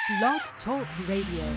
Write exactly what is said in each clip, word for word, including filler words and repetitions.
Blog Talk Radio.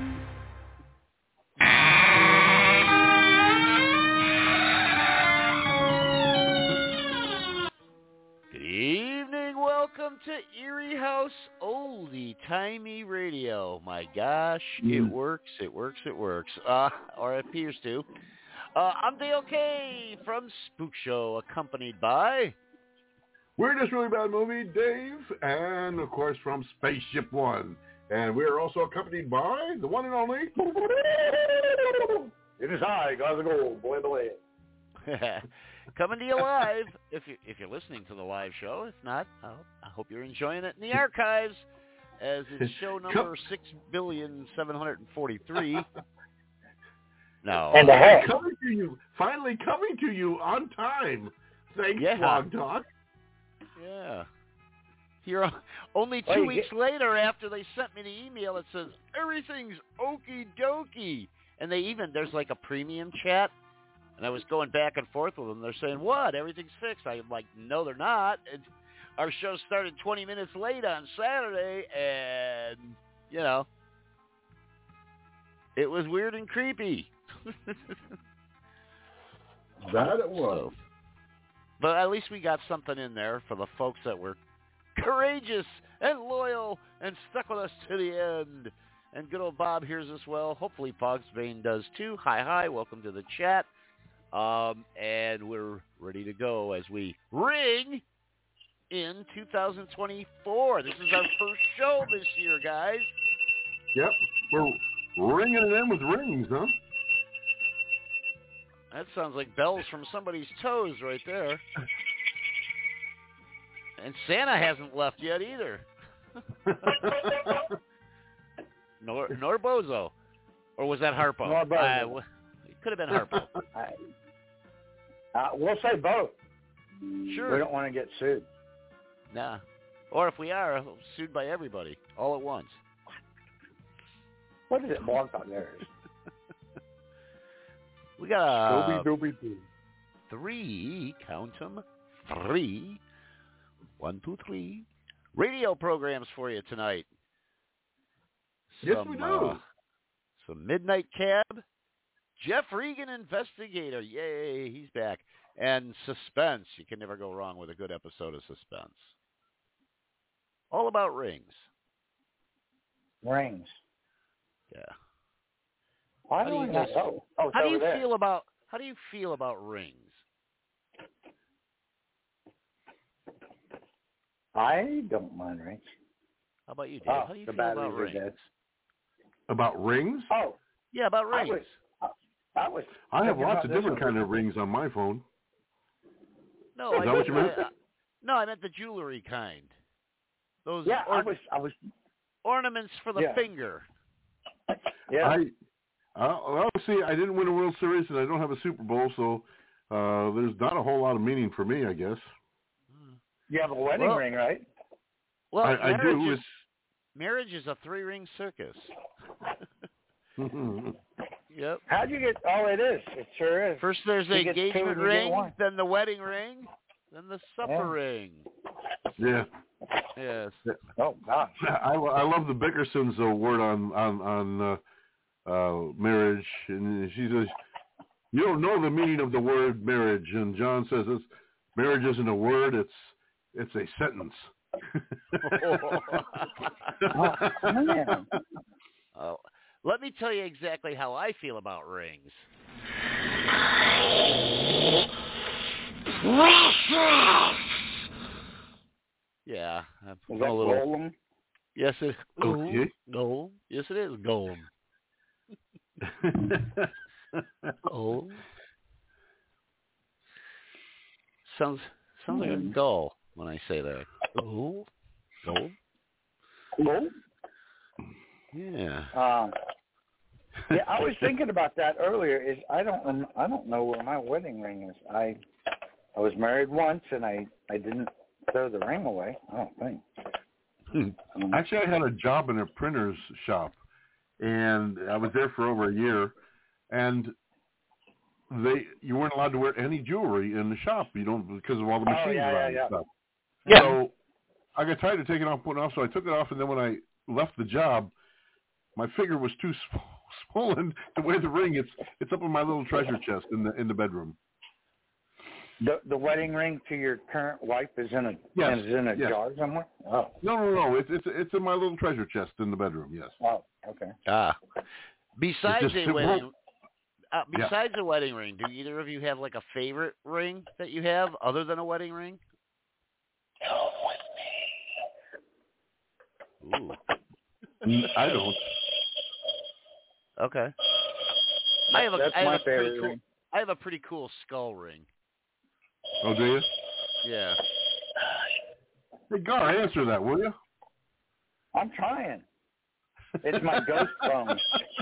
Good evening, welcome to Erie House Oldie Timey Radio. My gosh, it Mm. works, it works, it works. Uh, or it appears to. Uh, I'm Dale K from Spook Show, accompanied by... Weirdest Really Bad Movie, Dave, and of course from Spaceship One. And we're also accompanied by the one and only... It is I, Gaza Gold, boy boy. Coming to you live, if, you, if you're listening to the live show. If not, I'll, I hope you're enjoying it in the archives, as it's show number six billion seven hundred forty-three. No. And a half. Coming to you, finally coming to you on time. Thanks, Yeah. Blog Talk. Yeah. Here, only two Well, you weeks get- later, after they sent me the email, it says, everything's okie dokie. And they even, there's like a premium chat. And I was going back and forth with them. They're saying, what? Everything's fixed. I'm like, no, they're not. And our show started twenty minutes late on Saturday. And, you know, it was weird and creepy. That it was. So, but at least we got something in there for the folks that were courageous and loyal and stuck with us to the end. And good old Bob hears us well. Hopefully Pogs Vane does too. Hi, hi. Welcome to the chat. Um, and we're ready to go as we ring in two thousand twenty-four. This is our first show this year, guys. Yep, we're ringing it in with rings, huh? That sounds like bells from somebody's toes right there. And Santa hasn't left yet either. nor, nor Bozo. Or was that Harpo? Nor Bozo. Uh, w- it could have been Harpo. I, uh, we'll say both. Sure. We don't want to get sued. Nah. Or if we are, sued by everybody all at once. What is it? Blog Talk, there it is. We got uh, Doobie doobie doo. three, count them, three, one, two, three, radio programs for you tonight. Yes, Some, we do. Uh, some Midnight Cab, Jeff Regan Investigator, yay, he's back, and Suspense. You can never go wrong with a good episode of Suspense. All about rings. Rings. Yeah. Why How do do I you not guys- know? Oh, it's How do over you there. feel about how do you feel about rings? I don't mind rings. How about you, Dave? Oh, how do you the feel about batteries are rings? dead. About rings? Oh, Yeah, about I rings. was, I was. I have thinking lots about of this different one. kind of rings on my phone. No, Is I that what you meant, meant? uh, no, I meant the jewelry kind. Those Yeah, or- I was. I was. ornaments for the Yeah. finger. Yeah. I, uh, well, see, I didn't win a World Series and I don't have a Super Bowl, so uh, there's not a whole lot of meaning for me, I guess. you have a wedding Well- ring, right? Well, I, I marriage, do. is, marriage is a three-ring circus. It's, Yep. How'd you get? Oh, it is. It sure is. First there's the You get two engagement and you get ring, one. then the wedding ring, then the supper Yeah. ring. yeah. Yes. Oh gosh. I, I love the Bickerson's uh, word on on on uh, uh, marriage, and she says, "You don't know the meaning of the word marriage." And John says, it's, "Marriage isn't a word; it's it's a sentence." Oh, man. Oh, let me tell you exactly how I feel about rings. Yeah, I'm Was a that little. Golem? Yes, it. Okay. Golem. Yes, it is golem. Golem. Sounds sounds like a gull when I say that. Oh, golem. Golem? Yeah. Uh, yeah, I was thinking about that earlier. Is I don't I don't know where my wedding ring is. I I was married once and I I didn't throw the ring away. I don't think. Um, Actually, I had a job in a printer's shop, and I was there for over a year. And they, you weren't allowed to wear any jewelry in the shop. You don't because of all the Oh, machines yeah, around yeah, and stuff. yeah. So I got tired of taking off, putting off, so I took it off. And then when I left the job, my finger was too sw- swollen to wear the ring. It's it's up in my little treasure chest in the in the bedroom. The the wedding ring to your current wife is in a Yes. is in a Yes. jar somewhere. Oh. No, no, no. It's it's it's in my little treasure chest in the bedroom. Yes. Oh. Okay. Ah. Besides It's just a wedding, uh, Yeah. besides a wedding ring, do either of you have like a favorite ring that you have other than a wedding ring? Ooh. I don't. Okay. I have a That's I have my a pretty favorite cool ring. I have a pretty cool skull ring. Oh, do you? Yeah. Hey, Gar, answer that, will you? I'm trying. It's my ghost phone.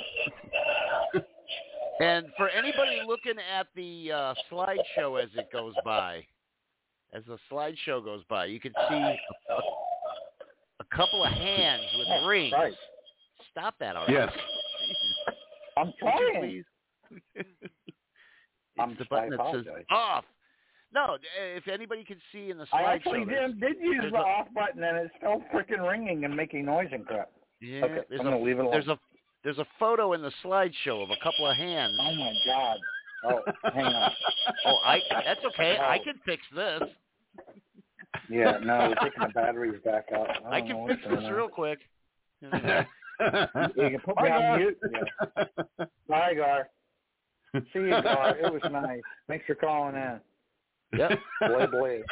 And for anybody looking at the uh, slideshow as it goes by, as the slideshow goes by, you can see a, a, a couple of hands with Oh, rings. right. Stop that already. Yes. I'm Would you trying. please? It's I'm- the button I that says apologize. off. No, if anybody can see in the I slideshow, actually there's- did, did use there's the a- off button, and it's still freaking ringing and making noise and crap. yeah, Okay, there's I'm a gonna leave it alone. there's a there's a photo in the slideshow of a couple of hands. Oh my God! Oh, hang on. Oh, I that's okay. I Oh. can fix this. Yeah, no, we're taking the batteries back out. I, I don't know can what's fix going this on. real quick. You can put me Bye, on Gar. mute. Yeah. Bye, Gar. See you, Gar. It was nice. Thanks for calling in. Yep. Boy, boy.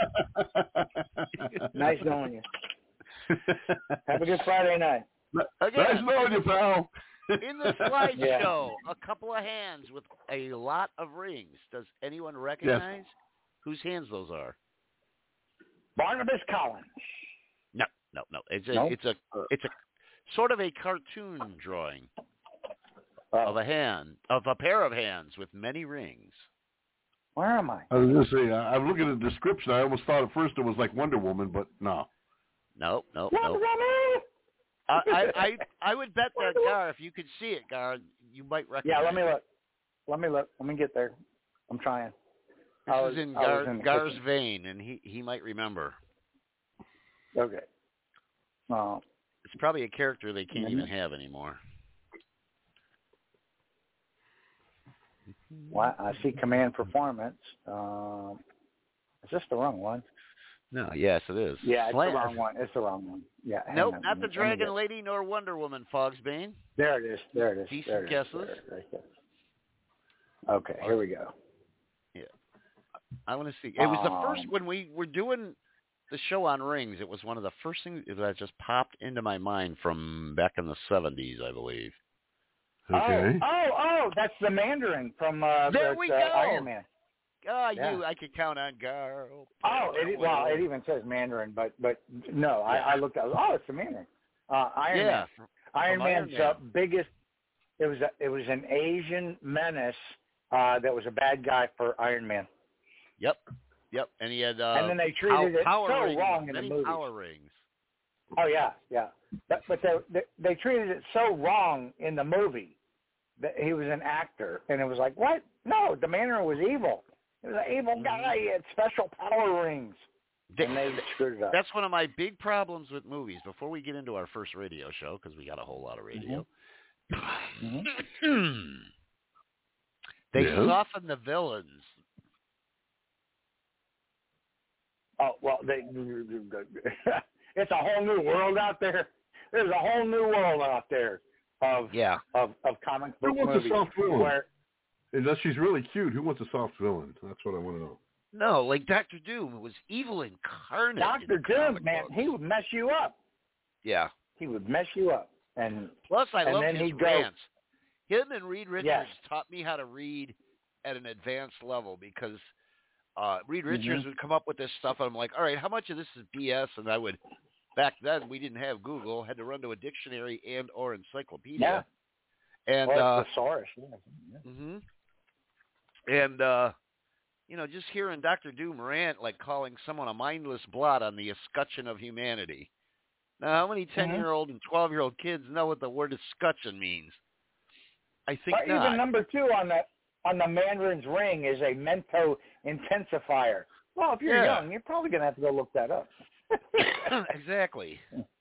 Nice knowing you. Have a good Friday night. Again, Nice knowing you, pal. in the slideshow, Yeah. a couple of hands with a lot of rings. Does anyone recognize whose hands those are? Barnabas Collins. No, no, no. It's a, No? it's a, it's a sort of a cartoon drawing of Oh, a hand, of a pair of hands with many rings. where am I? I was going to say, I- I'm looking at the description. I almost thought at first it was like Wonder Woman, but no. No, no, Wonder no. Woman! I, I, I, I would bet that Gar, if you could see it, Gar, you might recognize. Yeah, let me it. look. Let me look. Let me get there. I'm trying. This I was- is in I was Gar, in the Gar's kitchen. vein, and he, he might remember. Okay. Oh, It's probably a character they can't Mhm. even have anymore. well, I see Command Performance. Um, is this the wrong one? No, yes, it is. Yeah, it's Slam- the wrong one. It's the wrong one. Yeah. hang Nope, on. not Let the me- let me Dragon get- Lady nor Wonder Woman, Fogsbane. There it is. There it is. Decent there it is. guesses. There it is, right there. Okay, here we go. I want to see. It was the first Um, when we were doing the show on rings. It was one of the first things that just popped into my mind from back in the seventies, I believe. Okay. Oh, oh, oh, that's the Mandarin from uh, There that's, we uh, go. Iron Man. Ah, Yeah. you, I could count on Gar. Oh, it, well, it even says Mandarin, but but no, I, I looked at. Oh, it's the Mandarin. Uh, Iron yeah. Man. Iron from Iron Man's Man. uh, biggest. It was a, it was an Asian menace uh, that was a bad guy for Iron Man, Yep. Yep. And he had uh, and then they treated pow- it power so rings, wrong in the many movies. power rings. Oh yeah, yeah. But but they, they they treated it so wrong in the movie that he was an actor, and it was like, what? No, the Mandarin was evil. He was an evil guy. He had special power rings, They- and they screwed it up. That's one of my big problems with movies. Before we get into our first radio show, because we got a whole lot of radio, Mhm. they Yeah. soften the villains. Oh well, they. It's a whole new world out there. There's a whole new world out there of Yeah. of, of comic Who book wants a movies soft villain? where Unless she's really cute, who wants a soft villain? That's what I want to know. No, like Doctor Doom was evil incarnate. Doctor in Doom, comic man, books. he would mess you up. Yeah. He would mess you up, and Plus, I And love then his he'd go- rants. Him and Reed Richards Yes. taught me how to read at an advanced level because uh, Reed Mhm. Richards would come up with this stuff, and I'm like, all right, how much of this is B S? And I would, back then, we didn't have Google, had to run to a dictionary and or encyclopedia. yeah, And, or uh, thesaurus. Yeah. hmm and uh, you know, just hearing Doctor Doom rant, like calling someone a mindless blot on the escutcheon of humanity. Now, how many ten-year-old and twelve-year-old kids know what the word escutcheon means? I think Or not. even number two on the on the Mandarin's ring is a Mento intensifier. Well, if you're Yeah. young, you're probably gonna have to go look that up. Exactly. And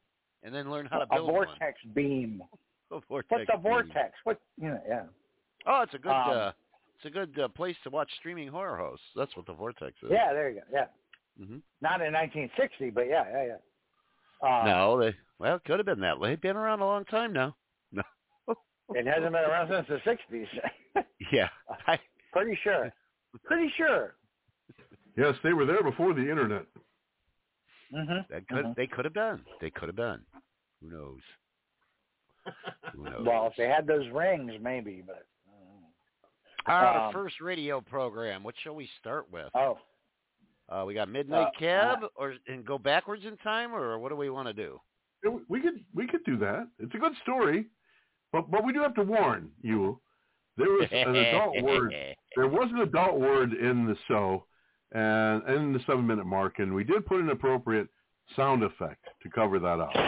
and then learn how to a build vortex one. beam. A vortex What's a beam. vortex? What? You know, yeah. Oh, it's a good. Um, uh, it's a good uh, place to watch streaming horror hosts. That's what the vortex is. Yeah, there you go. Yeah. Mm-hmm. Not in nineteen sixty, but yeah, yeah, yeah. Um, no, they well, it could have been that. They've been around a long time now. No. It hasn't been around since the sixties. Yeah. I, Pretty sure. Pretty sure. Yes, they were there before the internet. Mm-hmm. that could mm-hmm. they could have been. They could have been. Who knows? Who knows? Well, if they had those rings, maybe, but. Our um, first radio program. What shall we start with? Oh. Uh, we got Midnight Uh, Cab, uh, or and go backwards in time, or what do we want to do? We could we could do that. It's a good story, but but we do have to warn you. There was an adult word. There was an adult word in the show, and in the seven minute mark, and we did put an appropriate sound effect to cover that up.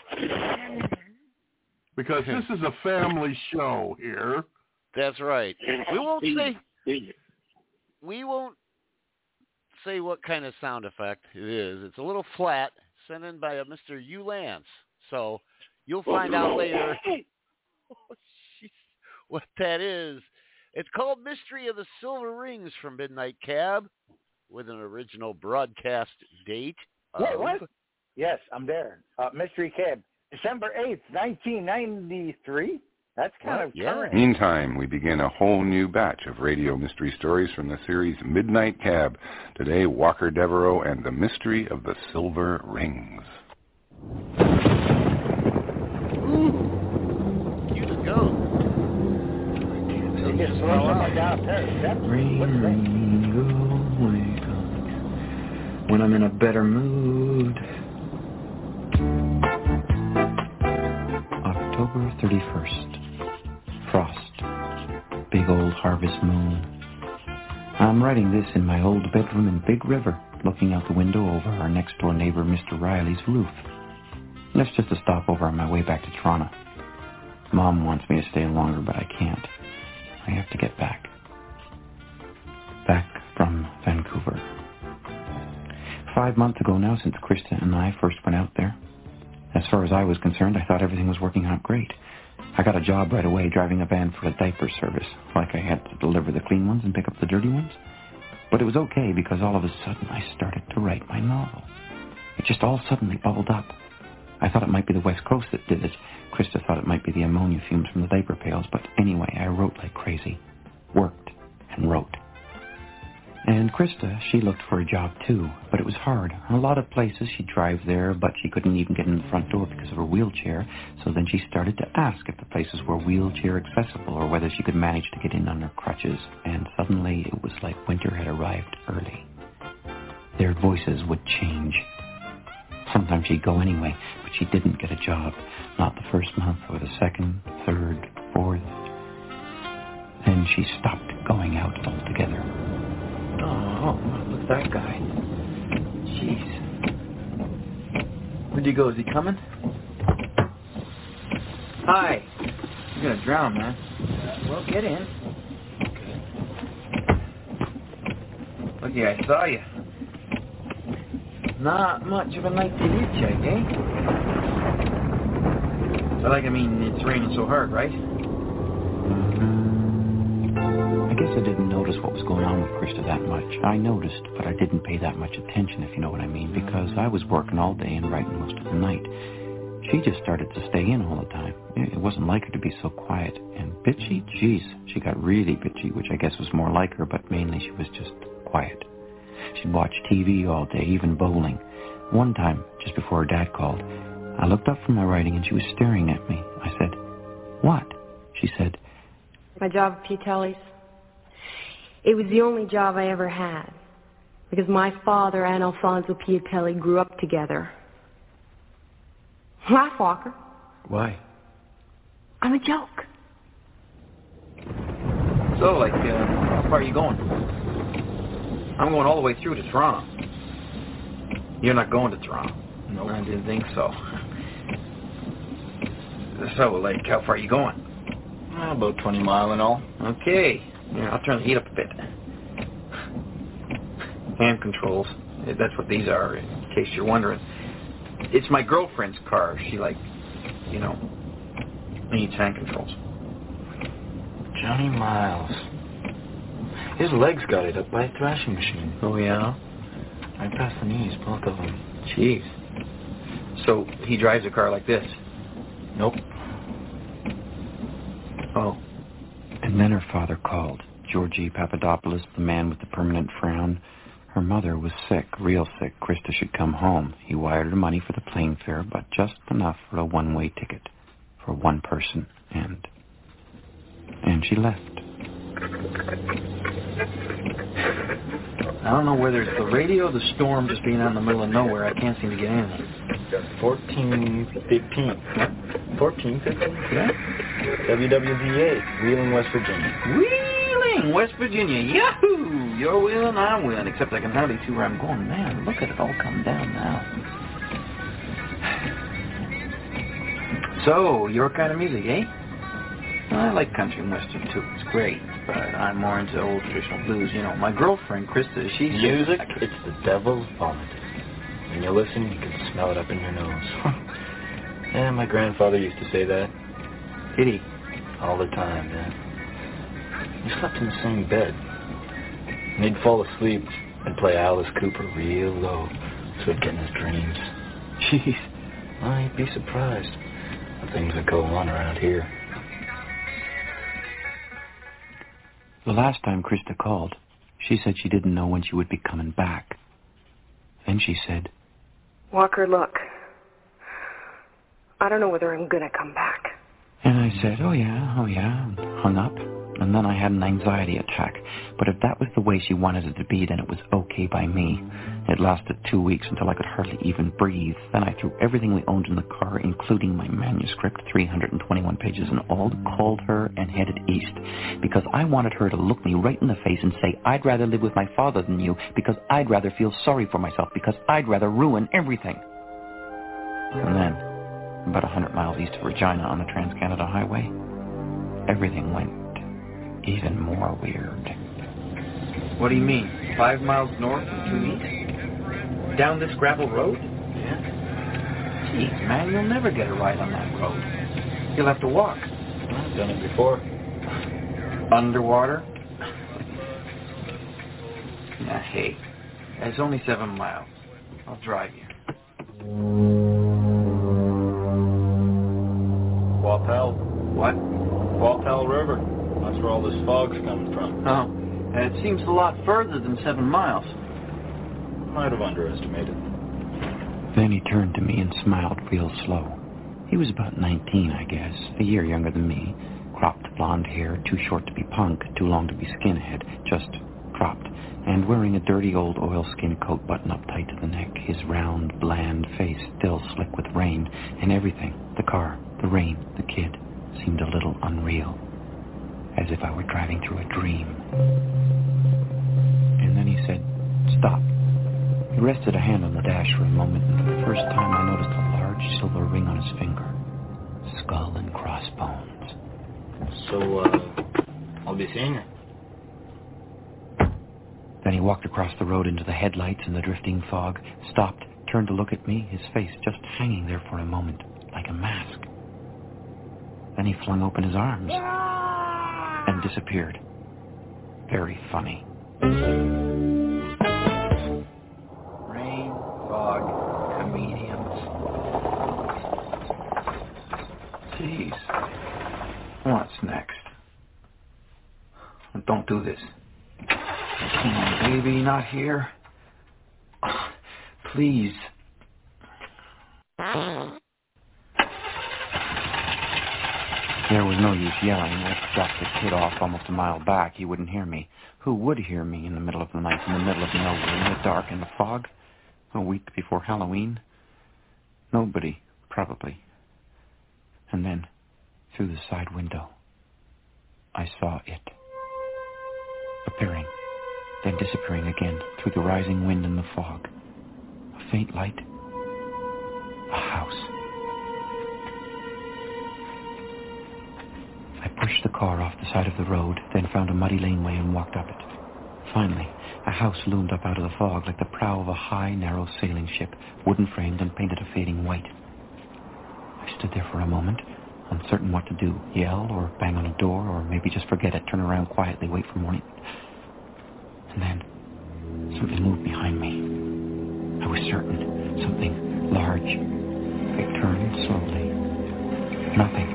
Because this is a family show here. That's right. We won't say we won't say what kind of sound effect it is. It's a little flat, sent in by a Mister U. Lance. So you'll find out later oh, what that is. It's called Mystery of the Silver Rings from Midnight Cab, with an original broadcast date. What? Of, What? Yes, I'm there. Uh, Mystery Cab, December eighth, nineteen ninety-three. That's kind What? of Yeah. current. Meantime, we begin a whole new batch of radio mystery stories from the series Midnight Cab. Today, Walker Devereaux and the Mystery of the Silver Rings. Ooh. Cute go. It gets thrown up down there. That's Ring, ring, go wake up when I'm in a better mood. October thirty-first. Frost. Big old harvest moon. I'm writing this in my old bedroom in Big River, looking out the window over our next-door neighbor Mister Riley's roof. And it's just a stopover on my way back to Toronto. Mom wants me to stay longer, but I can't. I have to get back. Back from Vancouver. Five months ago now since Krista and I first went out there. As far as I was concerned, I thought everything was working out great. I got a job right away driving a van for a diaper service, like I had to deliver the clean ones and pick up the dirty ones. But it was okay because all of a sudden I started to write my novel. It just all suddenly bubbled up. I thought it might be the West Coast that did it. Krista thought it might be the ammonia fumes from the diaper pails, but anyway, I wrote like crazy. Worked and wrote. And Krista, she looked for a job too, but it was hard. In a lot of places she'd drive there, but she couldn't even get in the front door because of her wheelchair, so then she started to ask if the places were wheelchair accessible or whether she could manage to get in on her crutches, and suddenly it was like winter had arrived early. Their voices would change. Sometimes she'd go anyway, but she didn't get a job. Not the first month or the second, third, fourth. Then she stopped going out altogether. Oh, look at that guy. Jeez. Where'd he go? Is he coming? Hi. You're gonna drown, man. Well, get in. Okay. Look here, I saw you. Not much of a night to hitchhike, eh? But like, I mean, it's raining so hard, right? I guess I didn't notice what was going on with Krista that much. I noticed, but I didn't pay that much attention, if you know what I mean, because I was working all day and writing most of the night. She just started to stay in all the time. It wasn't like her to be so quiet. And bitchy? Jeez, she got really bitchy, which I guess was more like her, but mainly she was just quiet. She'd watch T V all day, even bowling. One time, just before her dad called, I looked up from my writing and she was staring at me. I said, "What?" She said, "My job at Piatelli's. It was the only job I ever had, because my father and Alfonso Piatelli grew up together." Laugh, Walker. Why? I'm a joke. So, like, uh, how far are you going? I'm going all the way through to Toronto. You're not going to Toronto? No, I didn't think so. So, like, how far are you going? Uh, about twenty mile and all. Okay. Yeah, I'll turn the heat up a bit. Hand controls. That's what these are, in case you're wondering. It's my girlfriend's car. She, like, you know, needs hand controls. Johnny Miles. His legs got it up by a thrashing machine. Oh, yeah? Right past the knees, both of them. Jeez. So he drives a car like this? Nope. Oh. And then her father called. Georgie Papadopoulos, the man with the permanent frown. Her mother was sick, real sick. Krista should come home. He wired her money for the plane fare, but just enough for a one-way ticket for one person. And... and she left. I don't know whether it's the radio, the storm, just being out in the middle of nowhere. I can't seem to get anything. fourteen fifteen. fourteen fifteen? Yeah. W W V A, Wheeling, West Virginia. Wheeling, West Virginia. Yahoo! You're wheeling, I'm wheeling. Except I can hardly see where I'm going. Man, look at it all come down now. So, your kind of music, eh? Well, I like country and western, too. It's great. But I'm more into old traditional blues. You know, my girlfriend, Krista, she's... Music, it's the devil's vomit. When you listen, you can smell it up in your nose. Yeah, my grandfather used to say that. Did he? All the time, yeah. We slept in the same bed. And he'd fall asleep and play Alice Cooper real low, so he'd get in his dreams. Jeez. Well, you'd be surprised the things that go on around here. The last time Krista called, she said she didn't know when she would be coming back. Then she said, Walker, look. I don't know whether I'm going to come back. And I said, oh yeah, oh yeah, and hung up. And then I had an anxiety attack. But if that was the way she wanted it to be, then it was okay by me. It lasted two weeks until I could hardly even breathe. Then I threw everything we owned in the car, including my manuscript, three hundred twenty-one pages in all, called her and headed east. Because I wanted her to look me right in the face and say, I'd rather live with my father than you, because I'd rather feel sorry for myself, because I'd rather ruin everything. And then, about one hundred miles east of Regina on the Trans-Canada Highway, everything went even more weird. What do you mean? Five miles north and two east? Down this gravel road? Yeah. Jeez, man, you'll never get a ride on that road. You'll have to walk. I've done it before. Underwater? Nah, hey, it's only seven miles. I'll drive you. Wappel. What? Wappel River. That's where all this fog's coming from. Oh, it seems a lot further than seven miles. Might have underestimated. Then he turned to me and smiled real slow. He was about nineteen, I guess, a year younger than me. Cropped blonde hair, too short to be punk, too long to be skinhead, just cropped. And wearing a dirty old oilskin coat buttoned up tight to the neck, his round, bland face still slick with rain, and everything, the car, the rain, the kid, seemed a little unreal, as if I were driving through a dream. And then he said, stop. He rested a hand on the dash for a moment, and for the first time I noticed a large silver ring on his finger. Skull and crossbones. So, uh, I'll be seeing you. Then he walked across the road into the headlights and the drifting fog, stopped, turned to look at me, his face just hanging there for a moment, like a mask. Then he flung open his arms and disappeared. Very funny. Rain, fog, comedians. Jeez. What's next? Don't do this. Come on, baby, not here. Please. There was no use yelling. I dropped the kid off almost a mile back. He wouldn't hear me. Who would hear me in the middle of the night, in the middle of nowhere, in the dark, in the fog? A week before Halloween? Nobody, probably. And then, through the side window, I saw it. Appearing, then disappearing again through the rising wind and the fog. A faint light. A house. I pushed the car off the side of the road, then found a muddy laneway and walked up it. Finally, A house loomed up out of the fog like the prow of a high, narrow sailing ship, wooden-framed and painted a fading white. I stood there for a moment, uncertain what to do, yell or bang on a door or maybe just forget it, turn around quietly, wait for morning. And then something moved behind me. I was certain. Something large. It turned slowly. Nothing.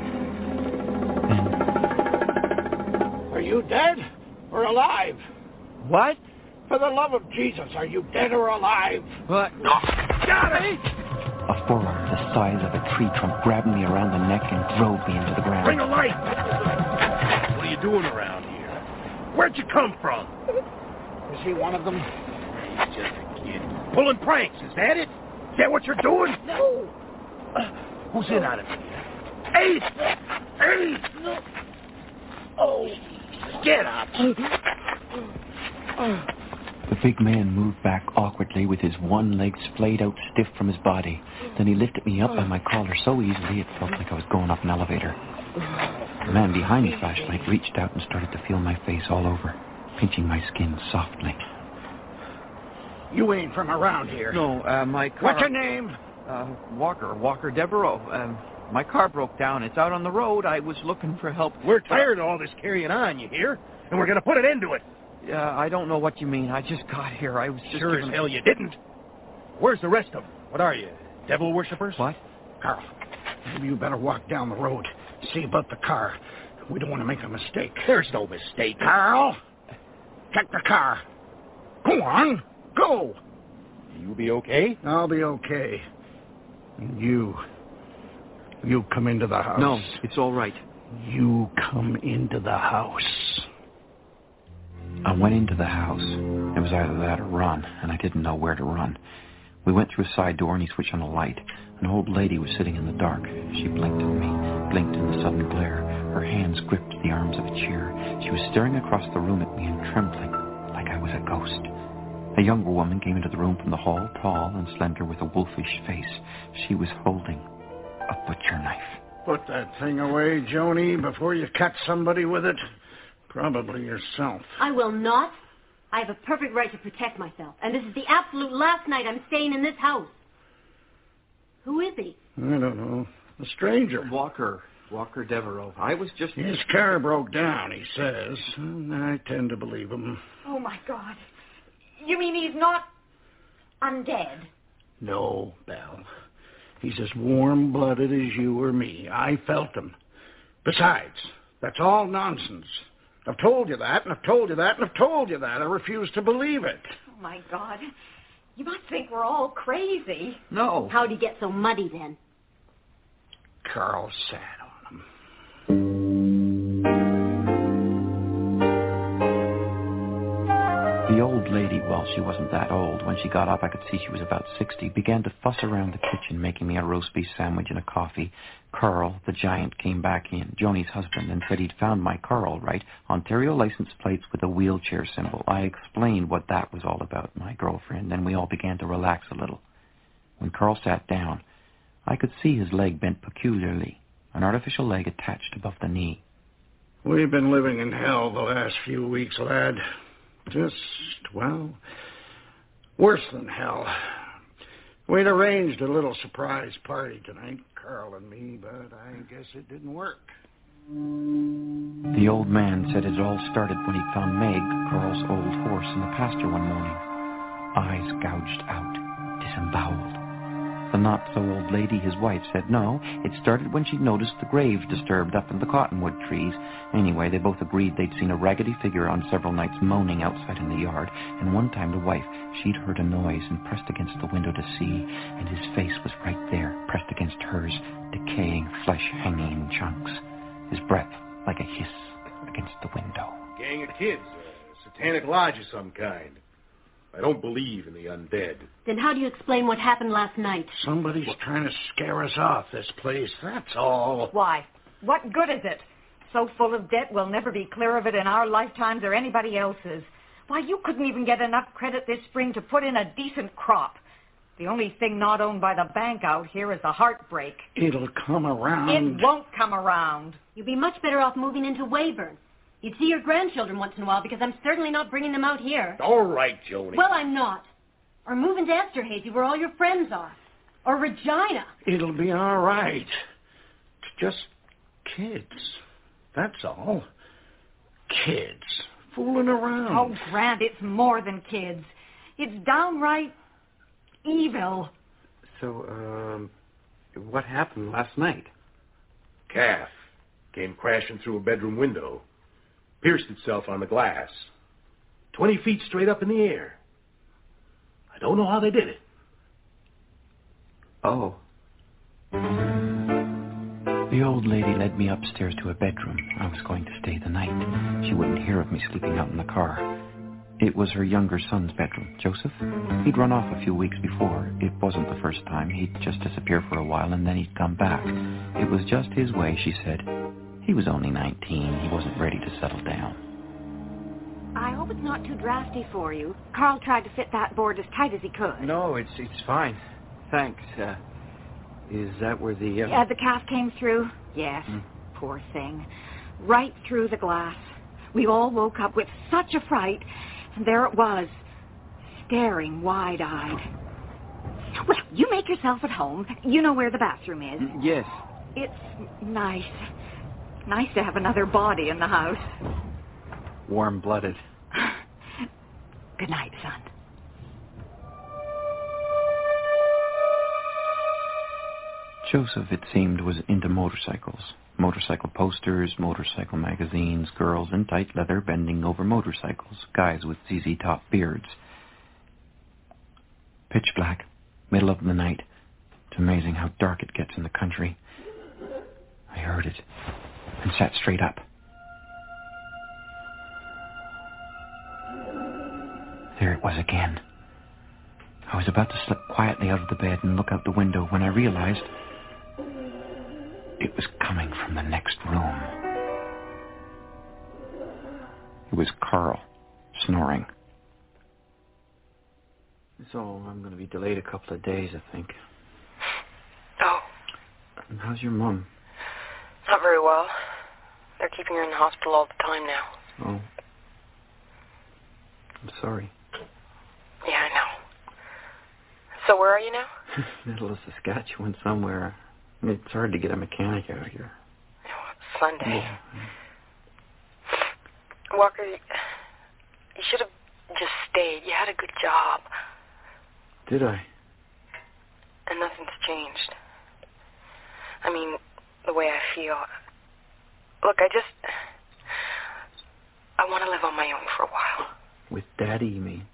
Then... Are you dead or alive? What? For the love of Jesus, are you dead or alive? What? No! Got it! A forearm the size of a tree trunk grabbed me around the neck and drove me into the ground. Bring a light! What are you doing around here? Where'd you come from? Is he one of them? He's just a kid. Pulling pranks, is that it? Is that what you're doing? No. Uh, who's in on it? Ace! Ace! No. Oh, get up! The big man moved back awkwardly with his one leg splayed out stiff from his body. Then he lifted me up by my collar so easily it felt like I was going up an elevator. The man behind me flashlight reached out and started to feel my face all over, pinching my skin softly. You ain't from around here. No, uh, my car... What's your name? Uh, Walker, Walker Devereaux. Um, my car broke down. It's out on the road. I was looking for help. We're tired of all this carrying on, you hear? And we're going to put an end to it. Uh, I don't know what you mean. I just got here. I was just Sure giving... as hell you didn't. Where's the rest of them? What are you, devil worshippers? What? Carl, maybe you better walk down the road. See about the car. We don't want to make a mistake. There's no mistake. Carl, check the car. Go on, go. You be okay? I'll be okay. And you, you come into the house. No, it's all right. You come into the house. I went into the house. It was either that or run, and I didn't know where to run. We went through a side door, and he switched on a light. An old lady was sitting in the dark. She blinked at me, blinked in the sudden glare. Her hands gripped the arms of a chair. She was staring across the room at me and trembling, like I was a ghost. A younger woman came into the room from the hall, tall and slender with a wolfish face. She was holding a butcher knife. Put that thing away, Joni, before you cut somebody with it. Probably yourself. I will not. I have a perfect right to protect myself. And this is the absolute last night I'm staying in this house. Who is he? I don't know. A stranger. Walker. Walker Devereaux. I was just... His car broke down, he says. And I tend to believe him. Oh, my God. You mean he's not undead? No, Belle. He's as warm-blooded as you or me. I felt him. Besides, that's all nonsense. I've told you that, and I've told you that, and I've told you that. I refuse to believe it. Oh, my God. You must think we're all crazy. No. How'd he get so muddy then? Carl sat on him. The old lady, well, she wasn't that old. When she got up, I could see she was about sixty, began to fuss around the kitchen, making me a roast beef sandwich and a coffee. Carl, the giant, came back in, Joni's husband, and said he'd found my car all right, Ontario license plates with a wheelchair symbol. I explained what that was all about, my girlfriend, and we all began to relax a little. When Carl sat down, I could see his leg bent peculiarly, an artificial leg attached above the knee. We've been living in hell the last few weeks, lad. Just, well, worse than hell. We'd arranged a little surprise party tonight, Carl and me, but I guess it didn't work. The old man said it all started when he found Meg, Carl's old horse, in the pasture one morning. Eyes gouged out, disemboweled. The not-so-old lady, his wife, said no, it started when she noticed the grave disturbed up in the cottonwood trees. Anyway, they both agreed they'd seen a raggedy figure on several nights moaning outside in the yard, and one time the wife, she'd heard a noise and pressed against the window to see, and his face was right there, pressed against hers, decaying flesh hanging in chunks, his breath like a hiss against the window. Gang of kids, a satanic lodge of some kind. I don't believe in the undead. Then how do you explain what happened last night? Somebody's trying to scare us off this place, that's all. Why? What good is it? So full of debt we'll never be clear of it in our lifetimes or anybody else's. Why, you couldn't even get enough credit this spring to put in a decent crop. The only thing not owned by the bank out here is a heartbreak. It'll come around. It won't come around. You'd be much better off moving into Weyburn. You'd see your grandchildren once in a while because I'm certainly not bringing them out here. All right, Joni. Well, I'm not. Or moving to Esterhazy where all your friends are. Or Regina. It'll be all right. It's just kids. That's all. Kids. Fooling around. Oh, Grant, it's more than kids. It's downright evil. So, um, what happened last night? Calf came crashing through a bedroom window. Pierced itself on the glass. Twenty feet straight up in the air. I don't know how they did it. Oh. The old lady led me upstairs to a bedroom. I was going to stay the night. She wouldn't hear of me sleeping out in the car. It was her younger son's bedroom, Joseph. He'd run off a few weeks before. It wasn't the first time. He'd just disappear for a while, and then he'd come back. It was just his way, she said. He was only nineteen. He wasn't ready to settle down. I hope it's not too drafty for you. Carl tried to fit that board as tight as he could. No, it's it's fine. Thanks. Uh, is that where the... Uh... Yeah, the calf came through? Yes. Mm. Poor thing. Right through the glass. We all woke up with such a fright, and there it was, staring wide-eyed. Well, you make yourself at home. You know where the bathroom is. Yes. It's nice. Nice to have another body in the house. Warm-blooded. Good night, son. Joseph, it seemed, was into motorcycles. Motorcycle posters, motorcycle magazines, girls in tight leather bending over motorcycles, guys with Z Z top beards. Pitch black, middle of the night. It's amazing how dark it gets in the country. I heard it and sat straight up. There it was again. I was about to slip quietly out of the bed and look out the window when I realized it was coming from the next room. It was Carl, snoring. So I'm going to be delayed a couple of days, I think. Oh. How's your mom? Not very well. They're keeping her in the hospital all the time now. Oh. I'm sorry. Yeah, I know. So where are you now? Middle of Saskatchewan somewhere. It's hard to get a mechanic out here. Oh, it's Sunday. Yeah. Walker, you should have just stayed. You had a good job. Did I? And nothing's changed. I mean, the way I feel. Look, I just... I want to live on my own for a while. With Daddy, you mean?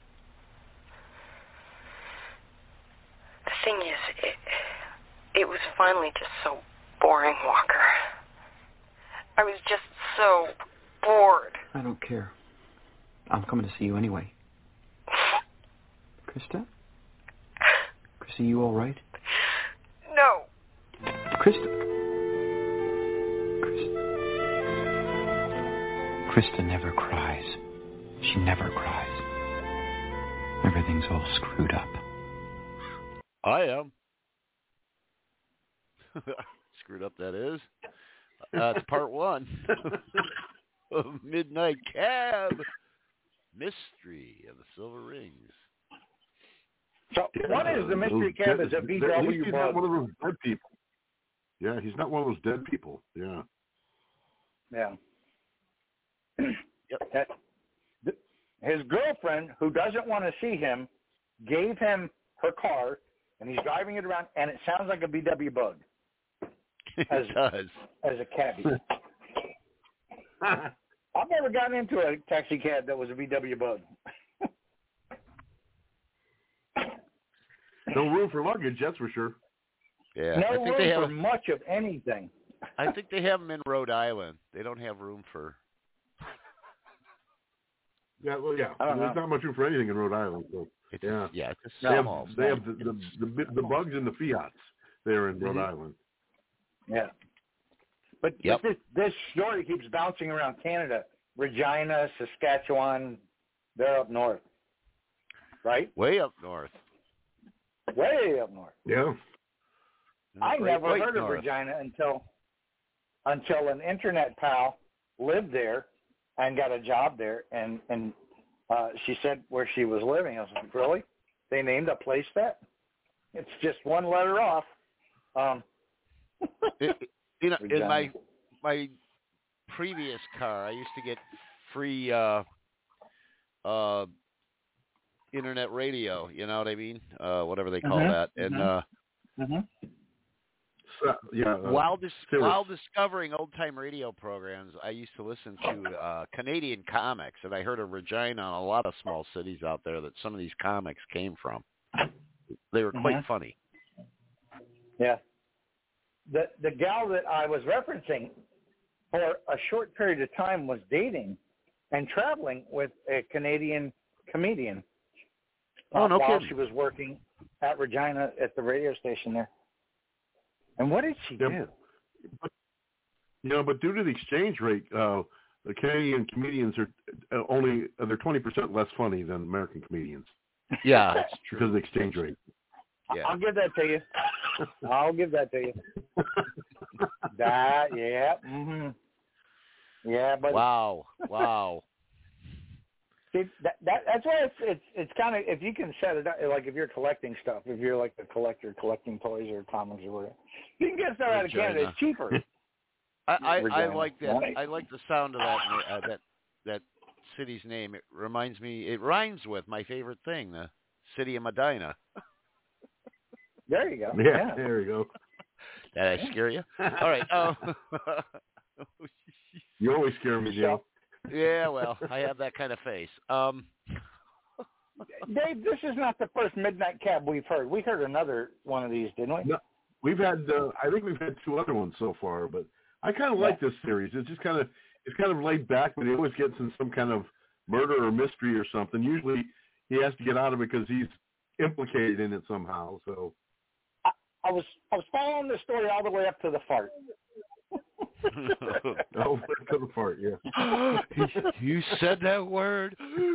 The thing is, it, it was finally just so boring, Walker. I was just so bored. I don't care. I'm coming to see you anyway. Krista? Krista, you all right? No. Krista. Krista. Krista never cries. She never cries. Everything's all screwed up. I am. Screwed up, that is. Uh, it's part one of Midnight Cab, Mystery of the Silver Rings. So what is the Mystery Cab? Is a V W At least he's not bug? one of those dead people. Yeah, he's not one of those dead people. Yeah. Yeah. That, his girlfriend, who doesn't want to see him, gave him her car, and he's driving it around, and it sounds like a V W bug. As, it does. As a cabbie. I've never gotten into a taxi cab that was a V W bug. No room for luggage, that's for sure. Yeah, no I think room they have for much of anything. I think they have them in Rhode Island. They don't have room for. Yeah, well, yeah. There's know. not much room for anything in Rhode Island. So, it's, yeah, yeah, it's they have, small. they have the, the, the, the bugs and the Fiats there in Rhode Mm-hmm. Island. Yeah. But, Yep. but this, this story keeps bouncing around Canada. Regina, Saskatchewan, they're up north. Right? Way up north. Way up north. Yeah. I Great never White heard of North. Regina until until an internet pal lived there, and got a job there. And and uh, she said where she was living. I was like, really? They named a place that? It's just one letter off. Um, it, you know, in my my previous car, I used to get free uh, uh, internet radio. You know what I mean? Uh, whatever they call uh-huh, that. And uh, uh-huh. so, yeah, uh, while dis- while discovering old time radio programs, I used to listen to uh, Canadian comics, and I heard of Regina and a lot of small cities out there that some of these comics came from. They were quite uh-huh. funny. Yeah. The the gal that I was referencing for a short period of time was dating and traveling with a Canadian comedian. Oh, no while kidding. she was working at Regina at the radio station there. And what did she yeah, do? But, you know, but due to the exchange rate, uh, the Canadian comedians are only uh, they're twenty percent less funny than American comedians. Yeah, that's true. Because of the exchange rate. Yeah. I'll give that to you. I'll give that to you. That, yeah. Mm-hmm. Yeah, but wow, wow. See, that, that that's why it's it's it's kind of, if you can set it up, like if you're collecting stuff, if you're like a collector collecting toys or comics or whatever, you can get stuff out of Canada. It's cheaper. I, I, I like that. I like the sound of that uh, that that city's name. It reminds me. It rhymes with my favorite thing, the city of Medina. There you go. Yeah, yeah. there you go. Did I scare you? All right. Oh. You always scare me, Joe. Yeah, well, I have that kind of face. Um, Dave, this is not the first Midnight Cab we've heard. We heard another one of these, didn't we? No, we've had. Uh, I think we've had two other ones so far, but I kind of yeah. like this series. It's just kind of it's kind of laid back, but he always gets in some kind of murder or mystery or something. Usually, he has to get out of it because he's implicated in it somehow. So. I was I was following the story all the way up to the fart. Oh, to the fart, yeah. You said that word.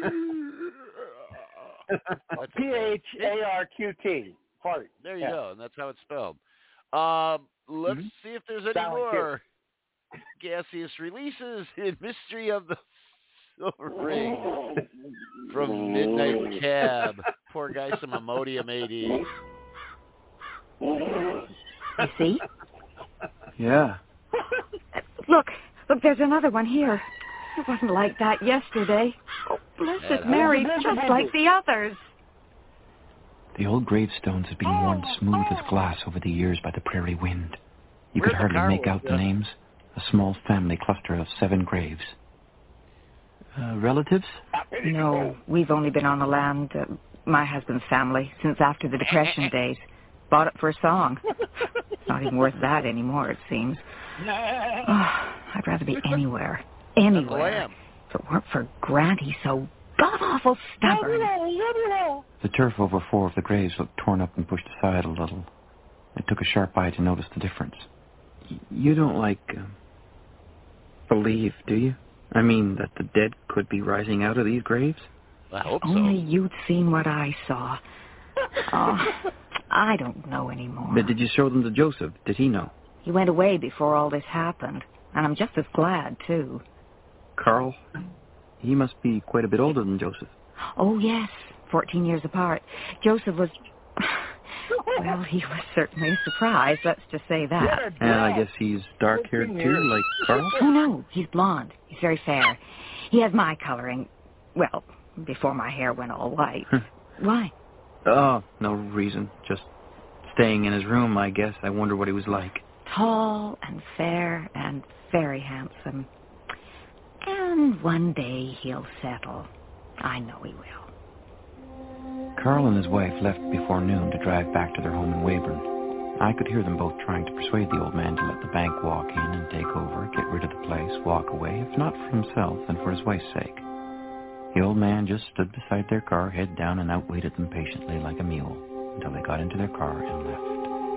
P H A R Q T, fart. There you yeah. go, and that's how it's spelled. Um, let's mm-hmm. see if there's any Sound more gaseous releases in Mystery of the Silver Ring from Midnight Cab. Poor guy, some Imodium eighty. You see? Yeah. Look, look, there's another one here. It wasn't like that yesterday. Oh, blessed Yeah, Mary, just like the others. The old gravestones had been worn smooth as glass over the years by the prairie wind. You Where's could hardly the make car out was, the yeah? names. A small family cluster of seven graves. Uh, relatives? No, we've only been on the land, uh, my husband's family, since after the Depression days. Bought it for a song. It's not even worth that anymore, it seems. Oh, I'd rather be anywhere. Anywhere. If it weren't for Grant, he's so god-awful stubborn. The turf over four of the graves looked torn up and pushed aside a little. It took a sharp eye to notice the difference. Y- you don't, like, uh, believe, do you? I mean, that the dead could be rising out of these graves? I hope so. Only you'd seen what I saw. Oh, I don't know anymore. But did you show them to Joseph? Did he know? He went away before all this happened, and I'm just as glad, too. Carl? He must be quite a bit older than Joseph. Oh, yes, fourteen years apart. Joseph was... Well, he was certainly a surprise, let's just say that. And I guess he's dark-haired, too, like Carl? Oh, no, he's blonde. He's very fair. He has my coloring. Well, before my hair went all white. Why? Oh, no reason. Just staying in his room, I guess. I wonder what he was like. Tall and fair and very handsome. And one day he'll settle. I know he will. Carl and his wife left before noon to drive back to their home in Weyburn. I could hear them both trying to persuade the old man to let the bank walk in and take over, get rid of the place, walk away, if not for himself, then for his wife's sake. The old man just stood beside their car, head down, and outwaited them patiently like a mule until they got into their car and left.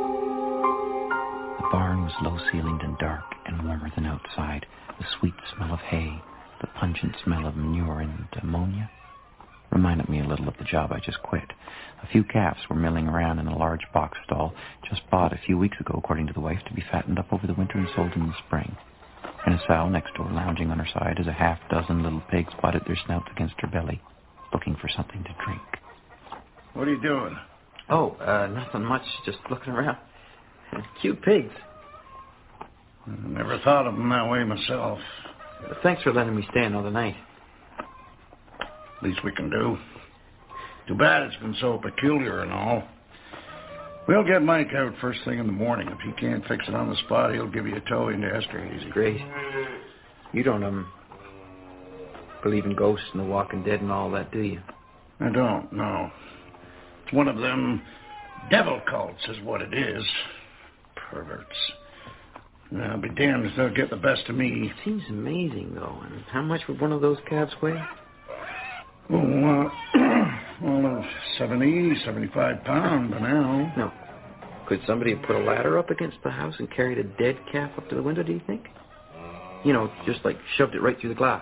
The barn was low-ceilinged and dark and warmer than outside. The sweet smell of hay, the pungent smell of manure and ammonia, reminded me a little of the job I just quit. A few calves were milling around in a large box stall, just bought a few weeks ago, according to the wife, to be fattened up over the winter and sold in the spring. in a sow next door lounging on her side as a half dozen little pigs butted their snouts against her belly, looking for something to drink. What are you doing? Oh, uh, nothing much. Just looking around. Cute pigs. I never thought of them that way myself. Thanks for letting me stay another night. Least we can do. Too bad it's been so peculiar and all. We'll get Mike out first thing in the morning. If he can't fix it on the spot, he'll give you a tow into Esterhazy. Great. You don't, um, believe in ghosts and the walking dead and all that, do you? I don't, no. It's one of them devil cults is what it is. Perverts. I'll be damned if they'll get the best of me. It seems amazing, though. And how much would one of those calves weigh? Oh, uh, well, seventy, seventy-five pounds by now. No. Could somebody have put a ladder up against the house and carried a dead calf up to the window, do you think? You know, just like shoved it right through the glass.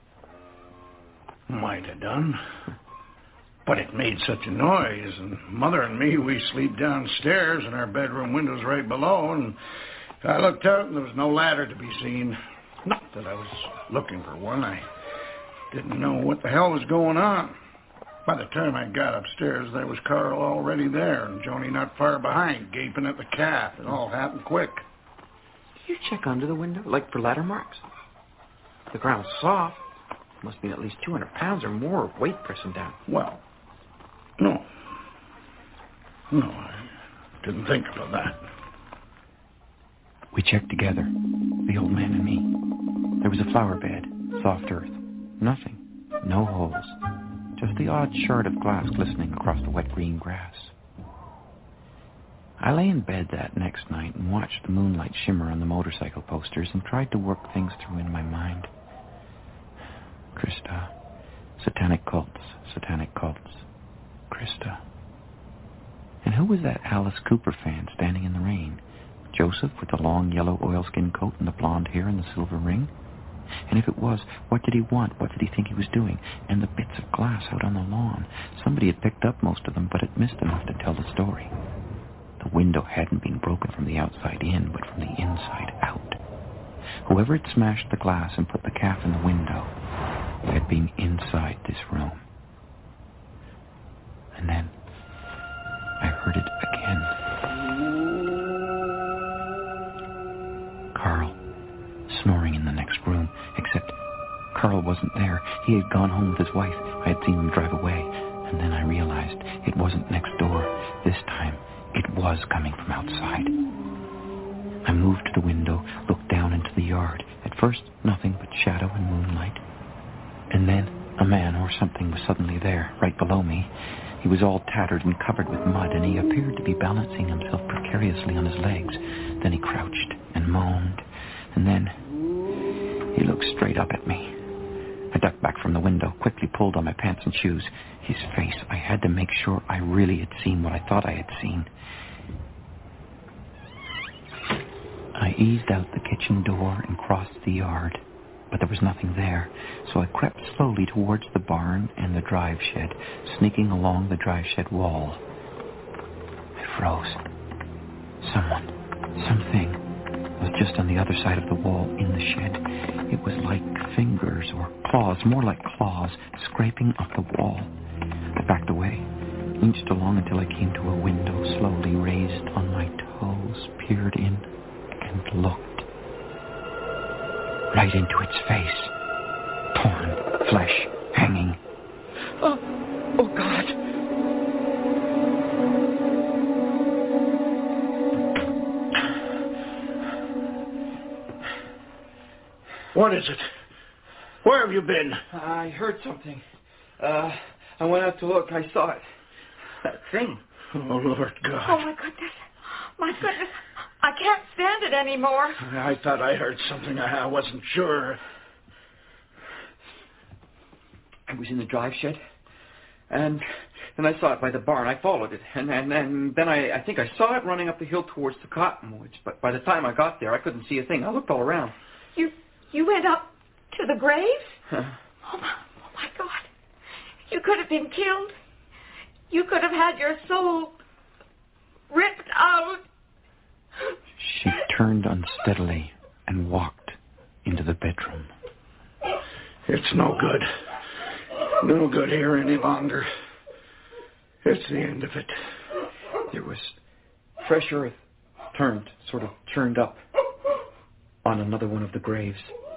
Might have done. But it made such a noise, and Mother and me, we sleep downstairs, and our bedroom window's right below, and I looked out, and there was no ladder to be seen. Not that I was looking for one. I didn't know what the hell was going on. By the time I got upstairs, there was Carl already there, and Joni not far behind, gaping at the calf. It all happened quick. Did you check under the window, like for ladder marks? The ground's soft. Must be at least two hundred pounds or more of weight pressing down. Well, no. No, I didn't think about that. We checked together, the old man and me. There was a flower bed, soft earth, nothing, no holes, just the odd shard of glass glistening across the wet green grass. I lay in bed that next night and watched the moonlight shimmer on the motorcycle posters and tried to work things through in my mind. Krista, satanic cults, satanic cults, Krista. And who was that Alice Cooper fan standing in the rain? Joseph with the long yellow oilskin coat and the blonde hair and the silver ring? And if it was, what did he want? What did he think he was doing? And the bits of glass out on the lawn. Somebody had picked up most of them, but it missed enough to tell the story. The window hadn't been broken from the outside in, but from the inside out. Whoever had smashed the glass and put the calf in the window had been inside this room. And then I heard it again. Carl, snoring in the next room, except Carl wasn't there. He had gone home with his wife. I had seen them drive away, and then I realized it wasn't next door. This time, it was coming from outside. I moved to the window, looked down into the yard. At first, nothing but shadow and moonlight. And then a man or something was suddenly there, right below me. He was all tattered and covered with mud, and he appeared to be balancing himself precariously on his legs. Then he crouched and moaned, and then he looked straight up at me. I ducked back from the window, quickly pulled on my pants and shoes. His face, I had to make sure I really had seen what I thought I had seen. I eased out the kitchen door and crossed the yard, but there was nothing there, so I crept slowly towards the barn and the drive shed, sneaking along the drive shed wall. I froze. Someone, something, was just on the other side of the wall in the shed. It was like fingers or claws, more like claws, scraping up the wall. I backed away, inched along until I came to a window, slowly raised on my toes, peered in, and looked. Right into its face. Torn, flesh, hanging. Oh, oh God. What is it? Where have you been? I heard something. Uh, I went out to look. I saw it. That thing. Oh, Lord God. Oh, my goodness. My goodness. I can't stand it anymore. I thought I heard something. I wasn't sure. I was in the drive shed, and then I saw it by the barn. I followed it, and, and, and then I, I think I saw it running up the hill towards the cottonwoods. But by the time I got there, I couldn't see a thing. I looked all around. You you went up to the grave? Huh. Oh, my, oh, my God. You could have been killed. You could have had your soul ripped out. She turned unsteadily and walked into the bedroom. It's no good. No good here any longer. It's the end of it. There was fresh earth turned, sort of churned up on another one of the graves.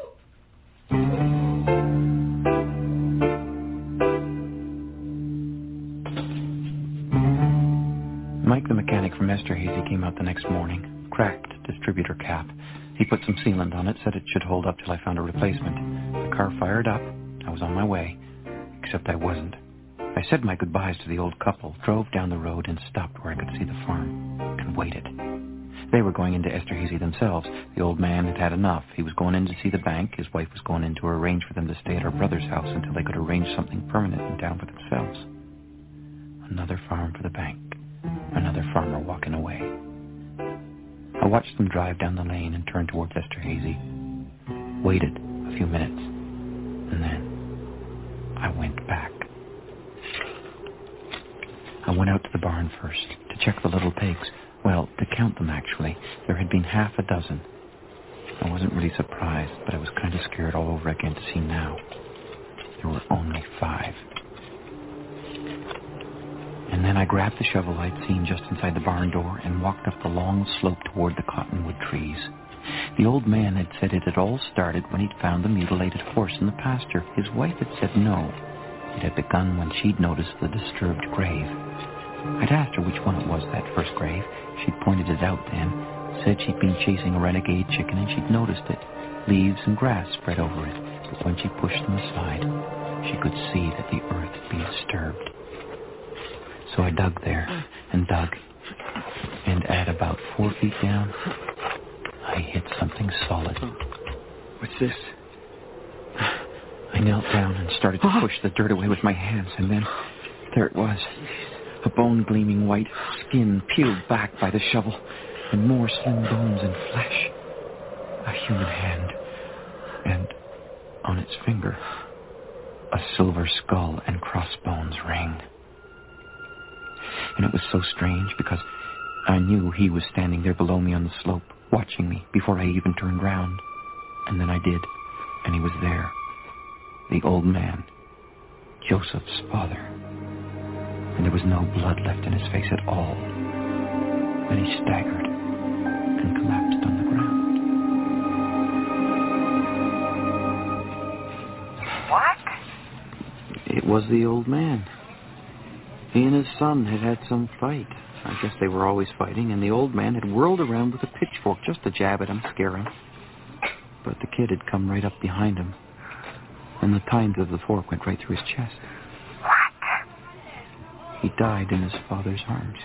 Mike, the mechanic from Esterhazy, came out the next morning. Cracked distributor cap. He put some sealant on it, said it should hold up till I found a replacement. The car fired up. I was on my way. Except I wasn't. I said my goodbyes to the old couple, drove down the road, and stopped where I could see the farm, and waited. They were going into Esterhazy themselves. The old man had had enough. He was going in to see the bank. His wife was going in to arrange for them to stay at her brother's house until they could arrange something permanent in town for themselves. Another farm for the bank. Another farmer walking away. I watched them drive down the lane and turn towards Esterhazy. Waited a few minutes, and then I went back. I went out to the barn first to check the little pigs. Well, to count them, actually. There had been half a dozen. I wasn't really surprised, but I was kind of scared all over again to see now. There were only five. And then I grabbed the shovel I'd seen just inside the barn door and walked up the long slope toward the cottonwood trees. The old man had said it had all started when he'd found the mutilated horse in the pasture. His wife had said no. It had begun when she'd noticed the disturbed grave. I'd asked her which one it was, that first grave. She'd pointed it out then, said she'd been chasing a renegade chicken and she'd noticed it. Leaves and grass spread over it, but when she pushed them aside, she could see that the earth had been disturbed. So I dug there and dug, and at about four feet down, I hit something solid. What's this? I knelt down and started to push the dirt away with my hands, and then there it was. A bone-gleaming white skin peeled back by the shovel, and more slim bones and flesh. A human hand, and on its finger, a silver skull and crossbones ring. And it was so strange because I knew he was standing there below me on the slope, watching me before I even turned round. And then I did, and he was there. The old man, Joseph's father. And there was no blood left in his face at all. Then he staggered and collapsed on the ground. What? It was the old man. He and his son had had some fight. I guess they were always fighting, and the old man had whirled around with a pitchfork just to jab at him, scare him. But the kid had come right up behind him, and the tines of the fork went right through his chest. What? He died in his father's arms.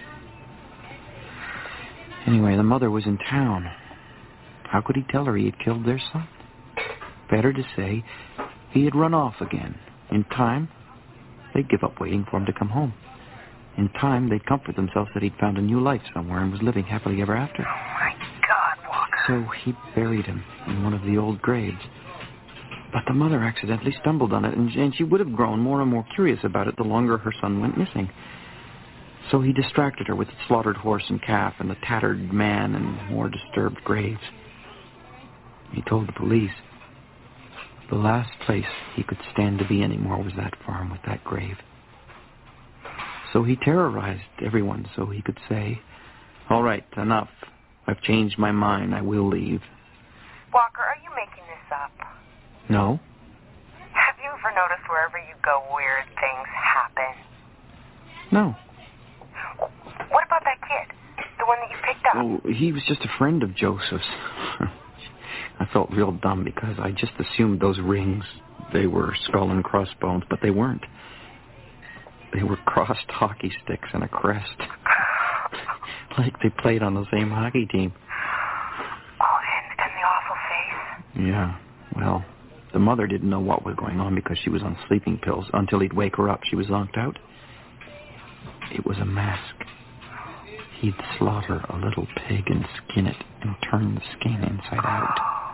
Anyway, the mother was in town. How could he tell her he had killed their son? Better to say he had run off again. In time, they'd give up waiting for him to come home. In time, they'd comfort themselves that he'd found a new life somewhere and was living happily ever after. Oh, my God, Walker. So he buried him in one of the old graves. But the mother accidentally stumbled on it, and, and she would have grown more and more curious about it the longer her son went missing. So he distracted her with the slaughtered horse and calf and the tattered man and more disturbed graves. He told the police the last place he could stand to be anymore was that farm with that grave. So he terrorized everyone so he could say, "All right, enough. I've changed my mind. I will leave." Walker, are you making this up? No. Have you ever noticed wherever you go, weird things happen? No. What about that kid? The one that you picked up? Oh, he was just a friend of Joseph's. I felt real dumb because I just assumed those rings, they were skull and crossbones, but they weren't. They were crossed hockey sticks and a crest. Like they played on the same hockey team. Oh, and, and the awful face? Yeah, well, the mother didn't know what was going on because she was on sleeping pills. Until he'd wake her up, she was knocked out. It was a mask. He'd slaughter a little pig and skin it and turn the skin inside out.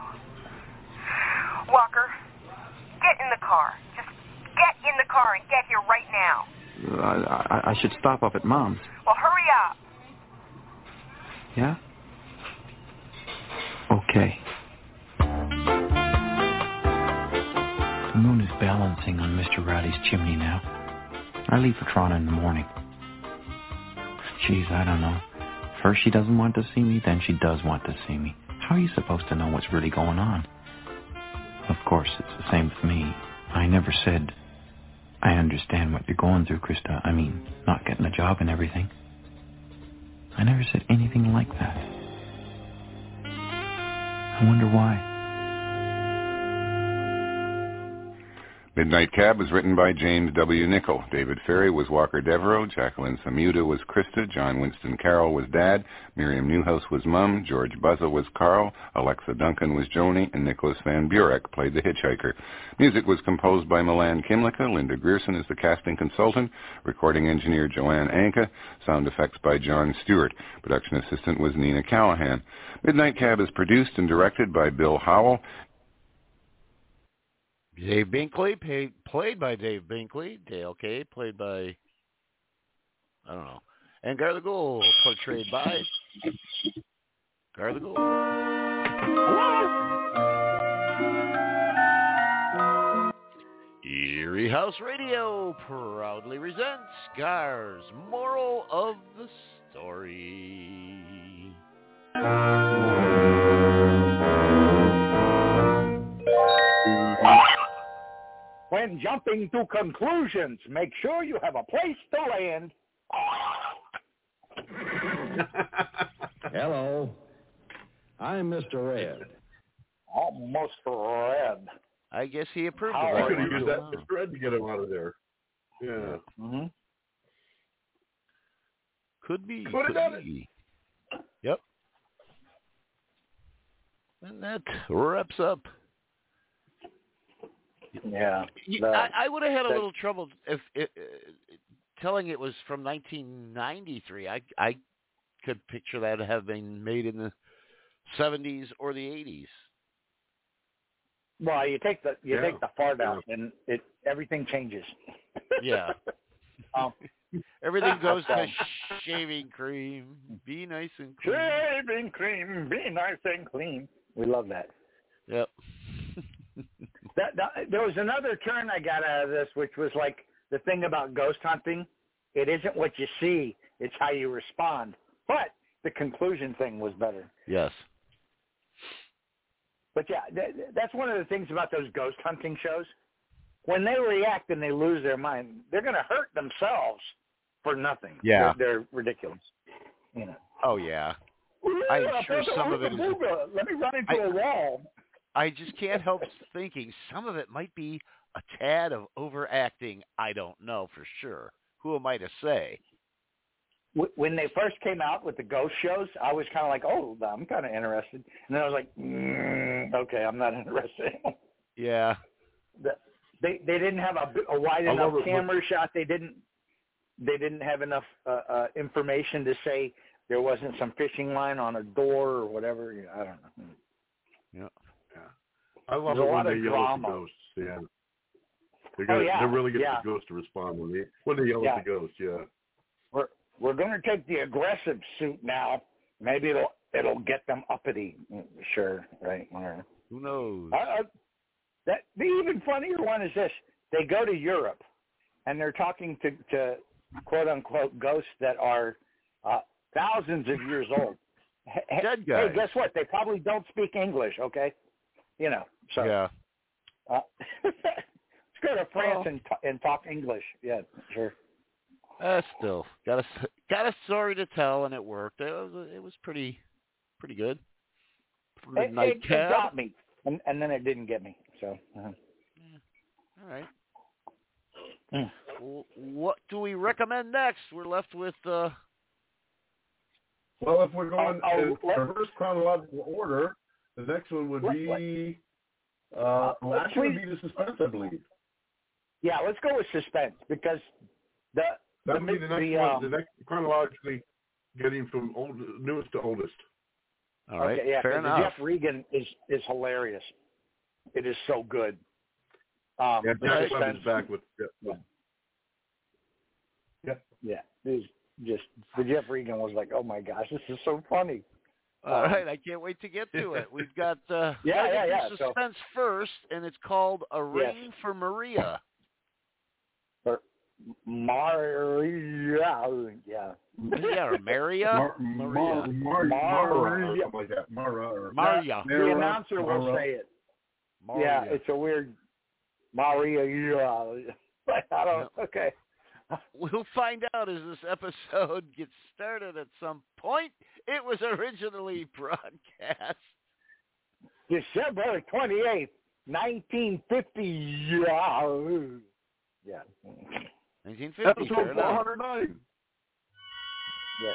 Walker, get in the car. Just get in the car and get here right now. Uh, I, I should stop off at Mom's. Well, hurry up. Yeah? Okay. Riley's chimney now. I leave for Toronto in the morning. Geez, I don't know. First she doesn't want to see me, then she does want to see me. How are you supposed to know what's really going on? Of course, it's the same with me. I never said, I understand what you're going through, Krista. I mean, not getting a job and everything. I never said anything like that. I wonder why. Midnight Cab was written by James W. Nichol. David Ferry was Walker Devereaux. Jacqueline Samuda was Krista. John Winston Carroll was Dad. Miriam Newhouse was Mum. George Buzza was Carl. Alexa Duncan was Joni. And Nicholas Van Burek played the hitchhiker. Music was composed by Milan Kimlicka. Linda Grierson is the casting consultant. Recording engineer Joanne Anka. Sound effects by John Stewart. Production assistant was Nina Callahan. Midnight Cab is produced and directed by Bill Howell. Dave Binkley, paid, played by Dave Binkley. Dale Kaye, played by, I don't know. And Gar the Ghoul, portrayed by Gar the Ghoul. Erie House Radio proudly presents Gar's Moral of the Story. When jumping to conclusions, make sure you have a place to land. Hello. I'm Mister Red. Almost Red. I guess he approved How of that. I could have one. used that Mister Red to get him out of there. Yeah. Mm-hmm. Could be. Could have done be. Yep. And that wraps up. Yeah. The, I, I would have had a little trouble if it, uh, telling it was from nineteen ninety-three. I I could picture that having made in the seventies or the eighties. Well, you take the you Yeah. take the fart out, and it everything changes. Yeah. um, Everything goes to shaving cream. Be nice and clean. Shaving cream, be nice and clean. We love that. Yep. That, that, there was another turn I got out of this, which was like the thing about ghost hunting. It isn't what you see; it's how you respond. But the conclusion thing was better. Yes. But yeah, th- that's one of the things about those ghost hunting shows. When they react and they lose their mind, they're going to hurt themselves for nothing. Yeah. They're, they're ridiculous. You know. Oh yeah. I'm sure some of it is. Let me run into I, a wall. I just can't help thinking some of it might be a tad of overacting. I don't know for sure. Who am I to say? When they first came out with the ghost shows, I was kind of like, oh, I'm kind of interested. And then I was like, mm, okay, I'm not interested. Yeah. They they didn't have a, a wide enough camera shot. They didn't they didn't have enough uh, uh, information to say there wasn't some fishing line on a door or whatever. I don't know. Yeah. I love There's it a when lot they of yell drama. at the ghosts. Yeah. They're, Oh, gonna, yeah, they're really getting yeah. the ghost to respond when they when they yell Yeah. at the ghost. Yeah. We're we're going to take the aggressive suit now. Maybe it'll it'll get them uppity. Sure, right? Whatever. Who knows? Uh, that the even funnier one is this: they go to Europe, and they're talking to, to quote unquote ghosts that are uh, thousands of years old. Dead guys. Hey, guess what? They probably don't speak English. Okay, you know. So yeah. Uh, let's go to France Well, and t- and talk English. Yeah, sure. Uh, still got a got a story to tell, and it worked. It was it was pretty pretty good. It, Midnight it, it Cab. got me, and, and then it didn't get me. So. Uh-huh. All right. Mm. Well, what do we recommend next? We're left with. Uh... Well, if we're going Oh, oh, in let- reverse chronological order, the next one would Let- be uh, well, let's actually would please- be the suspense, I believe. Yeah, let's go with suspense because the That the, would be the next the, one, um, the next chronologically getting from old, newest to oldest. All right. Okay, yeah, Fair 'cause enough. Jeff Regan is is hilarious. It is so good. Um, Yeah, the Jack suspense- is back with. Yeah. Yeah. Yep. Yeah, it was just the Jeff Regan was like, oh my gosh, this is so funny. All Um, right, I can't wait to get to it. We've got uh, Yeah, gotta yeah, get yeah, through so- suspense first, and it's called A Ring Yes. for Maria. Maria. Yeah. Yeah, or Maria? Mar- Maria. Mar- Mar- Mara, or something like that. Mara. or- Maria. The announcer will Mara. say it. Maria. Yeah, it's a weird Maria. I don't. Okay. We'll find out as this episode gets started at some point. It was originally broadcast December twenty-eighth, nineteen fifty. Yeah. Yeah. nineteen fifty. Episode four hundred nine. Yes.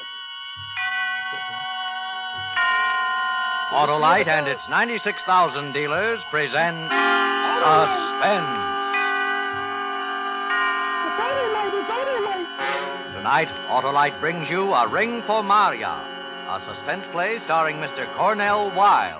Autolite and its ninety-six thousand dealers present Suspense. Tonight, Autolite brings you A Ring for Maria, a suspense play starring Mister Cornell Wilde.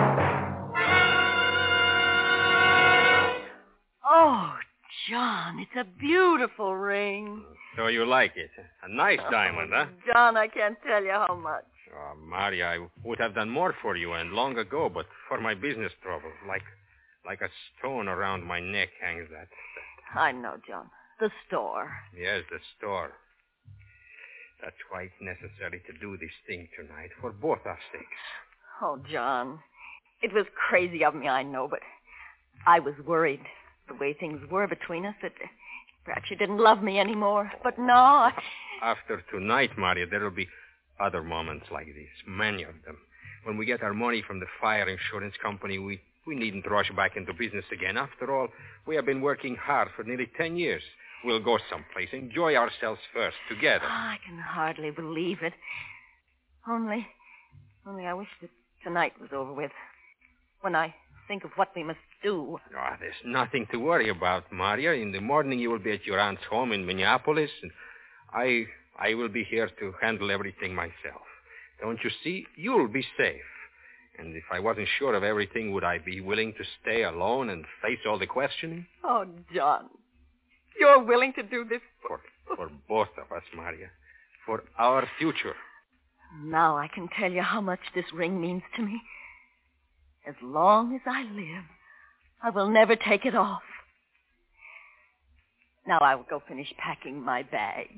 Oh, John, it's a beautiful ring. So you like it? A nice diamond, huh? John, I can't tell you how much. Oh, Maria, I would have done more for you and long ago, but for my business trouble, like like a stone around my neck hangs that. I know, John. The store. Yes, the store. That's why it's necessary to do this thing tonight, for both our sakes. Oh, John, it was crazy of me, I know, but I was worried the way things were between us that perhaps you didn't love me anymore. But no, I... After tonight, Maria, there will be other moments like this, many of them. When we get our money from the fire insurance company, we, we needn't rush back into business again. After all, we have been working hard for nearly ten years. We'll go someplace, enjoy ourselves first, together. Oh, I can hardly believe it. Only, only I wish that tonight was over with. When I think of what we must do. Oh, there's nothing to worry about, Maria. In the morning, you will be at your aunt's home in Minneapolis, and I, I will be here to handle everything myself. Don't you see? You'll be safe. And if I wasn't sure of everything, would I be willing to stay alone and face all the questioning? Oh, John. You're willing to do this for... For both of us, Maria. For our future. Now I can tell you how much this ring means to me. As long as I live, I will never take it off. Now I will go finish packing my bag.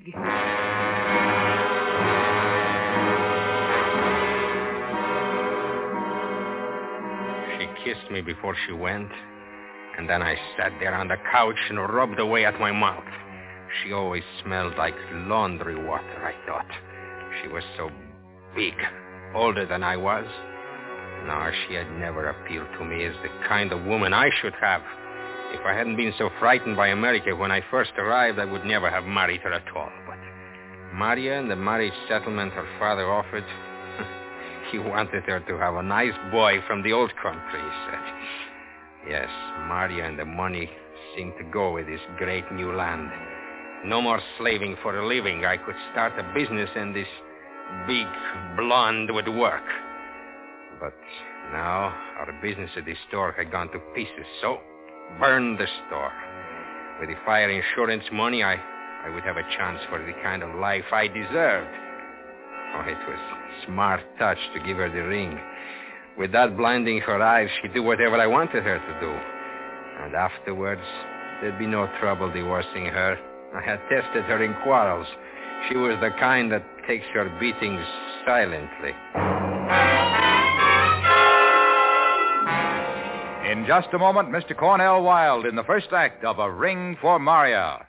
She kissed me before she went. And then I sat there on the couch and rubbed away at my mouth. She always smelled like laundry water, I thought. She was so big, older than I was. No, she had never appealed to me as the kind of woman I should have. If I hadn't been so frightened by America when I first arrived, I would never have married her at all. But Maria and the marriage settlement her father offered, he wanted her to have a nice boy from the old country, he said. Yes, Maria and the money seemed to go with this great new land. No more slaving for a living. I could start a business and this big blonde would work. But now our business at the store had gone to pieces, so burn the store. With the fire insurance money, I, I would have a chance for the kind of life I deserved. Oh, it was a smart touch to give her the ring. With that blinding her eyes, she'd do whatever I wanted her to do. And afterwards, there'd be no trouble divorcing her. I had tested her in quarrels. She was the kind that takes her beatings silently. In just a moment, Mister Cornell Wilde in the first act of A Ring for Maria.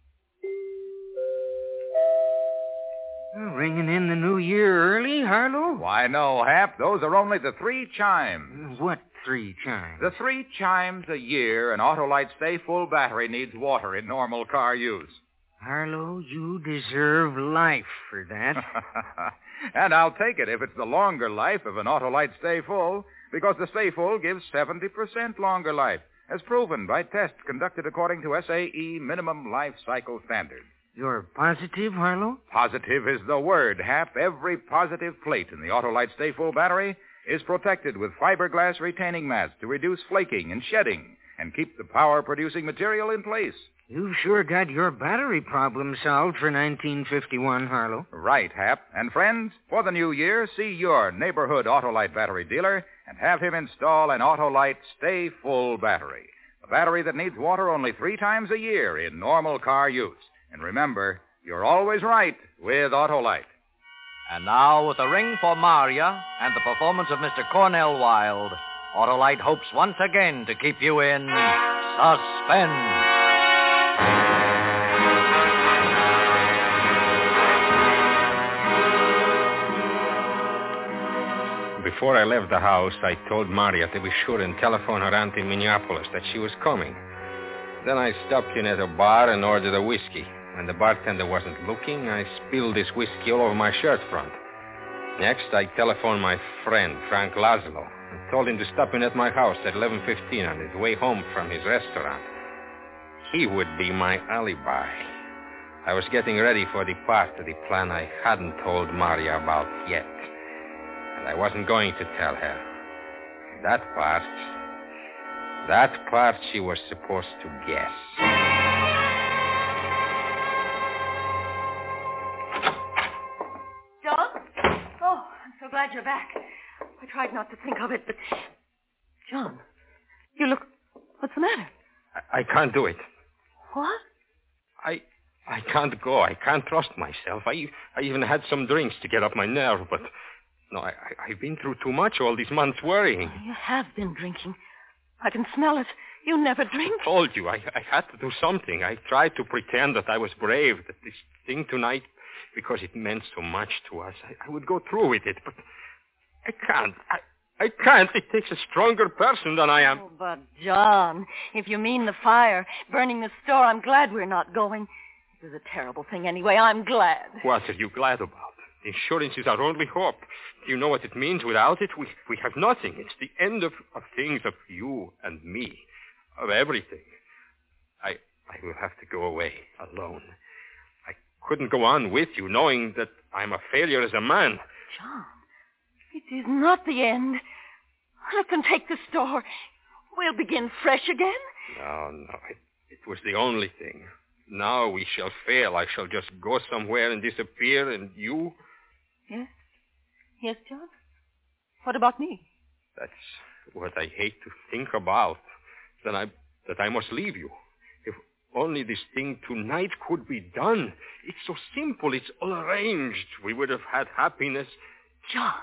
Ringing in the new year early, Harlow? Why, no, Hap. Those are only the three chimes. What three chimes? The three chimes a year an Autolite Stay Full battery needs water in normal car use. Harlow, you deserve life for that. And I'll take it if it's the longer life of an Autolite Stay Full, because the Stay Full gives seventy percent longer life, as proven by tests conducted according to S A E minimum life cycle standards. You're positive, Harlow? Positive is the word, Hap. Every positive plate in the Autolite Stay Full battery is protected with fiberglass retaining mats to reduce flaking and shedding and keep the power-producing material in place. You've sure got your battery problem solved for nineteen fifty-one, Harlow. Right, Hap. And friends, for the new year, see your neighborhood Autolite battery dealer and have him install an Autolite Stay Full battery, a battery that needs water only three times a year in normal car use. And remember, you're always right with Autolite. And now, with a ring for Maria and the performance of Mister Cornell Wilde, Autolite hopes once again to keep you in suspense. Before I left the house, I told Maria to be sure and telephone her aunt in Minneapolis that she was coming. Then I stopped in at a bar and ordered a whiskey. When the bartender wasn't looking, I spilled this whiskey all over my shirt front. Next, I telephoned my friend, Frank Laszlo, and told him to stop in at my house at eleven fifteen on his way home from his restaurant. He would be my alibi. I was getting ready for the part of the plan I hadn't told Maria about yet. And I wasn't going to tell her. That part, that part she was supposed to guess. John? Oh, I'm so glad you're back. I tried not to think of it, but... John, you look... What's the matter? I, I can't do it. What? I I can't go. I can't trust myself. I, I even had some drinks to get up my nerve, but... No, I, I, I've been through too much all these months worrying. You have been drinking. I can smell it. You never drink. I told you, I, I had to do something. I tried to pretend that I was brave, that this thing tonight, because it meant so much to us, I, I would go through with it, but I can't. I, I can't. It takes a stronger person than I am. Oh, but, John, if you mean the fire, burning the store, I'm glad we're not going. It was a terrible thing anyway. I'm glad. What are you glad about? Insurance is our only hope. Do you know what it means? Without it, we, we have nothing. It's the end of, of things, of you and me, of everything. I I will have to go away alone. I couldn't go on with you knowing that I'm a failure as a man. John, it is not the end. I can take the store. We'll begin fresh again. No, no, it, it was the only thing. Now we shall fail. I shall just go somewhere and disappear, and you... Yes? Yes, John? What about me? That's what I hate to think about. That I, that I must leave you. If only this thing tonight could be done. It's so simple. It's all arranged. We would have had happiness. John.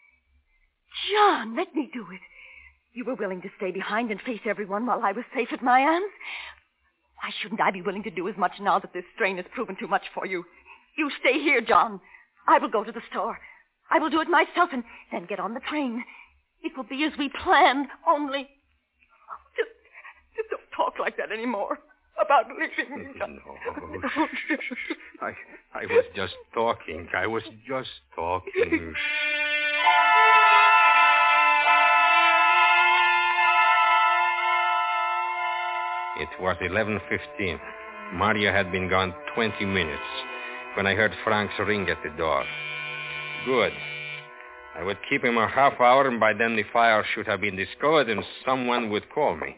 John, let me do it. You were willing to stay behind and face everyone while I was safe at my aunt's. Why shouldn't I be willing to do as much now that this strain has proven too much for you? You stay here, John. I will go to the store. I will do it myself and then get on the train. It will be as we planned, only... Just, just don't talk like that anymore about leaving me. No. I, I was just talking. I was just talking. It was eleven fifteen. Maria had been gone twenty minutes when I heard Frank's ring at the door. Good. I would keep him a half hour, and by then the fire should have been discovered, and someone would call me.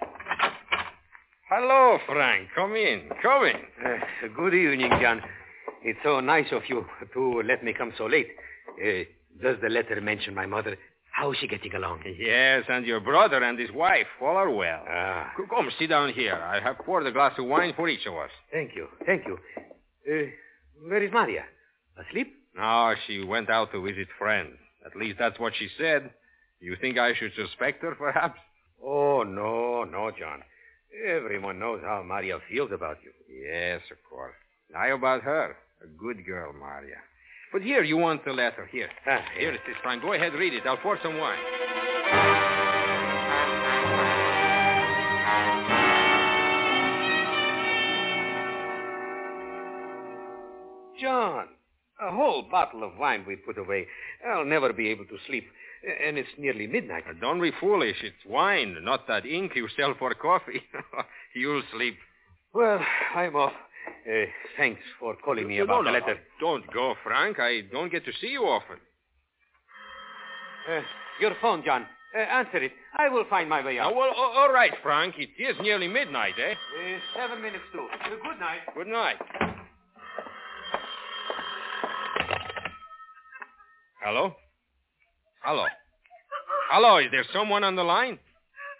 Hello, Frank. Come in. Come in. Uh, good evening, John. It's so nice of you to let me come so late. Uh, does the letter mention my mother? How is she getting along? Yes, and your brother and his wife all are well. Ah. Come, sit down here. I have poured a glass of wine for each of us. Thank you. Thank you. Uh, where is Maria? Asleep? No, she went out to visit friends. At least that's what she said. You think I should suspect her, perhaps? Oh, no, no, John. Everyone knows how Maria feels about you. Yes, of course. Now about her. A good girl, Maria. But here, you want the letter. Here. Ah, here it is, Frank. Go ahead, read it. I'll pour some wine. John, a whole bottle of wine we put away. I'll never be able to sleep. And it's nearly midnight. Now, don't be foolish. It's wine, not that ink you sell for coffee. You'll sleep. Well, I'm off. Uh, thanks for calling me about no, no, the letter. No, don't go, Frank. I don't get to see you often. Uh, your phone, John. Uh, answer it. I will find my way out. Oh, well, all right, Frank. It is nearly midnight, eh? Uh, seven minutes to. Uh, good night. Good night. Hello? Hello? Hello, is there someone on the line?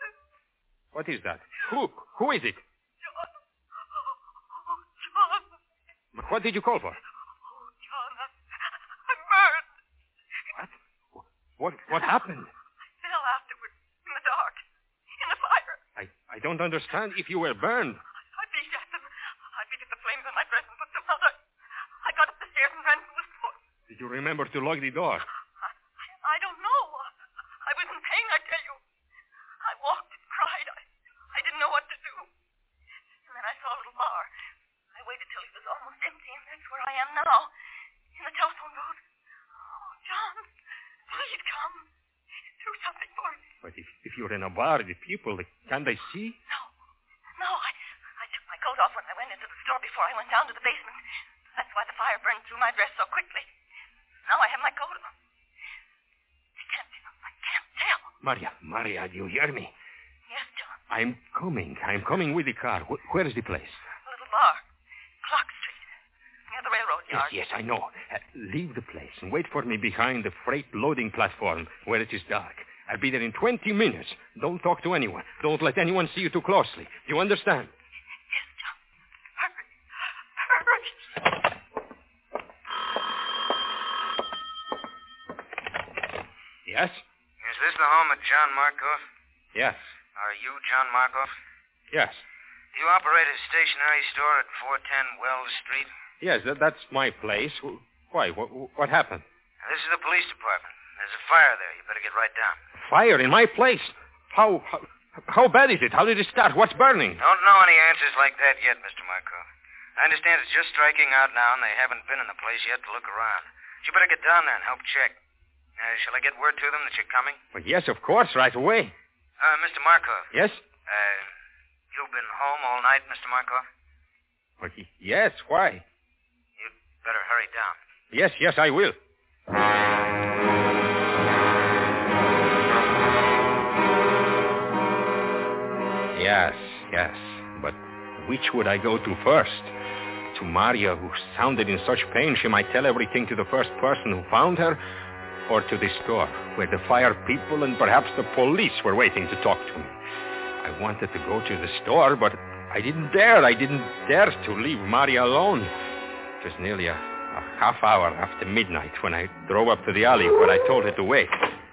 What is that? Who? Who is it? What did you call for? John, I'm burned. What? What, what happened? I fell afterwards in the dark, in the fire. I, I don't understand. If you were burned. I beat at them. I beat at the flames on my dress and put them out. I, I got up the stairs and ran to the store. Did you remember to lock the door? I, I don't know. I was in pain, I tell you. I walked and cried. I, I didn't know what to do. And then I saw a little bar. I waited till it was almost empty, and that's where I am now, in the telephone booth. Oh, John, please come. Do something for me. But if, if you're in a bar, the people, can they see? No. No, I, I took my coat off when I went into the store before I went down to the basement. That's why the fire burned through my dress so quickly. Now I have my coat on. They can't, I can't tell. Maria, Maria, do you hear me? Yes, John. I'm coming. I'm coming with the car. Wh- where is the place? A little bar. Clock Street. Near the railroad Yes, yard. yes, I know. Uh, leave the place and wait for me behind the freight loading platform where it is dark. I'll be there in twenty minutes. Don't talk to anyone. Don't let anyone see you too closely. Do you understand? Yes, John. Hurry. Hurry. Yes? Is this the home of John Markov? Yes. Are you John Markov? Yes. Do you operate a stationery store at four ten Wells Street? Yes, that, that's my place. Why? What, what happened? This is the police department. There's a fire there. You better get right down. Fire in my place? How, how, how bad is it? How did it start? What's burning? Don't know any answers like that yet, Mister Markov. I understand it's just striking out now, and they haven't been in the place yet to look around. But you better get down there and help check. Uh, shall I get word to them that you're coming? Well, yes, of course, right away. Uh, Mister Markov. Yes? Uh, you've been home all night, Mister Markov? Well, yes, why? You'd better hurry down. Yes, yes, I will. Yes, yes. But which would I go to first? To Maria, who sounded in such pain she might tell everything to the first person who found her? Or to the store, where the fire people and perhaps the police were waiting to talk to me? I wanted to go to the store, but I didn't dare. I didn't dare to leave Maria alone. It was nearly a, a half hour after midnight when I drove up to the alley where I told her to wait.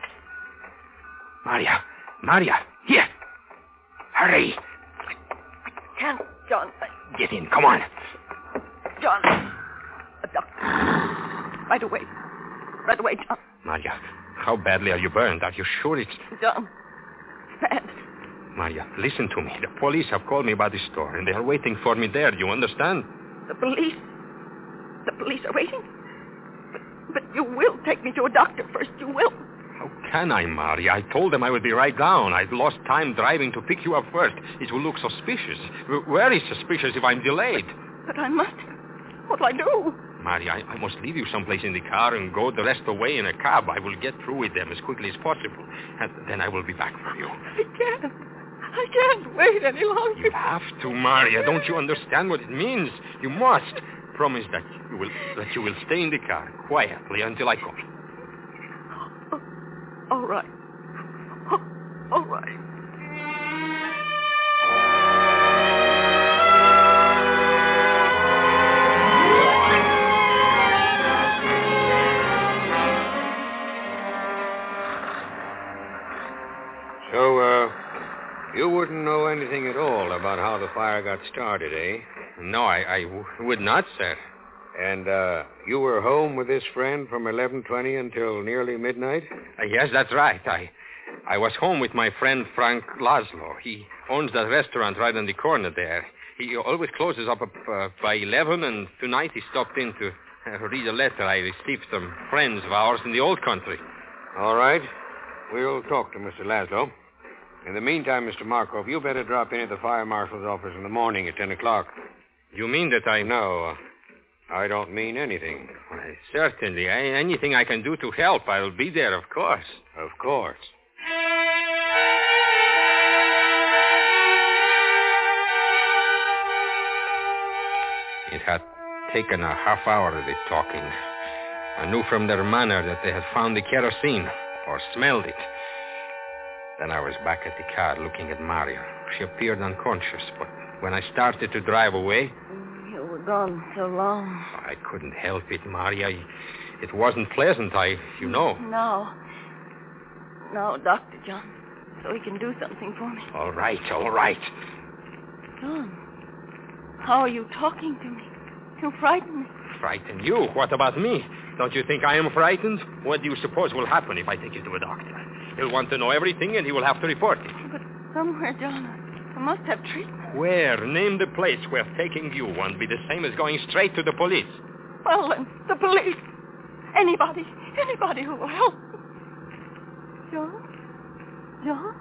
Maria, Maria, here. Hurry. I can't, John. I... Get in, come on. John. A doctor. Right away. Right away, John. Maria, how badly are you burned? Are you sure it's... John. Bad. Maria, listen to me. The police have called me about the store, and they are waiting for me there. Do you understand? The police? The police are waiting? But, but you will take me to a doctor first. You will. How can I, Maria? I told them I would be right down. I've lost time driving to pick you up first. It will look suspicious. Very suspicious if I'm delayed. But, but I must. What'll I do? Maria, I, I must leave you someplace in the car and go the rest of the way in a cab. I will get through with them as quickly as possible. And then I will be back for you. I can't. I can't wait any longer. You have to, Maria. Don't you understand what it means? You must. Promise that you will that you will stay in the car quietly until I call. Oh, all right. Oh, all right. So, uh, you wouldn't know anything at all about how the fire got started, eh? No, I, I w- would not, sir. And, uh, you were home with this friend from eleven twenty until nearly midnight? Uh, yes, that's right. I I was home with my friend Frank Laszlo. He owns that restaurant right on the corner there. He always closes up uh, by eleven, and tonight he stopped in to uh, read a letter I received from friends of ours in the old country. All right. We'll talk to Mister Laszlo. In the meantime, Mister Markov, you better drop in at the fire marshal's office in the morning at ten o'clock. You mean that I... No, I don't mean anything. Well, certainly. I, anything I can do to help, I'll be there, of course. Of course. It had taken a half hour of the talking. I knew from their manner that they had found the kerosene, or smelled it. Then I was back at the car looking at Maria. She appeared unconscious, but when I started to drive away... You were gone so long. I couldn't help it, Maria. It wasn't pleasant, I, you know. Now, now, Doctor John, so he can do something for me. All right, all right. John, how are you talking to me? You frighten me. Frighten you? What about me? Don't you think I am frightened? What do you suppose will happen if I take you to a doctor? He'll want to know everything, and he will have to report it. But somewhere, John, I must have treatment. Where? Name the place where taking you won't be the same as going straight to the police. Well, then, the police. Anybody, anybody who will help me. John? John?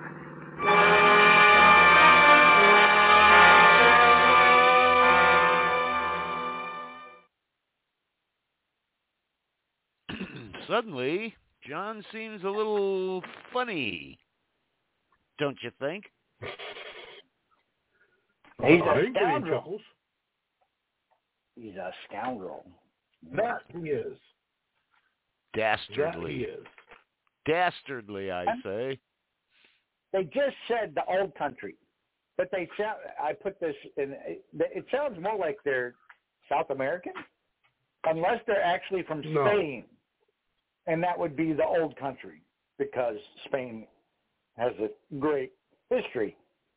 Suddenly, John seems a little funny. Don't you think? He's a scoundrel. He's a scoundrel. That he is. Dastardly. That he is. Dastardly, I say. They just said the old country, but they sound. I put this in. It sounds more like they're South American, unless they're actually from No. Spain, and that would be the old country because Spain has a great history,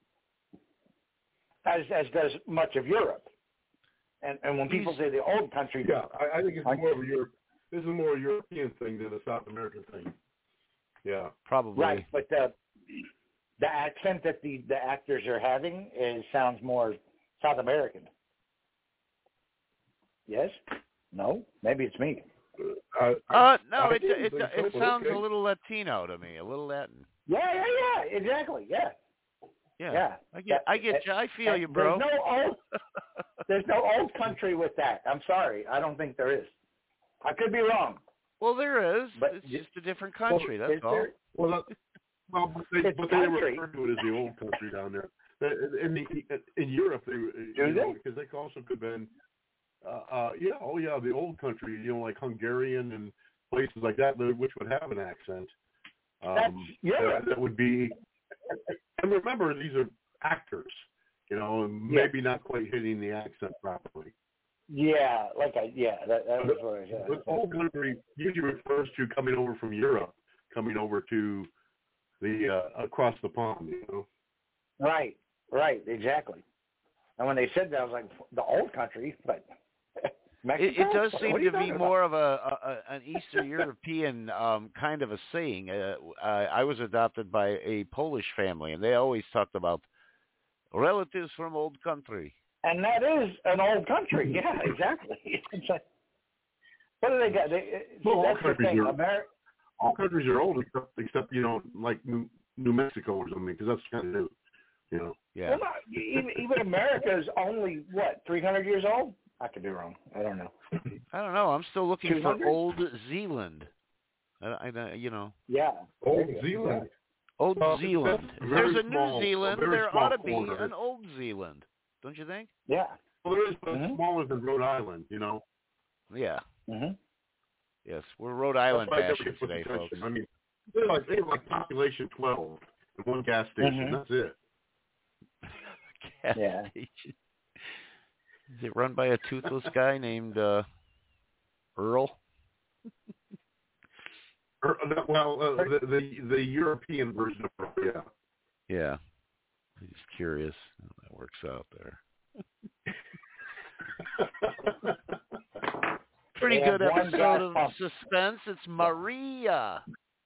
as as does much of Europe. And and when people say the old country, Yeah, I, I think it's more of a Europe. This is more a European thing than a South American thing. Yeah, probably. Right, but the the accent that the, the actors are having is sounds more South American. Yes? No? Maybe it's me. Uh, Uh, no, I it didn't it, think it so, but sounds okay. a little Latino to me, a little Latin. Yeah, yeah, yeah, exactly. Yeah. Yeah, Yeah. I get, I get you. I feel you, bro. There's no old, there's no old country with that. I'm sorry. I don't think there is. I could be wrong. Well, there is. But it's just a different country. Well, that's is all. there- Well, that, well, but they, It's but they country. refer to it as the old country down there. In the, in Europe, they Do you know, they? because they also could have been, uh, uh, yeah, oh yeah, the old country, you know, like Hungarian and places like that, which would have an accent. Um, That's Europe. That, that would be. And remember, these are actors, you know, and maybe not quite hitting the accent properly. Yeah, like I, yeah, that, that was what I said. But old country usually refers to coming over from Europe, coming over to the uh, across the pond, you know. Right, right, exactly. And when they said that, I was like, the old country, but Mexico? It, it does What seem are you to be talking more of a, a, a an Eastern European um, kind of a saying. Uh, I, I was adopted by a Polish family, and they always talked about relatives from old country. And that is an old country. Yeah, exactly. It's like, what do they got? They, Well, all that's the countries thing. are Ameri- all countries are old except except you know like New, New Mexico or something because that's kind of new, you know. Yeah. Well, not, even, even America is only, what, three hundred years old? I could be wrong. I don't know. I don't know. I'm still looking for two hundred? Old Zealand. I, I, you know. Yeah. Old Zealand. Old Well, Zealand. that's There's a very small- New Zealand. a very There small ought to be corner. an Old Zealand. Don't you think? Yeah. Well, there is, but Mhm. it's smaller than Rhode Island, you know. Yeah. Mm-hmm. Yes, we're Rhode Island That's why I bashing never get today, attention. folks. I mean, they're like they have like population twelve in one gas station. Mhm. That's it. Gas Yeah. station. Is it run by a toothless guy named uh, Earl? Or, uh, well, uh, the, the the European version of yeah. Yeah. I'm just curious how that works out there. Pretty They good have one episode gas of pump. Suspense. It's Maria.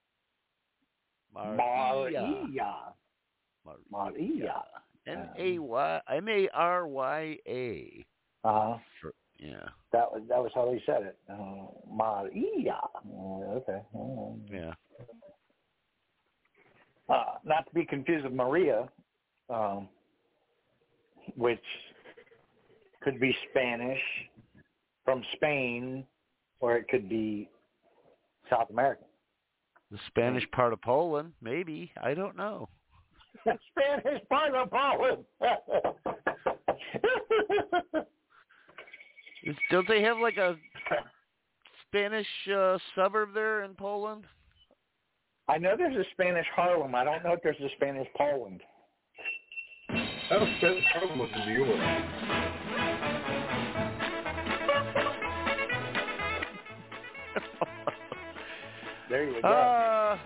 Maria. Maria. M A Y M A R Y A. Uh-huh. Yeah. That was that was how he said it. Uh, Maria. Uh, okay. Uh, Yeah. Uh, not to be confused with Maria, um, which could be Spanish from Spain, or it could be South American. The Spanish part of Poland, maybe. I don't know. Spanish part of Poland. Is, don't they have like a Spanish uh, suburb there in Poland? I know there's a Spanish Harlem. I don't know if there's a Spanish Poland. That was Spanish Harlem was in New York. There you go. Uh,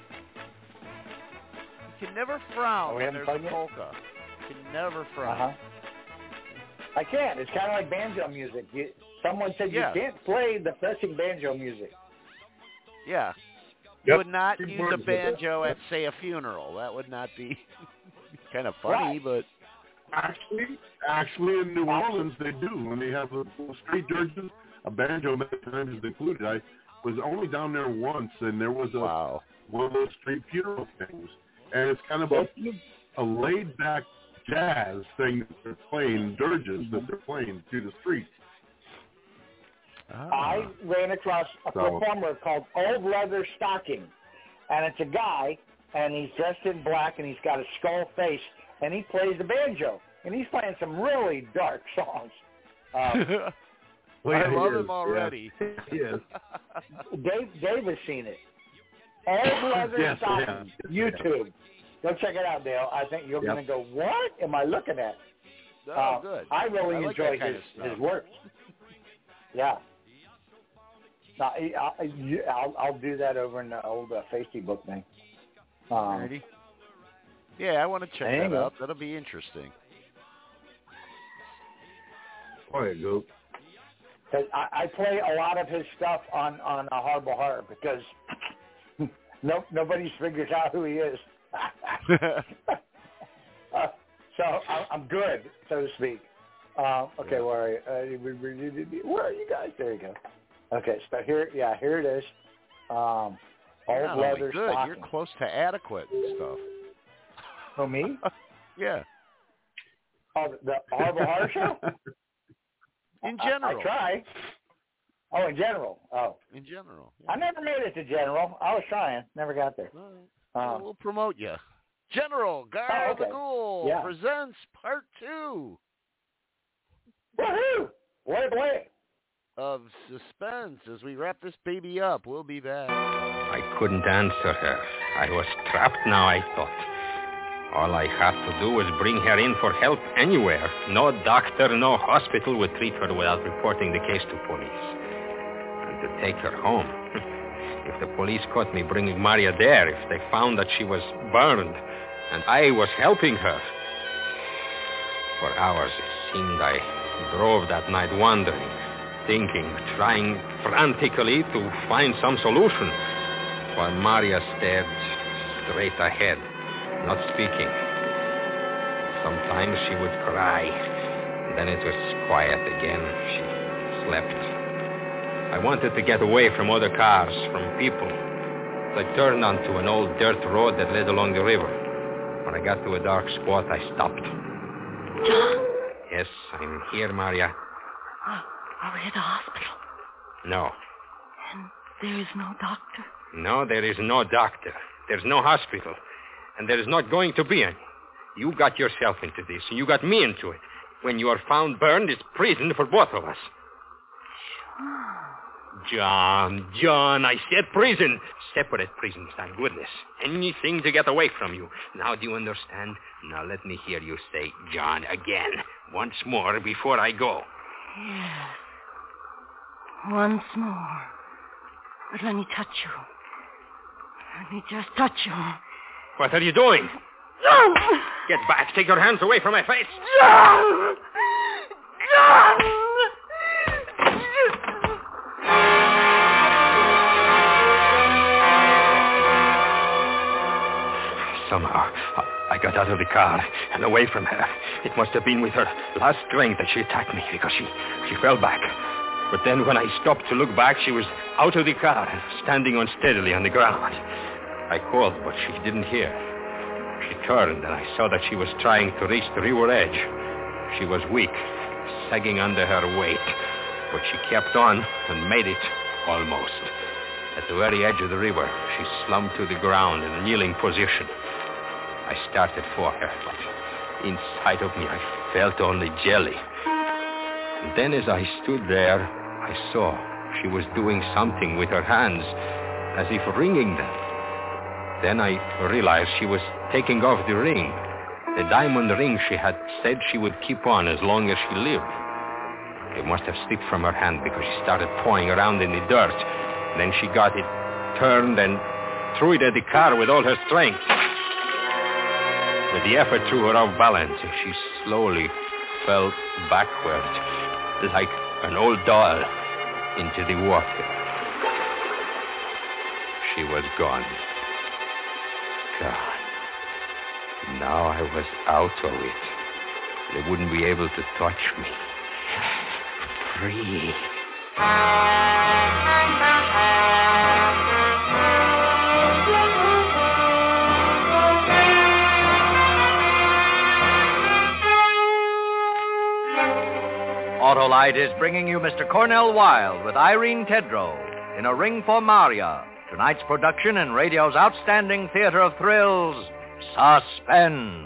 you can never frown Oh, we when haven't there's played a yet? polka. You can never frown. Uh-huh. I can't. It's kind of like banjo music. You, someone said Yeah. you can't play the pressing banjo music. Yeah. You Yep. would not Good use words a with it. banjo at, say, a funeral. That would not be kind of funny, Right. but... Actually, actually, in New Orleans, they do. When they have the street dirges, a banjo many times is included. I was only down there once, and there was a wow. one of those street funeral things, and it's kind of a, a laid-back jazz thing that they're playing, dirges that they're playing through the street. Ah. I ran across a So- performer called Old Leather Stocking, and it's a guy, and he's dressed in black, and he's got a skull face, and he plays the banjo, and he's playing some really dark songs. Um, Well, I yeah, he love is, him already. Yeah. Yes. Dave, Dave has seen it. Old Leather Yes, I have. Stocking, Yes, I YouTube. Go check it out, Dale. I think you're Yep. going to go, what am I looking at? Oh, Uh, good. I really I like enjoy that kind his, of stuff. his work. Yeah. No, I- I'll, you- I'll, I'll do that over in the old uh, Facebook thing. Um, Alrighty. Yeah, I want to check there you that go. out. That'll be interesting. Quiet, Goat. 'cause I, I play a lot of his stuff on on uh, Horrible Horror because no nobody figures out who he is. uh, so I, I'm good, so to speak. Uh, okay, where are you? Uh, where are you guys? There you go. Okay, so here, yeah, here it is. Um, You're old not only leather good, stocking. you're close to adequate and stuff. Oh, me? Yeah. Oh, the Horrible Horror Show? In I- general. I, try. Oh, in general. Oh. In general. I never made it to general. I was trying. Never got there. Well, Um, we'll promote you. General Gar Oh, of the okay. Ghoul Yeah. presents part two woohoo! Way, way. of Suspense as we wrap this baby up. We'll be back. I couldn't answer her. I was trapped now, I thought. All I had to do was bring her in for help anywhere. No doctor, no hospital would treat her without reporting the case to police. And to take her home. If the police caught me bringing Maria there, if they found that she was burned, and I was helping her. For hours it seemed I drove that night wandering, thinking, trying frantically to find some solution, while Maria stared straight ahead, not speaking. Sometimes she would cry. Then it was quiet again. She slept. I wanted to get away from other cars, from people. I turned onto an old dirt road that led along the river. When I got to a dark spot, I stopped. John, Yes, I'm here, Maria. are, are we at the hospital? No. And there is no doctor? No, there is no doctor. There's no hospital. And there is not going to be any. You got yourself into this, and you got me into it. When you are found burned, it's prison for both of us. John, John, I said prison. Separate prisons, thank goodness. Anything to get away from you. Now do you understand? Now let me hear you say John again. Once more before I go. Yes. Once more. But let me touch you. Let me just touch you. What are you doing? John! Get back. Take your hands away from my face. John! John! Somehow, I got out of the car and away from her. It must have been with her last strength that she attacked me because she, she fell back. But then when I stopped to look back, she was out of the car and standing unsteadily on the ground. I called, but she didn't hear. She turned, and I saw that she was trying to reach the river edge. She was weak, sagging under her weight, but she kept on and made it almost. At the very edge of the river, she slumped to the ground in a kneeling position. I started for her, but inside of me I felt only jelly. And then as I stood there, I saw she was doing something with her hands, as if wringing them. Then I realized she was taking off the ring, the diamond ring she had said she would keep on as long as she lived. It must have slipped from her hand because she started pawing around in the dirt. Then she got it turned and threw it at the car with all her strength. With the effort threw her off balance, and she slowly fell backward, like an old doll, into the water. She was gone. Gone. Now I was out of it. They wouldn't be able to touch me. Free. Autolite is bringing you Mister Cornell Wilde with Irene Tedrow in A Ring for Maria, tonight's production in radio's outstanding theater of thrills, Suspense.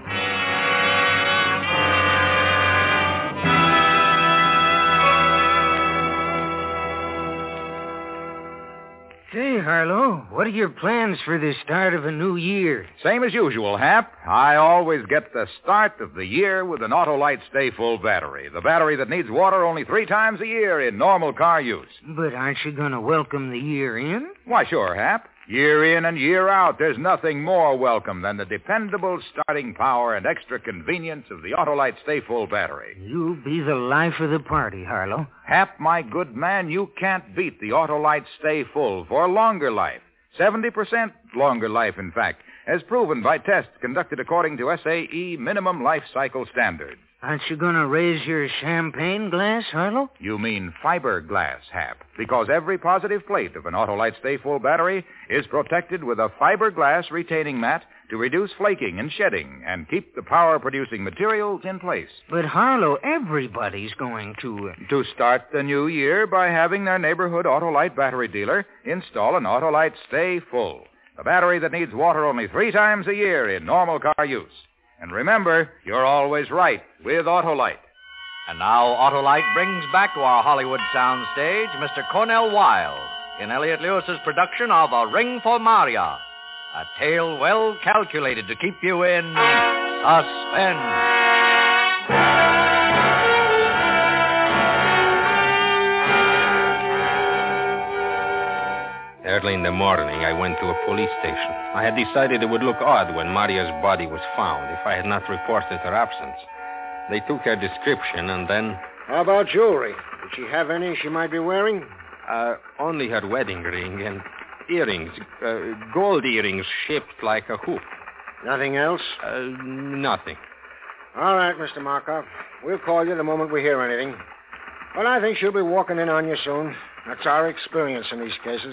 Say, Harlow, what are your plans for the start of a new year? Same as usual, Hap. I always get the start of the year with an Autolite Stay Full battery. The battery that needs water only three times a year in normal car use. But aren't you going to welcome the year in? Why, sure, Hap. Year in and year out, there's nothing more welcome than the dependable starting power and extra convenience of the Autolite Stay Full battery. You'll be the life of the party, Harlow. Hap, my good man, you can't beat the Autolite Stay Full for longer life. seventy percent longer life, in fact, as proven by tests conducted according to S A E minimum life cycle standards. Aren't you going to raise your champagne glass, Harlow? You mean fiberglass, Hap, because every positive plate of an Autolite Stay Full battery is protected with a fiberglass retaining mat to reduce flaking and shedding and keep the power-producing materials in place. But, Harlow, everybody's going to... Uh... To start the new year by having their neighborhood Autolite battery dealer install an Autolite Stay Full, a battery that needs water only three times a year in normal car use. And remember, you're always right with Autolite. And now Autolite brings back to our Hollywood soundstage Mister Cornell Wilde in Elliott Lewis's production of A Ring for Maria, a tale well calculated to keep you in suspense. Early in the morning, I went to a police station. I had decided it would look odd when Maria's body was found if I had not reported her absence. They took her description and then... How about jewelry? Did she have any she might be wearing? Uh, only her wedding ring and earrings, uh, gold earrings shaped like a hoop. Nothing else? Uh, nothing. All right, Mister Markov. We'll call you the moment we hear anything. But I think she'll be walking in on you soon. That's our experience in these cases.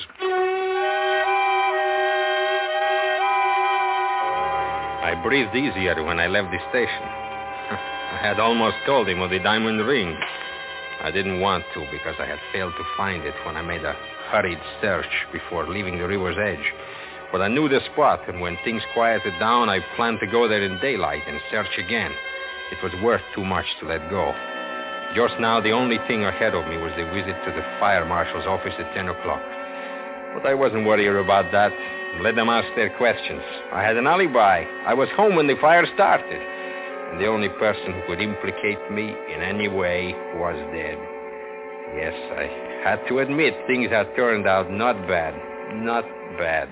I breathed easier when I left the station. I had almost told him of the diamond ring. I didn't want to because I had failed to find it when I made a hurried search before leaving the river's edge. But I knew the spot, and when things quieted down, I planned to go there in daylight and search again. It was worth too much to let go. Just now, the only thing ahead of me was the visit to the fire marshal's office at ten o'clock. But I wasn't worried about that. Let them ask their questions. I had an alibi. I was home when the fire started. And the only person who could implicate me in any way was dead. Yes, I had to admit things had turned out not bad. Not bad.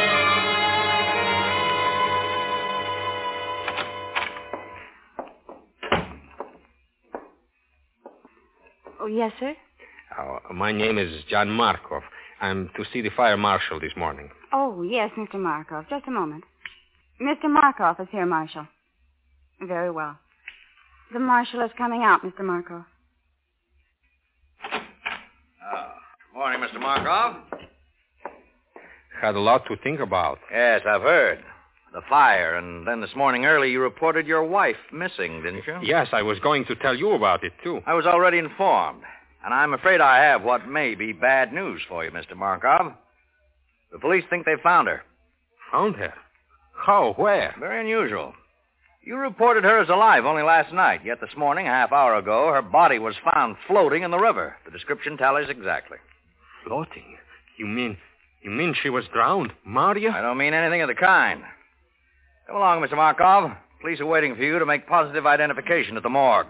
Oh, yes, sir? Uh, my name is John Markov. I'm to see the fire marshal this morning. Oh, yes, Mister Markov. Just a moment. Mister Markov is here, Marshal. Very well. The marshal is coming out, Mister Markov. Uh, morning, Mister Markov. Had a lot to think about. Yes, I've heard. The fire, and then this morning early you reported your wife missing, didn't you? Yes, I was going to tell you about it, too. I was already informed, and I'm afraid I have what may be bad news for you, Mister Markov. The police think they found her. Found her? How? Where? Very unusual. You reported her as alive only last night, yet this morning, a half hour ago, her body was found floating in the river. The description tallies exactly. Floating? You mean, you mean she was drowned? Maria? I don't mean anything of the kind. Come along, Mister Markov. Police are waiting for you to make positive identification at the morgue.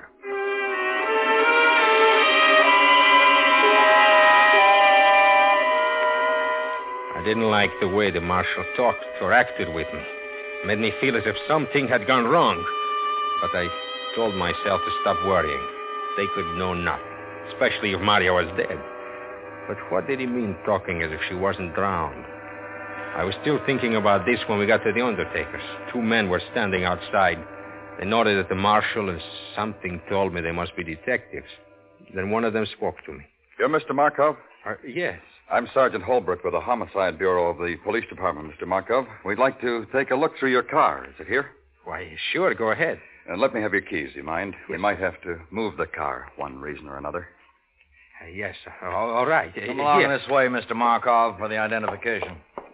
I I didn't like the way the marshal talked or acted with me. It made me feel as if something had gone wrong. But I told myself to stop worrying. They could know nothing, especially if Maria was dead. But what did he mean talking as if she wasn't drowned? I was still thinking about this when we got to the undertaker's. Two men were standing outside. They nodded at the marshal, and something told me they must be detectives. Then one of them spoke to me. You're Mister Markov? Uh, yes. I'm Sergeant Holbrook with the Homicide Bureau of the Police Department, Mister Markov. We'd like to take a look through your car. Is it here? Why, sure, go ahead. And let me have your keys, do you mind? Yes. We might have to move the car, one reason or another. Uh, yes, uh, all, all right. Uh, Come along yes. this way, Mister Markov, for the identification.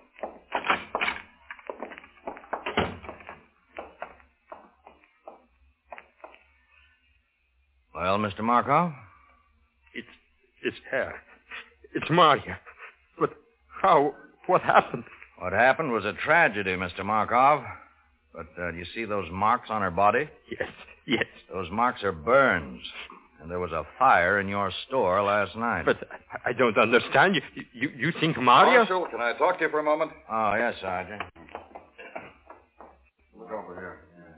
Well, Mister Markov? It's, it's her. It's Maria. But how? What happened? What happened was a tragedy, Mister Markov. But uh, do you see those marks on her body? Yes, yes. Those marks are burns. And there was a fire in your store last night. But I don't understand. You you, you think Maria... Marshal, can I talk to you for a moment? Oh, yes, Sergeant. Look over here.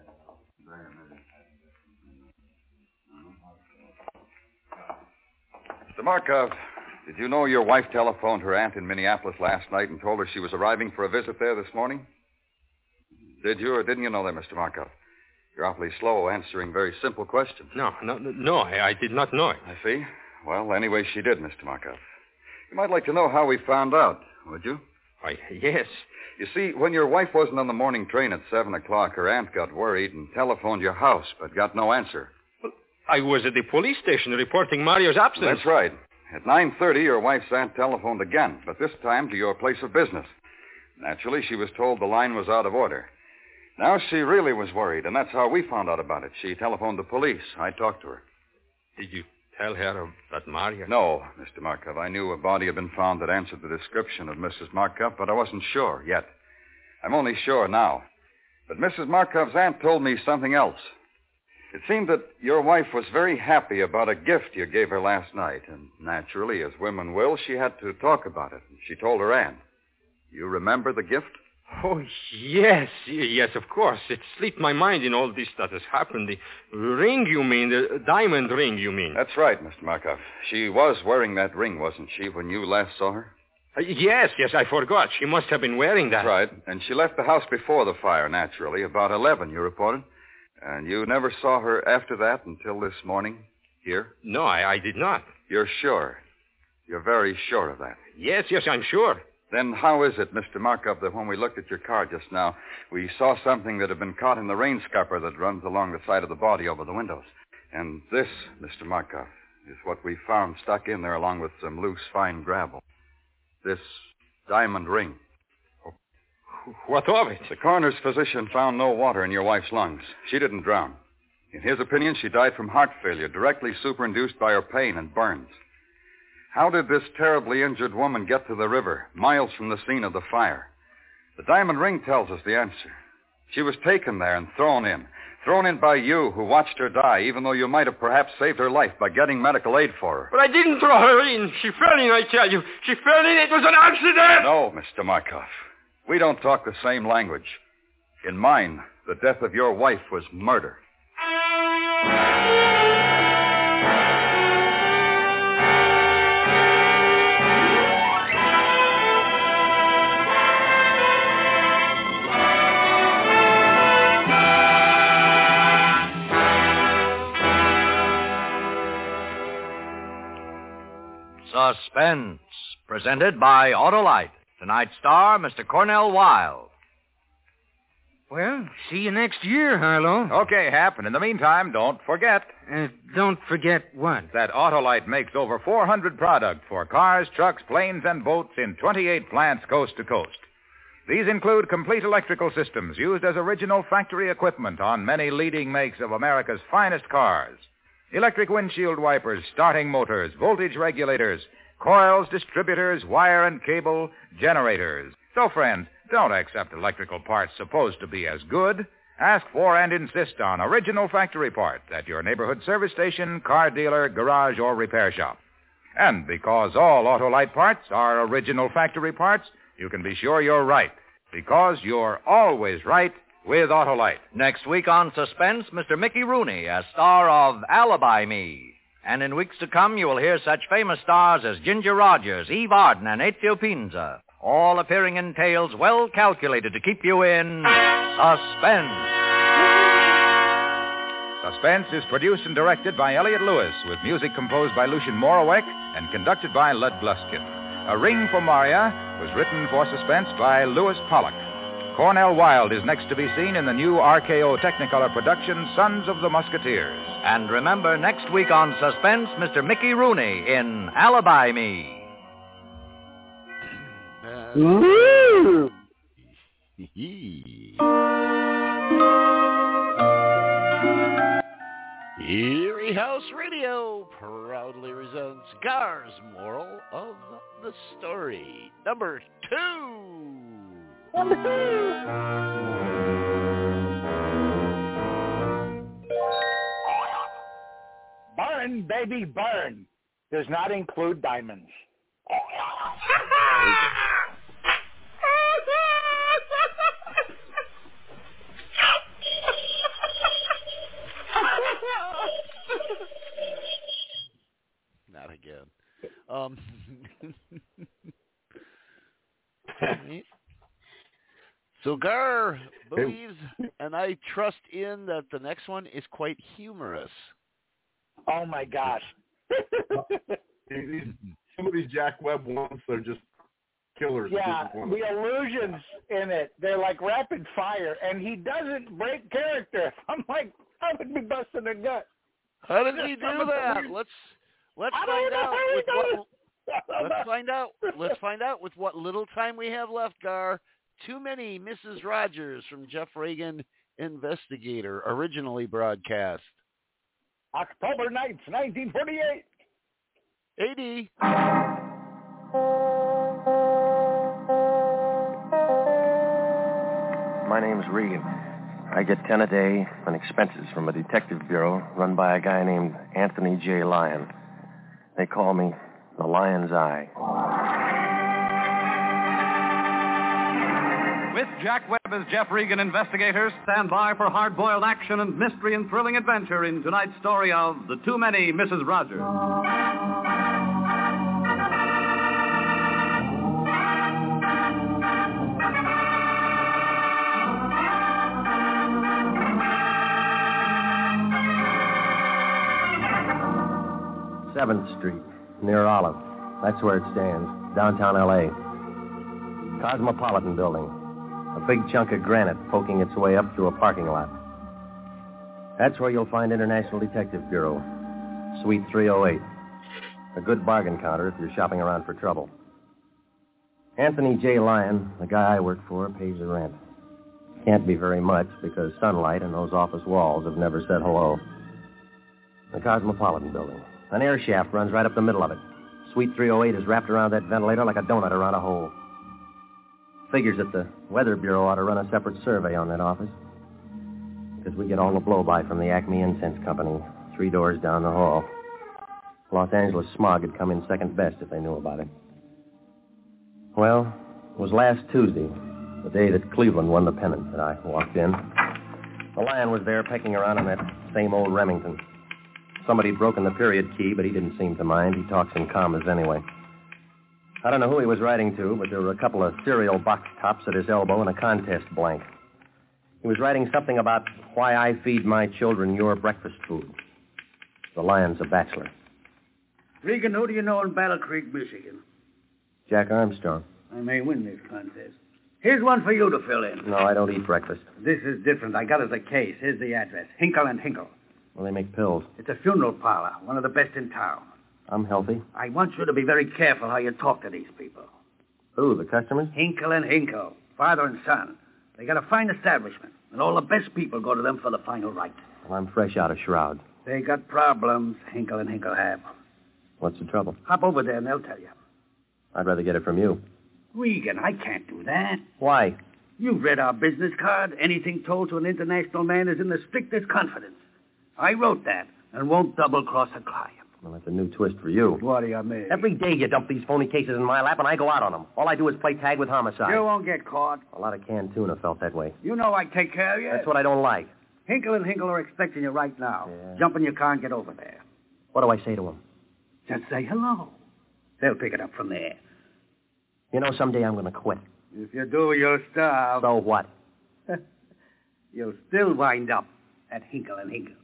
Mister Markov, did you know your wife telephoned her aunt in Minneapolis last night and told her she was arriving for a visit there this morning? Did you or didn't you know that, Mister Markov? You're awfully slow answering very simple questions. No, no, no, I, I did not know it. I see. Well, anyway, she did, Mister Markov. You might like to know how we found out, would you? Why, yes. You see, when your wife wasn't on the morning train at seven o'clock, her aunt got worried and telephoned your house, but got no answer. Well, I was at the police station reporting Maria's absence. That's right. At nine thirty, your wife's aunt telephoned again, but this time to your place of business. Naturally, she was told the line was out of order. Now she really was worried, and that's how we found out about it. She telephoned the police. I talked to her. Did you tell her about Maria? No, Mister Markov. I knew a body had been found that answered the description of Missus Markov, but I wasn't sure yet. I'm only sure now. But Missus Markov's aunt told me something else. It seemed that your wife was very happy about a gift you gave her last night, and naturally, as women will, she had to talk about it. She told her aunt. You remember the gift? Oh, yes, yes, of course. It slipped my mind in all this that has happened. The ring, you mean, the diamond ring, you mean? That's right, Mister Markov. She was wearing that ring, wasn't she, when you last saw her? Uh, yes, yes, I forgot. She must have been wearing that. That's right. And she left the house before the fire, naturally, about eleven, you reported. And you never saw her after that until this morning, here? No, I, I did not. You're sure? You're very sure of that? Yes, yes, I'm sure. Then how is it, Mister Markov, that when we looked at your car just now, we saw something that had been caught in the rain scupper that runs along the side of the body over the windows? And this, Mister Markov, is what we found stuck in there along with some loose, fine gravel. This diamond ring. What of it? The coroner's physician found no water in your wife's lungs. She didn't drown. In his opinion, she died from heart failure, directly superinduced by her pain and burns. How did this terribly injured woman get to the river, miles from the scene of the fire? The diamond ring tells us the answer. She was taken there and thrown in. Thrown in by you, who watched her die, even though you might have perhaps saved her life by getting medical aid for her. But I didn't throw her in. She fell in, I tell you. She fell in. It was an accident. No, Mister Markov. We don't talk the same language. In mine, the death of your wife was murder. Suspense, presented by Autolite. Tonight's star, Mister Cornell Wilde. Well, see you next year, Harlow. Okay, Hap, and in the meantime, don't forget... Uh, don't forget what? That Autolite makes over four hundred products for cars, trucks, planes, and boats in twenty-eight plants coast to coast. These include complete electrical systems used as original factory equipment on many leading makes of America's finest cars. Electric windshield wipers, starting motors, voltage regulators, coils, distributors, wire and cable, generators. So, friends, don't accept electrical parts supposed to be as good. Ask for and insist on original factory parts at your neighborhood service station, car dealer, garage, or repair shop. And because all Autolite parts are original factory parts, you can be sure you're right, because you're always right with Autolite. Next week on Suspense, Mister Mickey Rooney, as star of Alibi Me. And in weeks to come, you will hear such famous stars as Ginger Rogers, Eve Arden, and Ezio Pinza, all appearing in tales well calculated to keep you in suspense. Suspense is produced and directed by Elliot Lewis, with music composed by Lucien Moraweck and conducted by Lud Gluskin. A Ring for Maria was written for Suspense by Louis Pollock. Cornell Wilde is next to be seen in the new R K O Technicolor production, Sons of the Musketeers. And remember, next week on Suspense, Mister Mickey Rooney in Alibi Me. Ooh. Erie House Radio proudly presents Gar's Moral of the Story. Number two. Number two. Burn, baby, burn. Does not include diamonds. Not again. Um, so Gar believes, and I trust in, that the next one is quite humorous. Oh, my gosh. Some of these Jack Webb ones, they're just killers. Yeah, the illusions in it, they're like rapid fire, and he doesn't break character. I'm like, I would be busting a gut. How did he do that? Let's let's find out with what let's find out let's find out with what little time we have left, Gar. Too Many Missus Rogers from Jeff Reagan Investigator, originally broadcast October ninth, nineteen forty-eight. A D. My name's Regan. I get ten a day on expenses from a detective bureau run by a guy named Anthony J. Lyon. They call me the Lion's Eye. With Jack Webb as Jeff Regan Investigator, stand by for hard-boiled action and mystery and thrilling adventure in tonight's story of The Too Many Missus Rogers. seventh Street, near Olive. That's where it stands, downtown L A Cosmopolitan Building. A big chunk of granite poking its way up through a parking lot. That's where you'll find International Detective Bureau, Suite three oh eight. A good bargain counter if you're shopping around for trouble. Anthony J. Lyon, the guy I work for, pays the rent. Can't be very much because sunlight and those office walls have never said hello. The Cosmopolitan Building. An air shaft runs right up the middle of it. Suite three oh eight is wrapped around that ventilator like a donut around a hole. Figures that the Weather Bureau ought to run a separate survey on that office. Because we get all the blow-by from the Acme Incense Company, three doors down the hall. Los Angeles smog had come in second best if they knew about it. Well, it was last Tuesday, the day that Cleveland won the pennant, that I walked in. The Lion was there pecking around on that same old Remington. Somebody had broken the period key, but he didn't seem to mind. He talks in commas anyway. I don't know who he was writing to, but there were a couple of cereal box tops at his elbow and a contest blank. He was writing something about why I feed my children your breakfast food. The Lion's a bachelor. Regan, who do you know in Battle Creek, Michigan? Jack Armstrong. I may win this contest. Here's one for you to fill in. No, I don't eat breakfast. This is different. I got it as a case. Here's the address. Hinkle and Hinkle. Well, they make pills. It's a funeral parlor, one of the best in town. I'm healthy. I want you to be very careful how you talk to these people. Who, the customers? Hinkle and Hinkle, father and son. They got a fine establishment, and all the best people go to them for the final right. Well, I'm fresh out of Shroud. They got problems, Hinkle and Hinkle have. What's the trouble? Hop over there and they'll tell you. I'd rather get it from you. Regan, I can't do that. Why? You've read our business card. Anything told to an international man is in the strictest confidence. I wrote that and won't double-cross a client. Well, that's a new twist for you. What do you mean? Every day you dump these phony cases in my lap, and I go out on them. All I do is play tag with homicide. You won't get caught. A lot of canned tuna felt that way. You know I take care of you. That's what I don't like. Hinkle and Hinkle are expecting you right now. Yeah. Jump in your car and get over there. What do I say to them? Just say hello. They'll pick it up from there. You know, someday I'm going to quit. If you do, you'll starve. So what? You'll still wind up at Hinkle and Hinkle.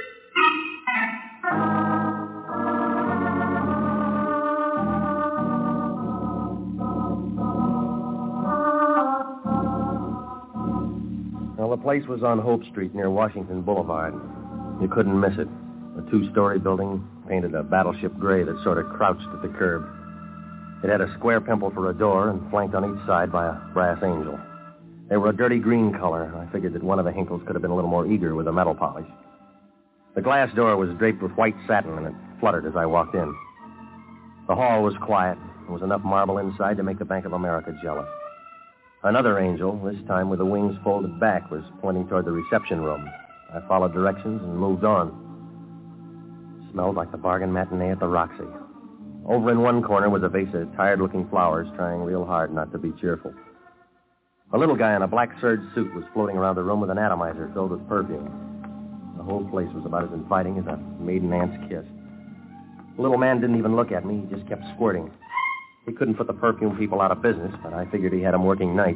Well, the place was on Hope Street near Washington Boulevard. You couldn't miss it. A two-story building, painted a battleship gray that sort of crouched at the curb. It had a square pimple for a door and flanked on each side by a brass angel. They were a dirty green color, and I figured that one of the Hinkles could have been a little more eager with the metal polish. The glass door was draped with white satin, and it fluttered as I walked in. The hall was quiet. There was enough marble inside to make the Bank of America jealous. Another angel, this time with the wings folded back, was pointing toward the reception room. I followed directions and moved on. It smelled like the bargain matinee at the Roxy. Over in one corner was a vase of tired-looking flowers, trying real hard not to be cheerful. A little guy in a black serge suit was floating around the room with an atomizer filled with perfume. The whole place was about as inviting as a maiden aunt's kiss. The little man didn't even look at me. He just kept squirting. He couldn't put the perfume people out of business, but I figured he had them working nights.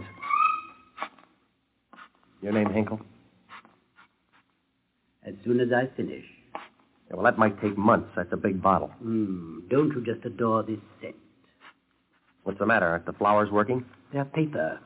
Your name, Hinkle? As soon as I finish. Yeah, well, that might take months. That's a big bottle. Mm, don't you just adore this scent? What's the matter? Aren't the flowers working? They're paper.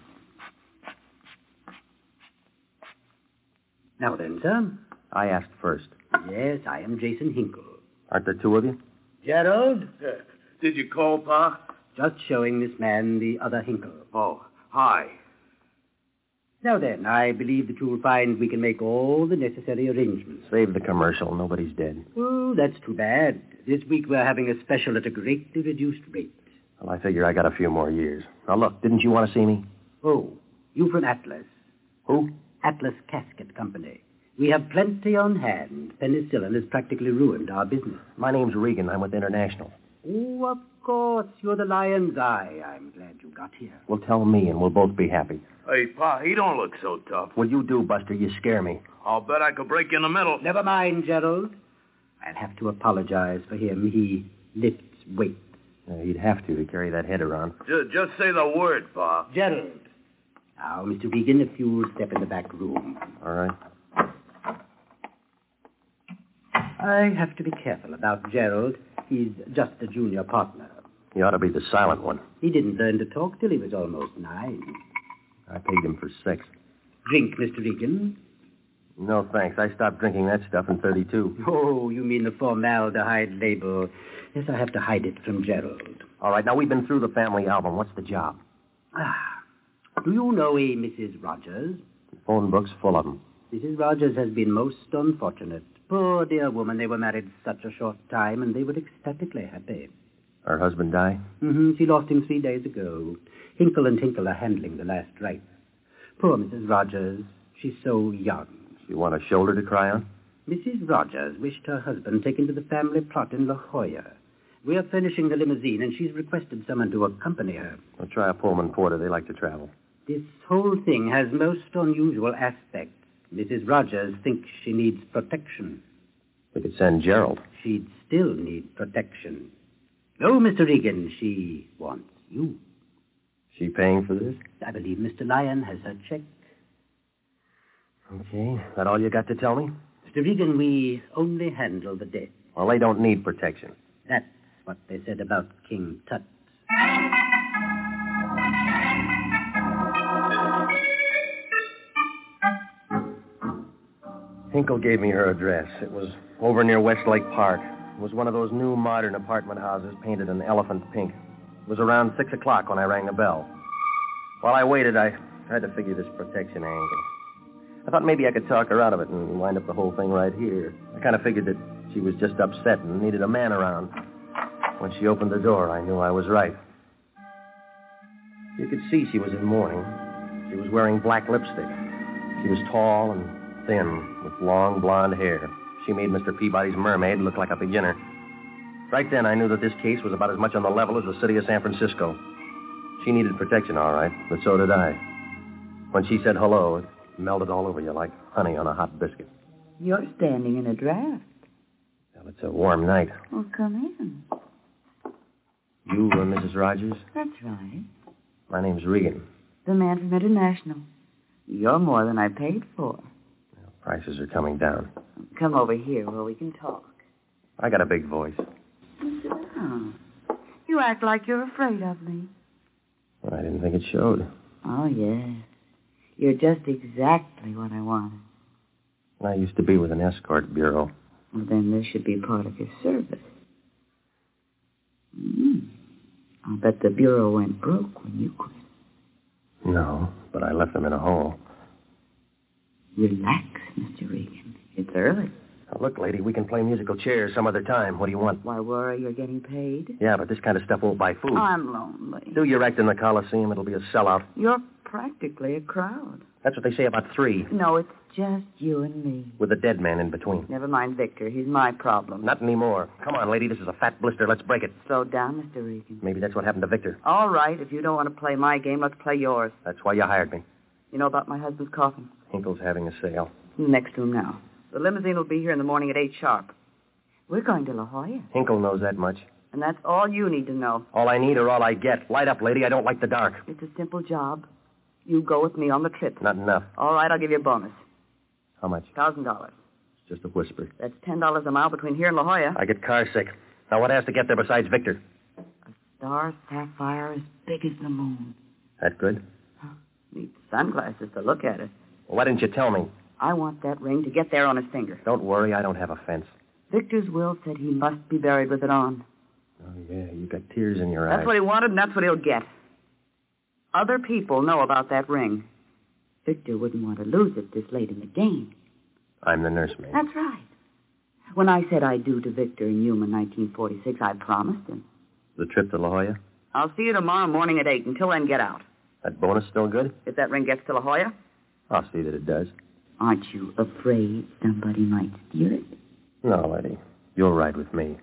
Now then, sir. I asked first. Yes, I am Jason Hinkle. Aren't there two of you? Gerald? Uh, did you call, Pa? Just showing this man the other Hinkle. Oh, hi. Now then, I believe that you will find we can make all the necessary arrangements. Save the commercial. Nobody's dead. Oh, that's too bad. This week we're having a special at a greatly reduced rate. Well, I figure I got a few more years. Now, look, didn't you want to see me? Oh, you from Atlas. Who? Atlas Casket Company. We have plenty on hand. Penicillin has practically ruined our business. My name's Regan. I'm with International. Oh, of course. You're the lion's eye. I'm glad you got here. Well, tell me, and we'll both be happy. Hey, Pa, he don't look so tough. Well, you do, Buster. You scare me. I'll bet I could break in the middle. Never mind, Gerald. I'll have to apologize for him. He lifts weights. Uh, he'd have to to carry that head around. Just, just say the word, Pa. Gerald. Now, Mister Regan, if you'll step in the back room. All right. I have to be careful about Gerald. He's just a junior partner. He ought to be the silent one. He didn't learn to talk till he was almost nine. I paid him for six. Drink, Mister Regan. No, thanks. I stopped drinking that stuff in thirty-two. Oh, you mean the formaldehyde label. Yes, I have to hide it from Gerald. All right, now we've been through the family album. What's the job? Ah, do you know a Missus Rogers? The phone book's full of them. Missus Rogers has been most unfortunate. Poor dear woman, they were married such a short time, and they were ecstatically happy. Her husband died? Mm-hmm. She lost him three days ago. Hinkle and Hinkle are handling the last rites. Poor Missus Rogers. She's so young. You want a shoulder to cry on? Missus Rogers wished her husband taken to the family plot in La Jolla. We are furnishing the limousine, and she's requested someone to accompany her. We'll try a Pullman Porter. They like to travel. This whole thing has most unusual aspects. Missus Rogers thinks she needs protection. We could send Gerald. She'd still need protection. No, Mister Regan, she wants you. She paying for this? I believe Mister Lyon has her check. Okay. That all you got to tell me? Mister Regan, we only handle the dead. Well, they don't need protection. That's what they said about King Tut. Hinkle gave me her address. It was over near Westlake Park. It was one of those new modern apartment houses painted in elephant pink. It was around six o'clock when I rang the bell. While I waited, I tried to figure this protection angle. I thought maybe I could talk her out of it and wind up the whole thing right here. I kind of figured that she was just upset and needed a man around. When she opened the door, I knew I was right. You could see she was in mourning. She was wearing black lipstick. She was tall and thin, with long blonde hair. She made Mister Peabody's mermaid look like a beginner. Right then, I knew that this case was about as much on the level as the city of San Francisco. She needed protection, all right, but so did I. When she said hello, it melted all over you like honey on a hot biscuit. You're standing in a draft. Well, it's a warm night. Well, come in. You uh, Missus Rogers? That's right. My name's Regan. The man from International. You're more than I paid for. Well, prices are coming down. Come over here where we can talk. I got a big voice. Oh. You act like you're afraid of me. Well, I didn't think it showed. Oh, yes. You're just exactly what I wanted. I used to be with an escort bureau. Well, then this should be part of your service. Mm. I'll bet the bureau went broke when you quit. No, but I left them in a hole. Relax, Mister Regan. It's early. Now, look, lady, we can play musical chairs some other time. What do you want? Why worry? You're getting paid? Yeah, but this kind of stuff won't buy food. I'm lonely. Do your act in the Coliseum. It'll be a sellout. You're practically a crowd. That's what they say about three. No, it's just you and me. With a dead man in between. Never mind Victor. He's my problem. Not anymore. Come on, lady. This is a fat blister. Let's break it. Slow down, Mister Regan. Maybe that's what happened to Victor. All right. If you don't want to play my game, let's play yours. That's why you hired me. You know about my husband's coffin? Hinkle's having a sale. Next to him now. The limousine will be here in the morning at eight sharp. We're going to La Jolla. Hinkle knows that much. And that's all you need to know. All I need or all I get. Light up, lady. I don't like the dark. It's a simple job. You go with me on the trip. Not enough. All right, I'll give you a bonus. How much? Thousand dollars. It's just a whisper. That's ten dollars a mile between here and La Jolla. I get car sick. Now, what has to get there besides Victor? A star sapphire as big as the moon. That good? Huh. Need sunglasses to look at it. Well, why didn't you tell me? I want that ring to get there on his finger. Don't worry, I don't have a fence. Victor's will said he must be buried with it on. Oh, yeah, you got tears in your that's eyes. That's what he wanted, and that's what he'll get. Other people know about that ring. Victor wouldn't want to lose it this late in the game. I'm the nursemaid. That's right. When I said I do to Victor in Yuma in nineteen forty-six, I promised him. The trip to La Jolla? I'll see you tomorrow morning at eight. Until then, get out. That bonus still good? If that ring gets to La Jolla? I'll see that it does. Aren't you afraid somebody might steal it? No, Eddie. You'll ride with me.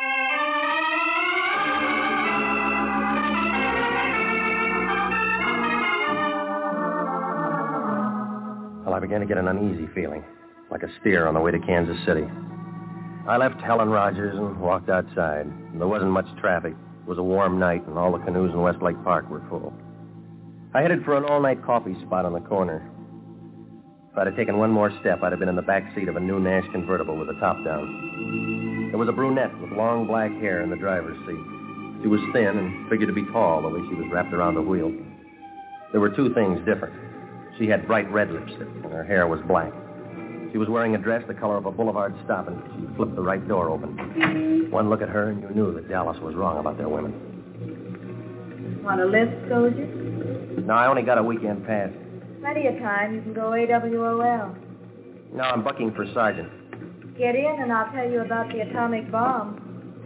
Well, I began to get an uneasy feeling, like a steer on the way to Kansas City. I left Helen Rogers and walked outside. There wasn't much traffic. It was a warm night, and all the canoes in Westlake Park were full. I headed for an all-night coffee spot on the corner. If I'd have taken one more step, I'd have been in the back seat of a new Nash convertible with the top down. There was a brunette with long black hair in the driver's seat. She was thin and figured to be tall, the way she was wrapped around the wheel. There were two things different. She had bright red lipstick, and her hair was black. She was wearing a dress the color of a boulevard stop, and she flipped the right door open. One look at her, and you knew that Dallas was wrong about their women. Want a lift, soldier? No, I only got a weekend pass. Plenty of time. You can go A W O L. No, I'm bucking for sergeant. Get in, and I'll tell you about the atomic bomb.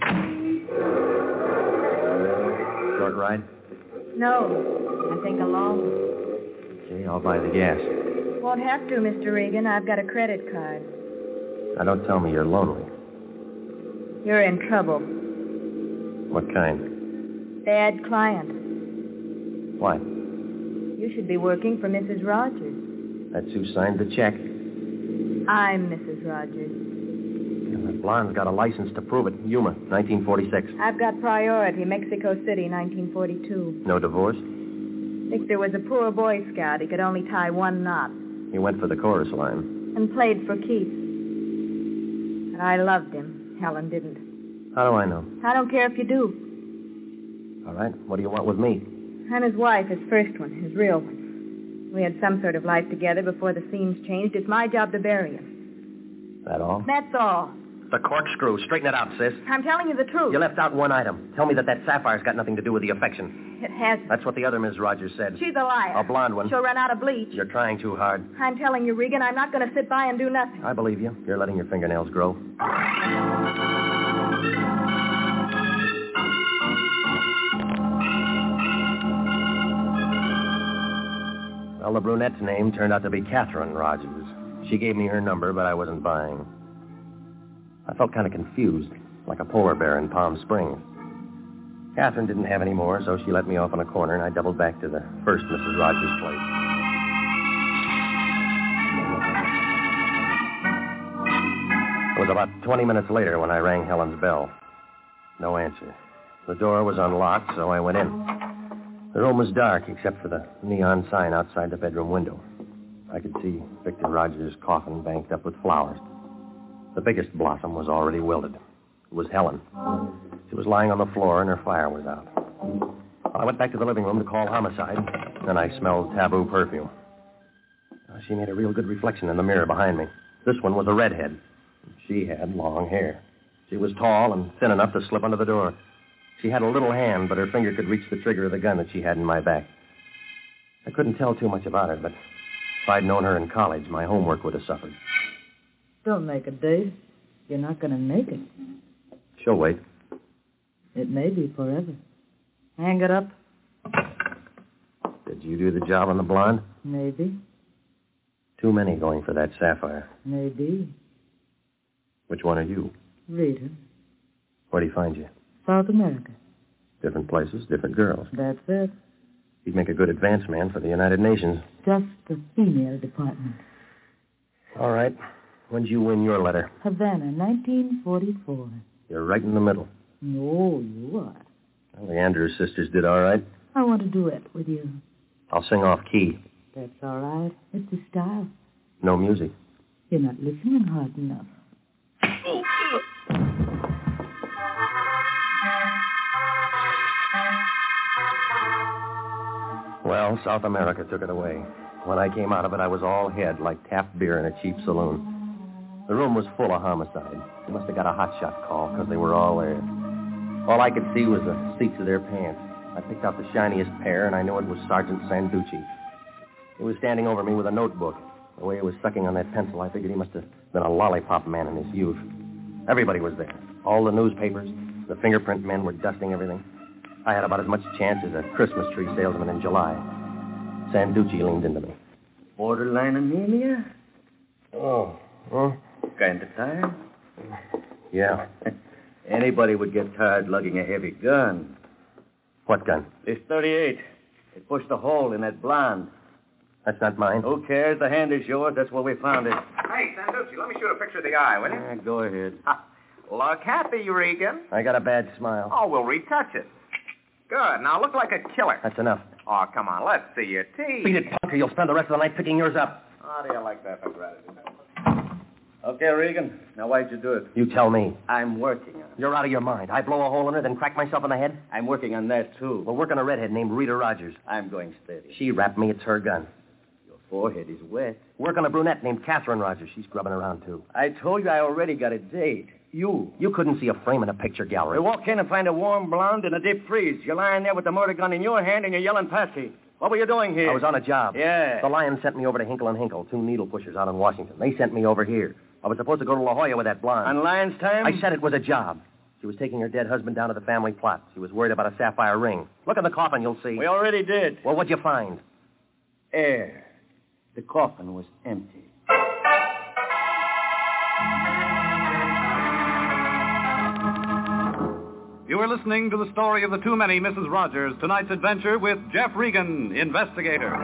Short ride? No, I think a long one. Okay, I'll buy the gas. Won't have to, Mister Regan. I've got a credit card. Now, don't tell me you're lonely. You're in trouble. What kind? Bad client. Why? You should be working for Missus Rogers. That's who signed the check. I'm Missus Rogers. And that blonde's got a license to prove it. Yuma, nineteen forty-six. I've got priority. Mexico City, nineteen forty-two. No divorce? Victor was a poor Boy Scout. He could only tie one knot. He went for the chorus line. And played for keeps. But I loved him. Helen didn't. How do I know? I don't care if you do. All right. What do you want with me? I'm his wife, his first one, his real one. We had some sort of life together before the scenes changed. It's my job to bury him. That all? That's all. The corkscrew. Straighten it out, sis. I'm telling you the truth. You left out one item. Tell me that that sapphire's got nothing to do with the affection. It hasn't. That's what the other Miss Rogers said. She's a liar. A blonde one. She'll run out of bleach. You're trying too hard. I'm telling you, Regan, I'm not going to sit by and do nothing. I believe you. You're letting your fingernails grow. Well, the brunette's name turned out to be Catherine Rogers. She gave me her number, but I wasn't buying. I felt kind of confused, like like a polar bear in Palm Springs. Catherine didn't have any more, so she let me off in a corner, and I doubled back to the first Missus Rogers' place. It was about twenty minutes later when I rang Helen's bell. No answer. The door was unlocked, so I went in. The room was dark except for the neon sign outside the bedroom window. I could see Victor Rogers' coffin banked up with flowers. The biggest blossom was already wilted. It was Helen. She was lying on the floor and her fire was out. I went back to the living room to call homicide, and I smelled taboo perfume. She made a real good reflection in the mirror behind me. This one was a redhead. She had long hair. She was tall and thin enough to slip under the door. She had a little hand, but her finger could reach the trigger of the gun that she had in my back. I couldn't tell too much about her, but if I'd known her in college, my homework would have suffered. Don't make a date. You're not going to make it. She'll wait. It may be forever. Hang it up. Did you do the job on the blonde? Maybe. Too many going for that sapphire. Maybe. Which one are you? Rita. Where'd he find you? South America. Different places, different girls. That's it. He'd make a good advance man for the United Nations. Just the female department. All right. When'd you win your letter? Havana, nineteen forty-four. You're right in the middle. No, you are. Well, the Andrews sisters did all right. I want to duet with you. I'll sing off key. That's all right. It's the style. No music. You're not listening hard enough. Oh. Well, South America took it away. When I came out of it, I was all head, like tapped beer in a cheap saloon. The room was full of homicide. They must have got a hotshot call, because they were all there. All I could see was the seats of their pants. I picked out the shiniest pair, and I knew it was Sergeant Sanducci. He was standing over me with a notebook. The way he was sucking on that pencil, I figured he must have been a lollipop man in his youth. Everybody was there. All the newspapers. The fingerprint men were dusting everything. I had about as much chance as a Christmas tree salesman in July. Sanducci leaned into me. Borderline anemia? Oh, huh? Kind of tired? Yeah. Anybody would get tired lugging a heavy gun. What gun? This thirty-eight. It pushed a hole in that blonde. That's not mine. Who cares? The hand is yours. That's where we found it. Hey, Sanducci, let me shoot a picture of the eye, will you? Yeah, go ahead. Look happy, Regan. I got a bad smile. Oh, we'll retouch it. Good. Now look like a killer. That's enough. Oh, come on. Let's see your teeth. Beat it, punk, or you'll spend the rest of the night picking yours up. How do you like that for gratitude? Okay, Regan. Now, why'd you do it? You tell me. I'm working on it. You're out of your mind. I blow a hole in her, then crack myself in the head? I'm working on that, too. We're working a redhead named Rita Rogers. I'm going steady. She rapped me. It's her gun. Your forehead is wet. Work on a brunette named Catherine Rogers. She's grubbing around, too. I told you I already got a date. You. You couldn't see a frame in a picture gallery. We walk in and find a warm blonde in a deep freeze. You're lying there with the murder gun in your hand and you're yelling Patsy. What were you doing here? I was on a job. Yeah. The Lions sent me over to Hinkle and Hinkle, two needle pushers out in Washington. They sent me over here. I was supposed to go to La Jolla with that blonde. On Lion's time? I said it was a job. She was taking her dead husband down to the family plot. She was worried about a sapphire ring. Look in the coffin, you'll see. We already did. Well, what'd you find? Air. The coffin was empty. You are listening to the story of the Too Many Missus Rogers, tonight's adventure with Jeff Regan, investigator.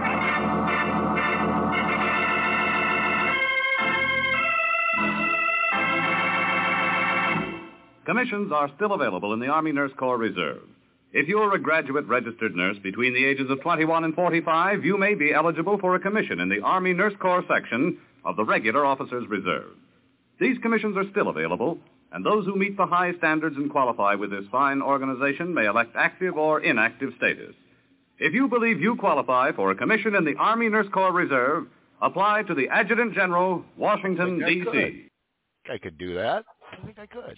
Commissions are still available in the Army Nurse Corps Reserve. If you are a graduate registered nurse between the ages of twenty-one and forty-five, you may be eligible for a commission in the Army Nurse Corps section of the Regular Officers Reserve. These commissions are still available, and those who meet the high standards and qualify with this fine organization may elect active or inactive status. If you believe you qualify for a commission in the Army Nurse Corps Reserve, apply to the Adjutant General, Washington, D C I could do that. I think I could.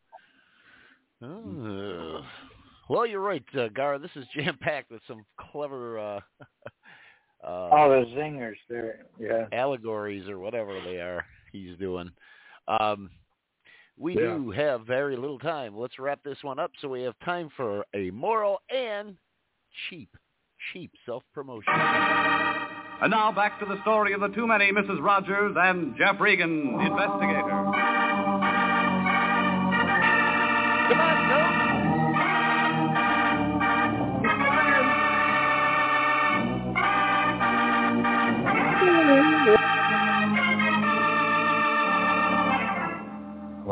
Oh. Well, you're right, uh, Gar. This is jam-packed with some clever uh, uh, oh, the zingers there, yeah, allegories or whatever they are he's doing. Um, we yeah. do have very little time. Let's wrap this one up so we have time for a moral and cheap, cheap self-promotion. And now back to the story of the Too Many Missus Rogers and Jeff Regan, investigator.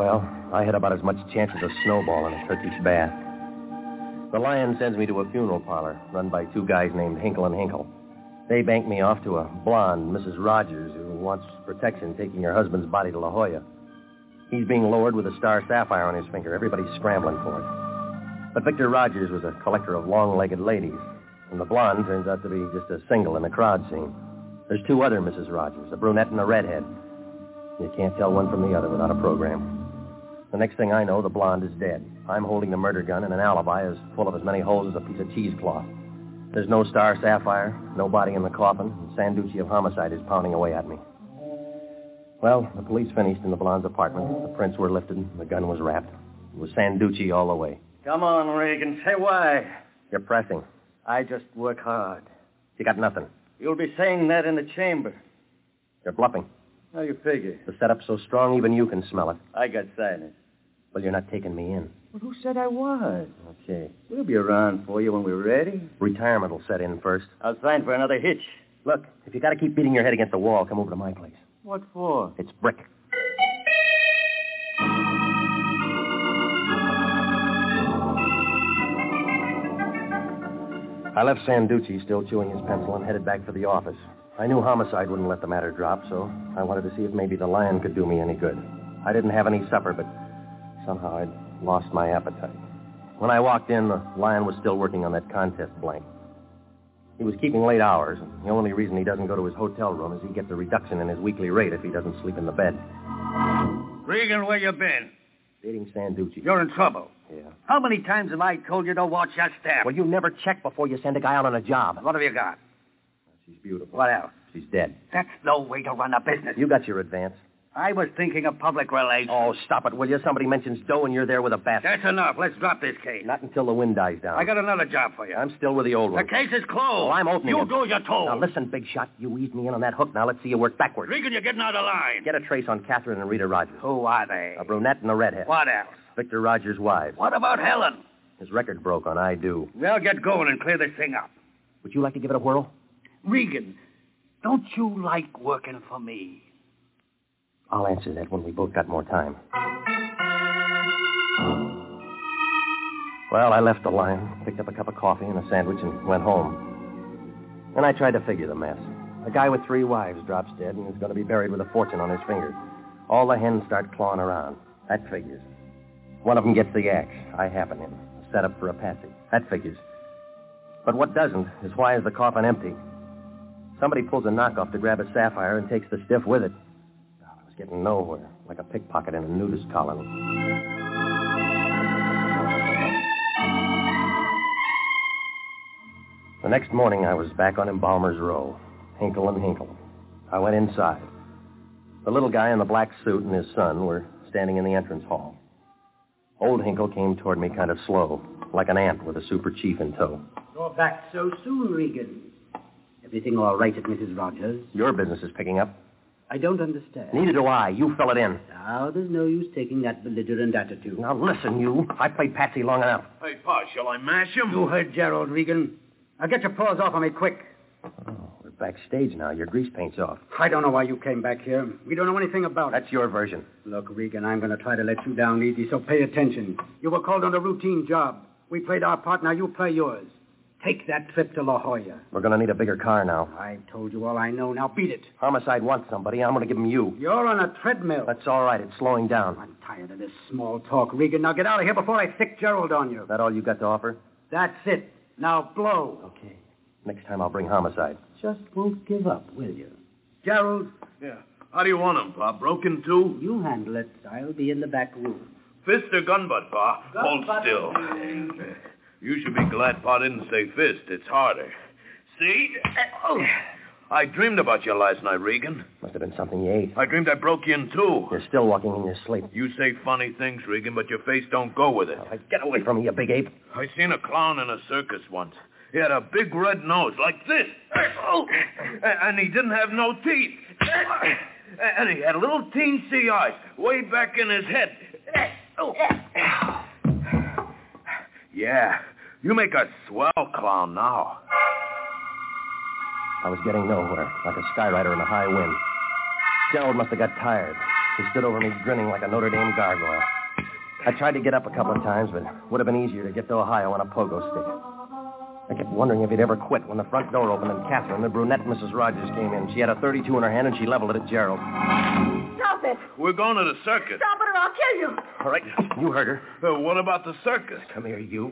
Well, I had about as much chance as a snowball in a Turkish bath. The Lion sends me to a funeral parlor run by two guys named Hinkle and Hinkle. They bank me off to a blonde Missus Rogers who wants protection taking her husband's body to La Jolla. He's being lowered with a star sapphire on his finger. Everybody's scrambling for it. But Victor Rogers was a collector of long-legged ladies, and the blonde turns out to be just a single in the crowd scene. There's two other Missus Rogers, a brunette and a redhead. You can't tell one from the other without a program. The next thing I know, the blonde is dead. I'm holding the murder gun, and an alibi is full of as many holes as a piece of cheesecloth. There's no star sapphire, no body in the coffin, and Sanducci of homicide is pounding away at me. Well, the police finished in the blonde's apartment. The prints were lifted, and the gun was wrapped. It was Sanducci all the way. Come on, Regan. Say why. You're pressing. I just work hard. You got nothing. You'll be saying that in the chamber. You're bluffing. How you figure? The setup's so strong, even you can smell it. I got silence. Well, you're not taking me in. Well, who said I was? Okay. We'll be around for you when we're ready. Retirement will set in first. I'll sign for another hitch. Look, if you got to keep beating your head against the wall, come over to my place. What for? It's brick. I left Sanducci still chewing his pencil and headed back for the office. I knew homicide wouldn't let the matter drop, so I wanted to see if maybe the Lion could do me any good. I didn't have any supper, but somehow I'd lost my appetite. When I walked in, the Lion was still working on that contest blank. He was keeping late hours, and the only reason he doesn't go to his hotel room is he gets a reduction in his weekly rate if he doesn't sleep in the bed. Regan, where you been? Dating Sanducci. You're in trouble. Yeah. How many times have I told you to watch that staff? Well, you never check before you send a guy out on a job. What have you got? She's beautiful. What else? She's dead. That's no way to run a business. You got your advance. I was thinking of public relations. Oh, stop it, will you? Somebody mentions dough and you're there with a bat. That's enough. Let's drop this case. Not until the wind dies down. I got another job for you. I'm still with the old one. The case is closed. Well, I'm opening You it. do as you're told. Now, listen, big shot. You eased me in on that hook. Now, let's see you work backwards. Regan, you're getting out of line. Get a trace on Catherine and Rita Rogers. Who are they? A brunette and a redhead. What else? Victor Rogers' wives. What about Helen? His record broke on I Do. Well, get going and clear this thing up. Would you like to give it a whirl? Regan, don't you like working for me? I'll answer that when we both got more time. Well, I left the line, picked up a cup of coffee and a sandwich, and went home. Then I tried to figure the mess. A guy with three wives drops dead and is going to be buried with a fortune on his finger. All the hens start clawing around. That figures. One of them gets the axe. I happen in. Set up for a patsy. That figures. But what doesn't is why is the coffin empty? Somebody pulls a knockoff to grab a sapphire and takes the stiff with it. I was getting nowhere, like a pickpocket in a nudist colony. The next morning, I was back on Embalmer's Row, Hinkle and Hinkle. I went inside. The little guy in the black suit and his son were standing in the entrance hall. Old Hinkle came toward me kind of slow, like an ant with a super chief in tow. You're back so soon, Regan. Everything all right at Missus Rogers? Your business is picking up. I don't understand. Neither do I. You fill it in. Now, there's no use taking that belligerent attitude. Now, listen, you. I played Patsy long enough. Hey, Pa, shall I mash him? You heard Gerald, Regan. Now, get your paws off of me, quick. Oh, we're backstage now. Your grease paint's off. I don't know why you came back here. We don't know anything about it. That's your version. Look, Regan, I'm going to try to let you down easy, so pay attention. You were called on a routine job. We played our part, now you play yours. Take that trip to La Jolla. We're going to need a bigger car now. I've told you all I know. Now beat it. Homicide wants somebody. I'm going to give him you. You're on a treadmill. That's all right. It's slowing down. I'm tired of this small talk, Regan. Now get out of here before I stick Gerald on you. Is that all you got to offer? That's it. Now blow. Okay. Next time I'll bring homicide. Just won't give up, will you? Gerald? Yeah. How do you want him, Pa? Broken too? You handle it. I'll be in the back room. Fist or gun butt, Pa? Gun Hold butt. still. You should be glad Pa didn't say fist. It's harder. See? Oh. I dreamed about you last night, Regan. Must have been something you ate. I dreamed I broke you in two. You're still walking in your sleep. You say funny things, Regan, but your face don't go with it. Oh, get away from me, you big ape. I seen a clown in a circus once. He had a big red nose like this. Oh. And he didn't have no teeth. And he had little teensy eyes way back in his head. Oh. Yeah, you make a swell clown now. I was getting nowhere, like a skyrider in a high wind. Gerald must have got tired. He stood over me grinning like a Notre Dame gargoyle. I tried to get up a couple of times, but it would have been easier to get to Ohio on a pogo stick. I kept wondering if he'd ever quit when the front door opened and Catherine, the brunette Missus Rogers, came in. She had a thirty-two in her hand and she leveled it at Gerald. Stop it! We're going to the circus. Stop it or I'll kill you! All right, you heard her. Uh, what about the circus? Come here, you.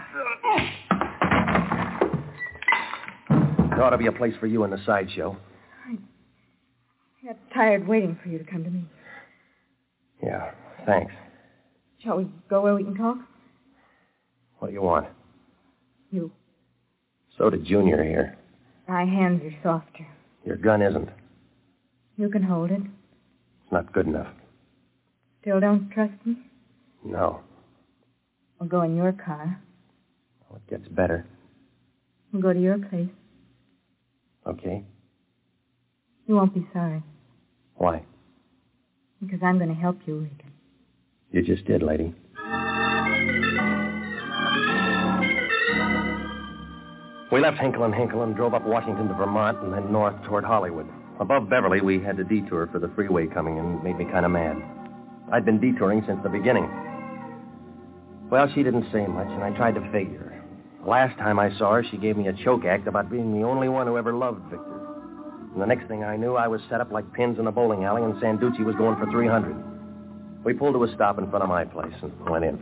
There ought to be a place for you in the sideshow. I got tired waiting for you to come to me. Yeah, thanks. Shall we go where we can talk? What do you want? You. So did Junior here. My hands are softer. Your gun isn't. You can hold it. It's not good enough. Still don't trust me? No. We'll go in your car. Oh, it gets better. We'll go to your place. Okay. You won't be sorry. Why? Because I'm going to help you, Regan. You just did, lady. We left Hinkle and Hinkle and drove up Washington to Vermont and then north toward Hollywood. Above Beverly, we had to detour for the freeway coming in. It made me kind of mad. I'd been detouring since the beginning. Well, she didn't say much, and I tried to figure. Last time I saw her, she gave me a choke act about being the only one who ever loved Victor. And the next thing I knew, I was set up like pins in a bowling alley, and Sanducci was going for three hundred. We pulled to a stop in front of my place and went in.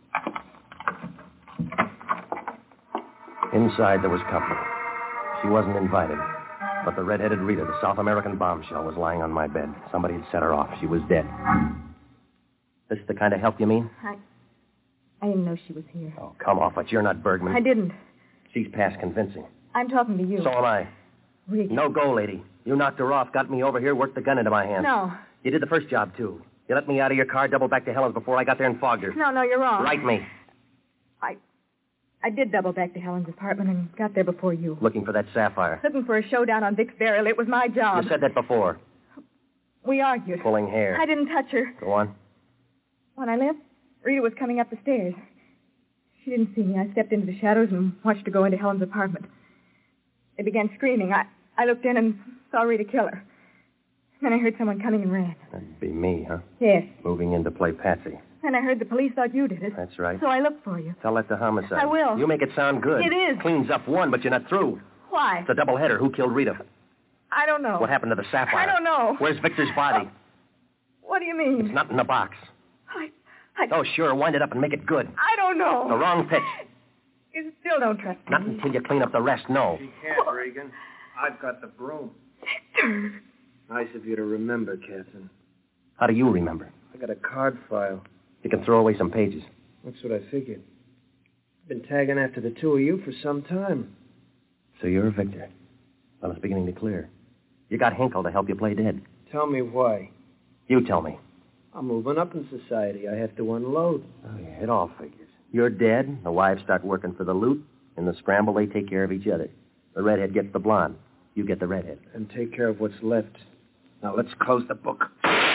Inside, there was company. She wasn't invited. But the red-headed Rita, the South American bombshell, was lying on my bed. Somebody had set her off. She was dead. This the kind of help you mean? I... I didn't know she was here. Oh, come off it. You're not Bergman. I didn't. She's past convincing. I'm talking to you. So am I. Rick. No go, lady. You knocked her off, got me over here, worked the gun into my hand. No. You did the first job, too. You let me out of your car, doubled back to Helen's before I got there and fogged her. No, no, you're wrong. Right me. I... I did double back to Helen's apartment and got there before you. Looking for that sapphire. Looking for a showdown on Vic's burial. It was my job. You said that before. We argued. Pulling hair. I didn't touch her. Go on. When I left, Rita was coming up the stairs. She didn't see me. I stepped into the shadows and watched her go into Helen's apartment. They began screaming. I, I looked in and saw Rita kill her. Then I heard someone coming and ran. That'd be me, huh? Yes. Moving in to play Patsy. Then I heard the police thought you did it. That's right. So I looked for you. Tell that to homicide. I will. You make it sound good. It is. Cleans up one, but you're not through. Why? It's a doubleheader. Who killed Rita? I don't know. What happened to the sapphire? I don't know. Where's Victor's body? What do you mean? It's not in the box. I... I... Oh, sure. Wind it up and make it good. I don't know. The wrong pitch. You still don't trust me. Not until you clean up the rest, no. She can't, Regan. I've got the broom. Victor. Nice of you to remember, Captain. How do you remember? I got a card file. You can throw away some pages. That's what I figured. I've been tagging after the two of you for some time. So you're Victor. Well, it's beginning to clear. You got Hinkle to help you play dead. Tell me why. You tell me. I'm moving up in society. I have to unload. Oh, yeah, it all figures. You're dead. The wives start working for the loot. In the scramble, they take care of each other. The redhead gets the blonde. You get the redhead. And take care of what's left. Now, let's close the book.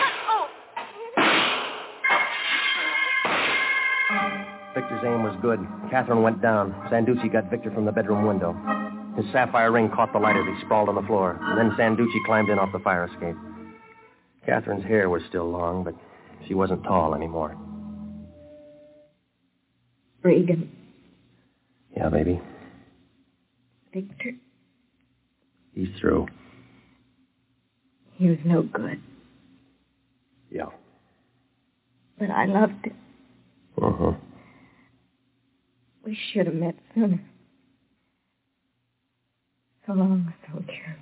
Victor's aim was good. Catherine went down. Sanducci got Victor from the bedroom window. His sapphire ring caught the light as he sprawled on the floor. And then Sanducci climbed in off the fire escape. Catherine's hair was still long, but she wasn't tall anymore. Regan. Yeah, baby. Victor. He's through. He was no good. Yeah. But I loved him. Uh-huh. We should have met sooner. So long, soldier.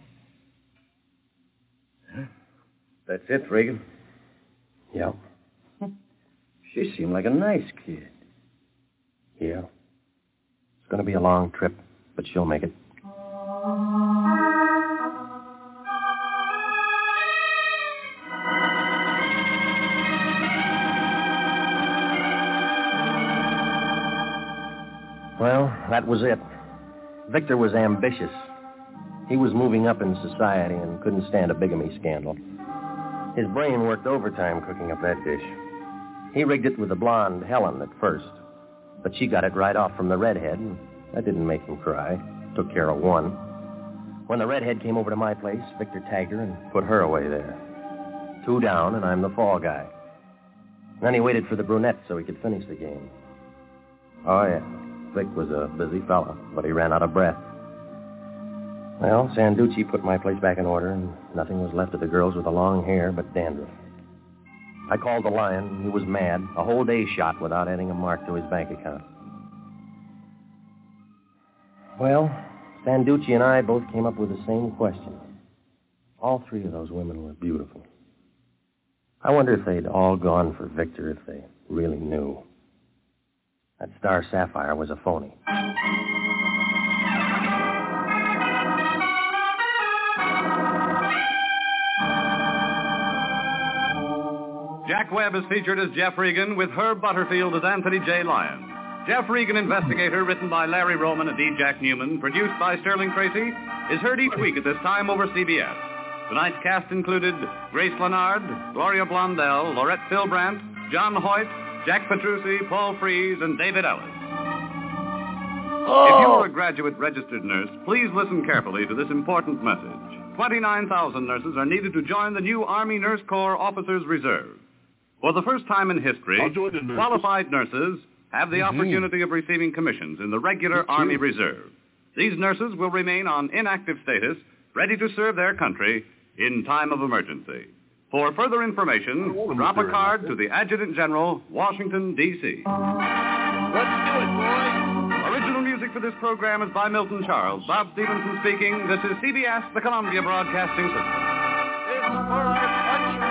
That's it, Regan? Yeah. She seemed like a nice kid. Yeah. It's going to be a long trip, but she'll make it. Well, that was it. Victor was ambitious. He was moving up in society and couldn't stand a bigamy scandal. His brain worked overtime cooking up that dish. He rigged it with the blonde Helen at first, but she got it right off from the redhead, and that didn't make him cry. Took care of one. When the redhead came over to my place, Victor tagged her and put her away there. Two down, and I'm the fall guy. Then he waited for the brunette so he could finish the game. Oh, yeah. Vic was a busy fellow, but he ran out of breath. Well, Sanducci put my place back in order, and nothing was left of the girls with the long hair but dandruff. I called the lion. He was mad. A whole day shot without adding a mark to his bank account. Well, Sanducci and I both came up with the same question. All three of those women were beautiful. I wonder if they'd all gone for Victor if they really knew. That Star Sapphire was a phony. Jack Webb is featured as Jeff Regan with Herb Butterfield as Anthony J. Lyon. Jeff Regan, Investigator, written by Larry Roman and E. Jack Newman, produced by Sterling Tracy, is heard each week at this time over C B S. Tonight's cast included Grace Lennard, Gloria Blondell, Laurette Philbrandt, John Hoyt, Jack Petrucci, Paul Frees, and David Ellis. Oh. If you're a graduate registered nurse, please listen carefully to this important message. twenty-nine thousand nurses are needed to join the new Army Nurse Corps Officers Reserve. For the first time in history, qualified nurses have the mm-hmm. opportunity of receiving commissions in the regular Army Reserve. These nurses will remain on inactive status, ready to serve their country in time of emergency. For further information, drop a card to the Adjutant General, Washington, D C Let's do it, boys. Original music for this program is by Milton Charles. Bob Stevenson speaking. This is C B S, the Columbia Broadcasting System. It's for our country.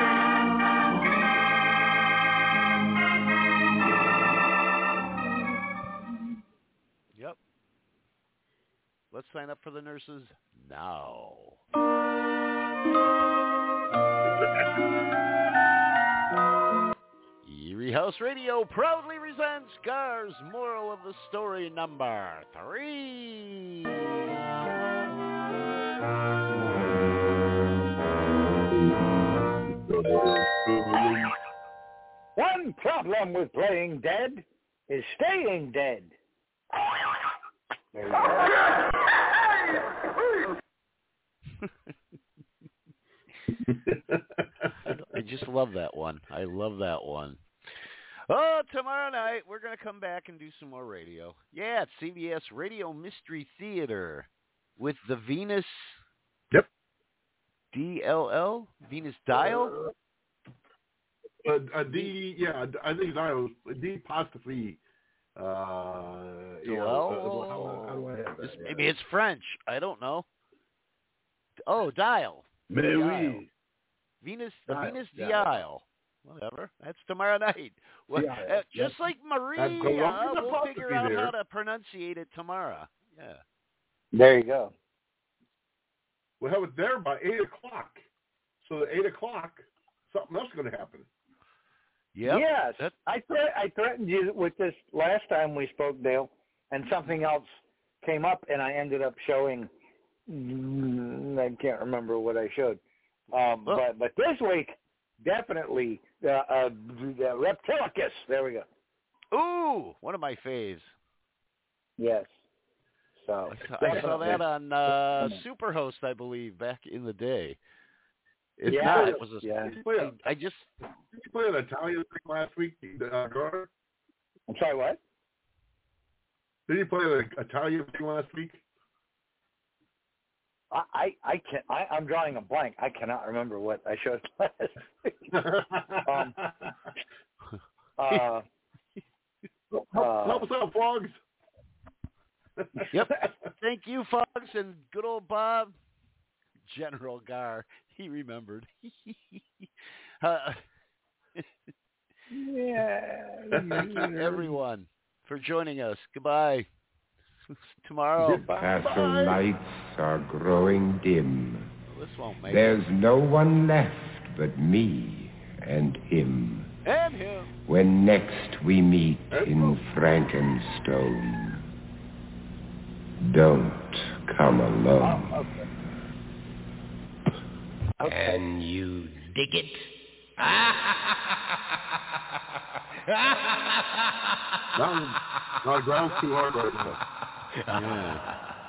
Yep. Let's sign up for the nurses now. Erie House Radio proudly presents Gar's Moral of the Story number three. One problem with playing dead is staying dead. There you go. I just love that one. I love that one. Oh, tomorrow night we're going to come back and do some more radio. Yeah, it's C B S Radio Mystery Theater with the Venus. Yep. D L L? Venus Dial? Uh, a D, yeah, I think Dial. D apostrophe. Uh, yeah, well, uh, how, how do I have that? Maybe yeah. It's French. I don't know. Oh, Dial. Mais oui. Venus, the Dial, Venus Dial. Dial. Whatever. That's tomorrow night. Well, yeah, uh, just yes. like Maria, uh, we'll figure out there. how to pronunciate it tomorrow. Yeah. There you go. We'll have it there by eight o'clock. So at eight o'clock, something else is going to happen. Yep. Yes. That... I thre- I threatened you with this last time we spoke, Dale, and something else came up, and I ended up showing. I can't remember what I showed. Um, oh. But but this week, definitely uh, uh, Reptilicus. There we go. Ooh, one of my faves. Yes. So I saw that on uh, Superhost, I believe, back in the day. If yeah, not, it was a. Yeah. I, I just. Did you play an Italian thing last week, uh, Gar? I'm sorry, what? Did you play an Italian thing last week? I, I, I can I, I'm drawing a blank. I cannot remember what I showed last week. um, uh, help, uh, help us out, Fogs. Yep. Thank you, Fogs, and good old Bob. General Gar, he remembered. uh, yeah. Thank you, everyone, for joining us. Goodbye. Tomorrow. The castle lights are growing dim. Well, this won't make There's it. no one left but me and him. And him. When next we meet in Frankenstone, don't come alone. Oh, okay. And you dig it? Now, my ground's too hard right now.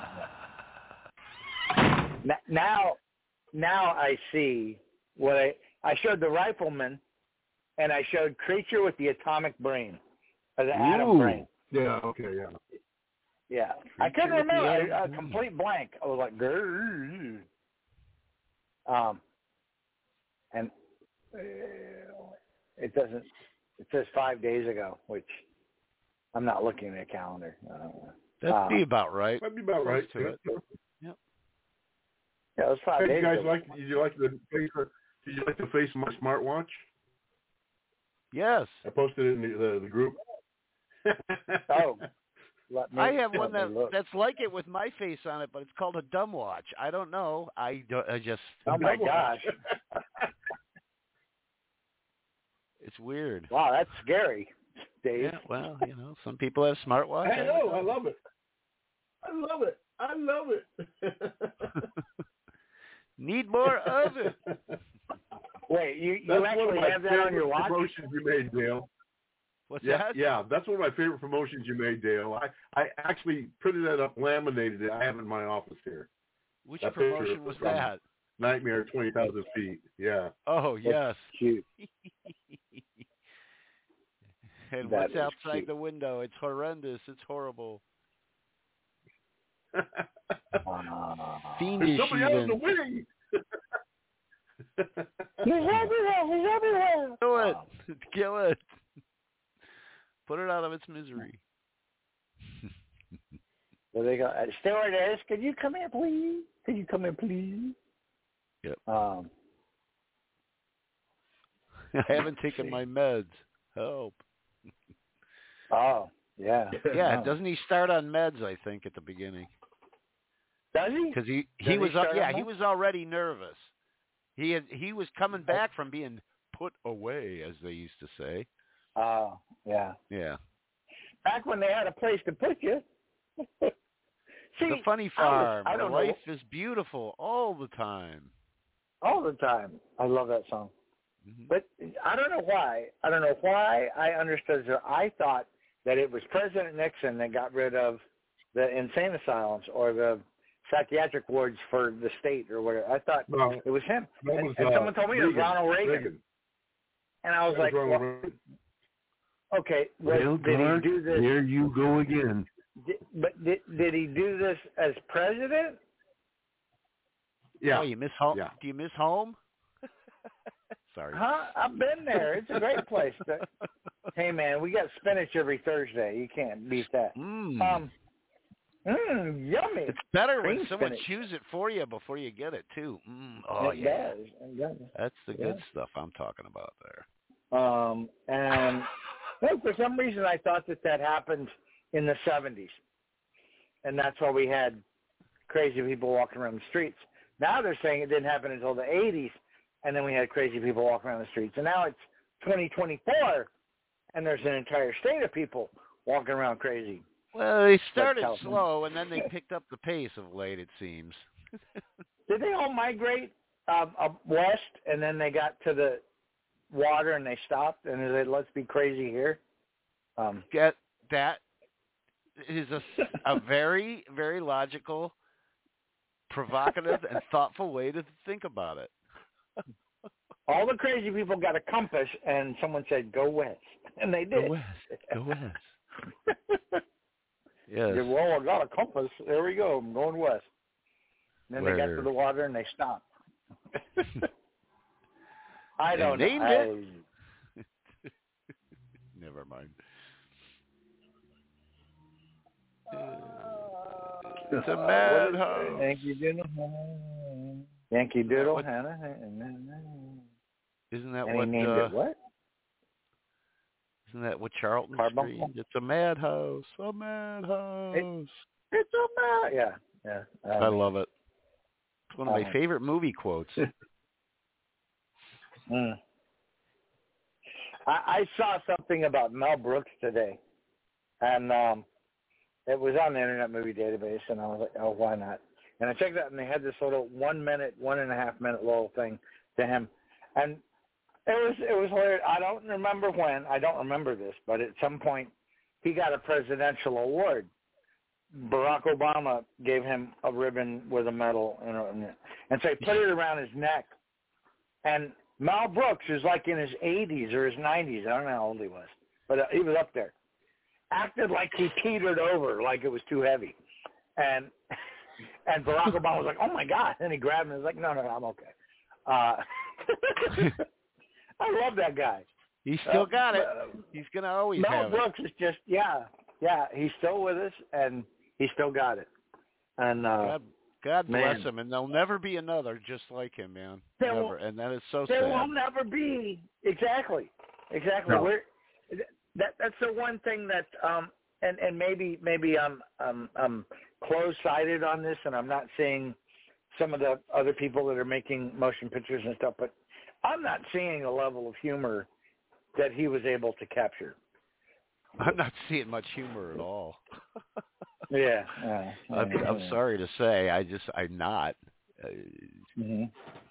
Yeah. Now, now I see what I I showed the Rifleman, and I showed Creature with the Atomic Brain, or the Ooh. Atom Brain. Yeah. Okay. Yeah. Yeah, I couldn't remember. I, a complete blank. I was like, grrr. Um, and uh, it doesn't. It says five days ago, which I'm not looking at a calendar. Uh, That'd um, be about right. That'd be about Close right. to Yeah. it. Yep. Yeah, it was five Hey, days you guys ago. like? Did you like the face? Did you like the face of my smartwatch? Yes. I posted it in the the, the group. Oh. Let me, I have one let that me look. that's like it with my face on it, but it's called a dumb watch. I don't know. I don't, I just. Oh my gosh. It's weird. Wow, that's scary, Dave. Yeah, well, you know, some people have smartwatches. I know. I love it. I love it. I love it. Need more of it. Wait, you you That's actually one of my have that on your favorite watch? promotions you made, Dale. What's yeah, that? Yeah, that's one of my favorite promotions you made, Dale. I, I actually printed that up, laminated it. I have it in my office here. Which that promotion was from that? Nightmare at twenty thousand feet. Yeah. Oh, That's yes. Cute. And That what's is outside cute. the window? It's horrendous. It's horrible. Uh, Fiendish There's somebody out in the even. wing. He's everywhere. He's everywhere. Kill it. Wow. Kill it. Put it out of its misery. There they go. Uh, stewardess, could you come in, please? Could you come in, please? Yep. Um, I haven't taken my meds. Help. oh, yeah. Yeah, Oh. doesn't he start on meds, I think, at the beginning? Does he? Because he, Does he he was start yeah on he that? was already nervous. He had he was coming back from being put away, as they used to say. Oh, yeah. Yeah. Back when they had a place to put you. See, The Funny I was- Farm. I don't Life know. is beautiful all the time. All the time. I love that song. Mm-hmm. But I don't know why. I don't know why I understood it. I thought that it was President Nixon that got rid of the insane asylums or the psychiatric wards for the state or whatever. I thought No, it was him. that And, was, and uh, someone told me it was Reagan. Ronald Reagan. Reagan. And I was That like, was Ronald well, Reagan. okay, well, Well, did Clark, he do this? there you go again. Did, but did, did he do this as president? Yeah. Oh, you miss home? Yeah. Do you miss home? Sorry. Huh? I've been there. It's a great place. But, hey, man, we got spinach every Thursday. You can't beat that. Mm. Um, mmm, yummy. It's better Cream when someone spinach. chews it for you before you get it, too. Mm. Oh, it yeah. does. It does. That's the good Yeah. stuff I'm talking about there. Um, and well, for some reason, I thought that that happened in the seventies, and that's why we had crazy people walking around the streets. Now they're saying it didn't happen until the eighties, and then we had crazy people walking around the streets. And now it's twenty twenty-four, and there's an entire state of people walking around crazy. Well, they started Like slow, and then they picked up the pace of late, it seems. Did they all migrate um, up west, and then they got to the water and they stopped, and they said, let's be crazy here? Um, Get that is a, a very, very logical, provocative, and thoughtful way to think about it. all the crazy people got a compass, and someone said, go west. And they did. Go west. Go west. Yes. Yeah, well, I got a compass. There we go. I'm going west. And then Where? they got to the water, and they stopped. I They don't named know. it. Never mind. It's a madhouse. Yankee Doodle Hannah. Yankee Doodle what- Hannah. Isn't that And what? he named uh, it what? Isn't that what Charlton Carbuncle? screamed? It's a madhouse. A madhouse. It, it's a mad. Yeah, yeah. Um, I love it. It's one of my uh, favorite movie quotes. Mm. I, I saw something about Mel Brooks today, and um, it was on the Internet Movie Database, and I was like, oh, why not? And I checked it out, and they had this little one minute, one and a half minute little thing to him, and it was it was hilarious. I don't remember when. I don't remember this, but at some point, he got a presidential award. Barack Obama gave him a ribbon with a medal, you know, and so he put it around his neck, and Mel Brooks is like in his eighties or his nineties. I don't know how old he was, but uh, he was up there. Acted like he teetered over, like it was too heavy, and and Barack Obama was like, "Oh my God!" And he grabbed him and was like, "No, no, no, I'm okay." Uh, I love that guy. He's still got it. Uh, He's gonna always Mel have Brooks it. is just yeah, yeah. He's still with us, and he still got it. And uh, God, God bless man. him, and there'll never be another just like him, man. There Never, will- and that is so there sad. will never be exactly, exactly. No. We're, that that's the one thing that um, and and maybe maybe I'm um I'm close-sided on this, and I'm not seeing some of the other people that are making motion pictures and stuff, but I'm not seeing a level of humor that he was able to capture. I'm not seeing much humor at all. Yeah, yeah, I'm, yeah, I'm yeah. sorry to say, I just I'm not. Uh, Mm-hmm.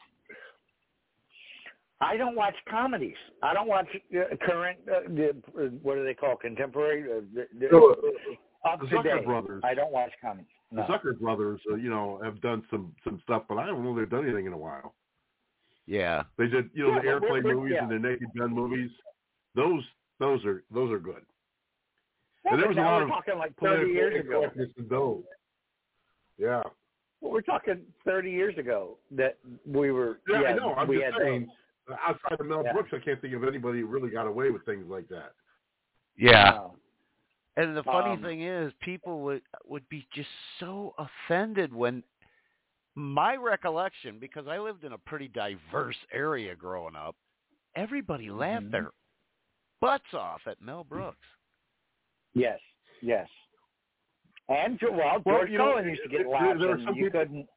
I don't watch comedies. I don't watch uh, current. Uh, the, uh, what do they call contemporary? Uh, the, the, So, up the to Zucker date. brothers. I don't watch comedies. No. The Zucker brothers, uh, you know, have done some some stuff, but I don't know they've done anything in a while. yeah. They did, you know, Yeah, the but airplane we're- movies yeah. and the Naked Gun movies. Those those are those are good. Yeah, and there but was a now lot we're of talking like thirty political years ago. incorrectness in those. Yeah. Well, we're talking thirty years ago that we were. Yeah, yeah I know. I'm we just had saying. Outside of Mel Yeah. Brooks, I can't think of anybody who really got away with things like that. Yeah. Wow. And the funny Um, thing is, people would would be just so offended when my recollection, because I lived in a pretty diverse area growing up, everybody laughed Mhm. their butts off at Mel Brooks. Yes, yes. And well, Well, George you know, Cohen used to get there- laughed, there are and some you people- couldn't.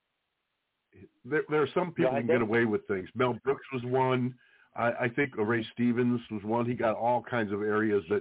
There, there are some people Go who ahead, can get Dave. away with things. Mel Brooks was one. I, I think Ray Stevens was one. He got all kinds of areas that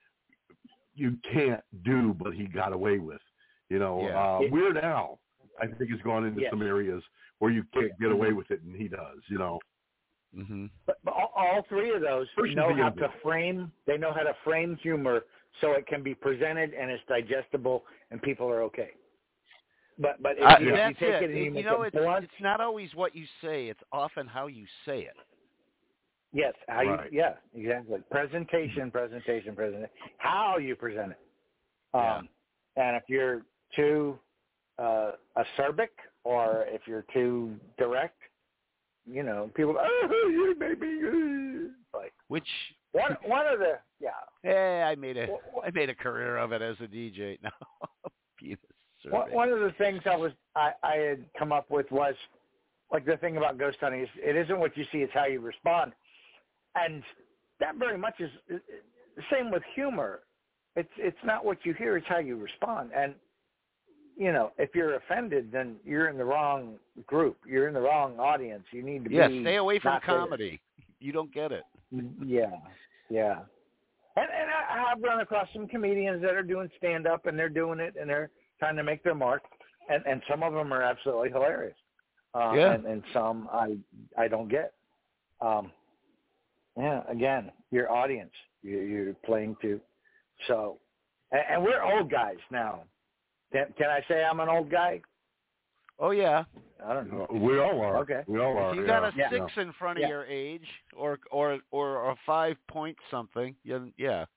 you can't do, but he got away with. You know, Yeah. uh, It- Weird Al, I think, has gone into Yes. some areas where you can't get away with it, and he does. You know. Mm-hmm. But, but all, all three of those First know should be how in to there. frame. They know how to frame humor so it can be presented and it's digestible and people are okay. But but if, Uh, you, if you that's take it. it and you you make know, it it's, blunt, it's not always what you say; it's often how you say it. yes, how Right. you yeah exactly presentation, presentation, presentation. How you present it. Um, And if you're too uh, acerbic or if you're too direct, you know, people oh you made me like Which one one of the yeah. hey, I made a Wh- wh- I made a career of it as a D J. Now, penis One, survey. one of the things I was I, I had come up with was like the thing about ghost hunting is it isn't what you see, it's how you respond, and that very much is, is, is the same with humor. It's it's not what you hear, it's how you respond. And you know, if you're offended, then you're in the wrong group. You're in the wrong audience. You need to Yeah, be stay away from not there. comedy. You don't get it. Yeah, yeah. And and I, I've run across some comedians that are doing stand up and they're doing it and they're trying to make their mark, and and some of them are absolutely hilarious. Uh, Yeah. And, and some I I don't get. Um, yeah. Again, your audience you, you're playing to. So, and, and we're old guys now. Can, can I say I'm an old guy? Oh yeah. I don't know. We all are. Okay. We all are. If you got a yeah. six in front of Yeah. your age, or or or a five point something, you, yeah,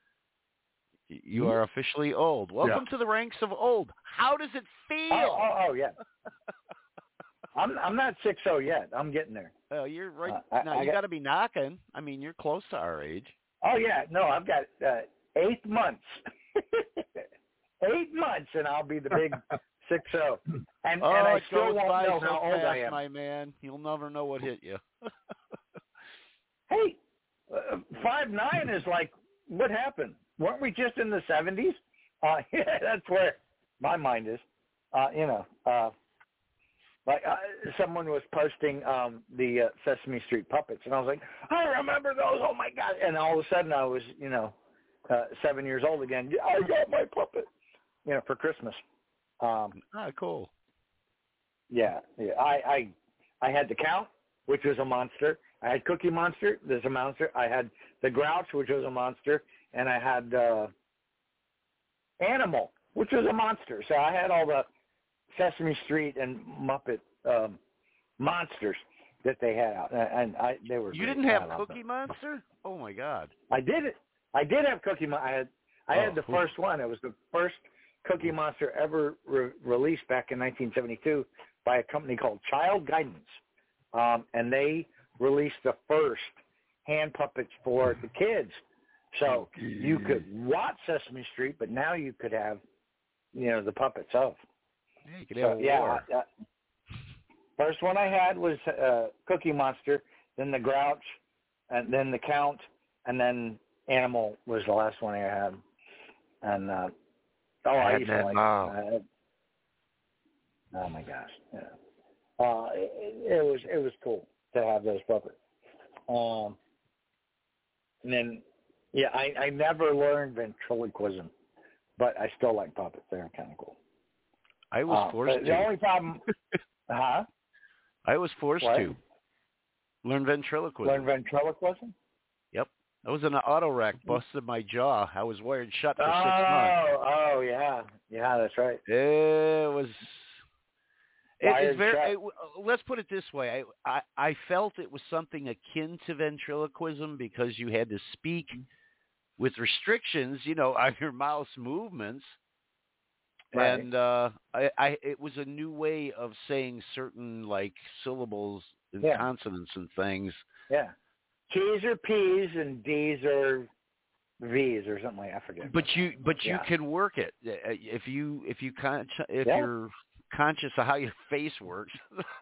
you are officially old. Welcome to the ranks of old. How does it feel? Oh, oh, oh yeah. I'm I'm not six oh yet. I'm getting there. Oh, you're right. Uh, I- now I you got- got to be knocking. I mean, you're close to our age. Oh yeah, no, I've got uh, eight months. eight months, and I'll be the big six zero. And oh, and I it still goes won't by know so how old fast, I am. my man. You'll never know what hit you. Hey, uh, five nine is like what happened? Weren't we just in the seventies? Uh, yeah, that's where my mind is. Uh, you know, uh, like uh, someone was posting um, the uh, Sesame Street puppets, and I was like, I remember those. Oh my god! And all of a sudden, I was, you know, uh, seven years old again. I got my puppet, you know, for Christmas. Um, ah, cool. Yeah, yeah. I, I, I had the Count, which was a monster. I had Cookie Monster. There's a monster. I had the Grouch, which was a monster, and I had uh, Animal, which was a monster. So I had all the Sesame Street and Muppet um, monsters. that they had out, and I they were. You great. didn't have I loved Cookie them. Monster? Oh my God! I did it. I did have Cookie Monster. I had I Oh, had the who- first one. It was the first Cookie Monster ever re- released back in nineteen seventy-two by a company called Child Guidance, um, and they released the first hand puppets for the kids. So you could watch Sesame Street, but now you could have, you know, the puppets of. Yeah, you could So, have a yeah, war. uh, first one I had was uh, Cookie Monster, then the Grouch, and then the Count, and then Animal was the last one I had. And uh, oh, I used to like. Uh, oh my gosh! Yeah. Uh, it, it was it was cool to have those puppets. Um, and then yeah, I, I never learned ventriloquism, but I still like puppets. They're kind of cool. I was Uh, forced the to. only problem, huh? I was forced What? to learn ventriloquism. Learn ventriloquism? Yep. I was in an auto wreck, busted my jaw. I was wired shut for oh, six months. oh yeah, yeah, that's right. It was. It, Wired it's very. shut. It, let's put it this way. I, I I felt it was something akin to ventriloquism because you had to speak with restrictions, you know, on your mouth's movements. Right. And uh, I, I, it was a new way of saying certain like syllables and Yeah. consonants and things. Yeah. T's are P's and D's are V's or something like that. I forget. But you, but you Yeah. can work it if you, if you con- if Yeah. you're conscious of how your face works.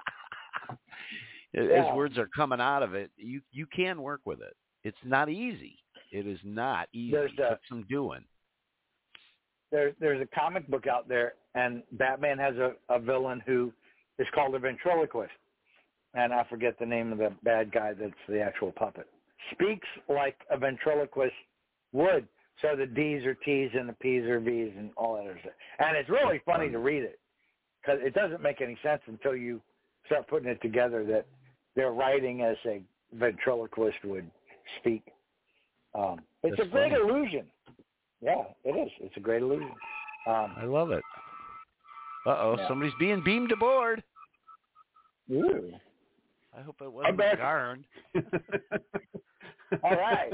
As Yeah. words are coming out of it, you you can work with it. It's not easy. It is not easy. There's It a- took some doing. There's there's a comic book out there, and Batman has a, a villain who is called a ventriloquist, and I forget the name of the bad guy that's the actual puppet. Speaks like a ventriloquist would. So the D's are T's and the P's are V's and all that other stuff. And it's really funny to read it because it doesn't make any sense until you start putting it together that they're writing as a ventriloquist would speak. Um, it's That's a great funny. illusion. Yeah, it is. It's a great illusion. Um, I love it. Uh-oh, Yeah. somebody's being beamed aboard. Ooh. I hope it wasn't bet. Garn. All right.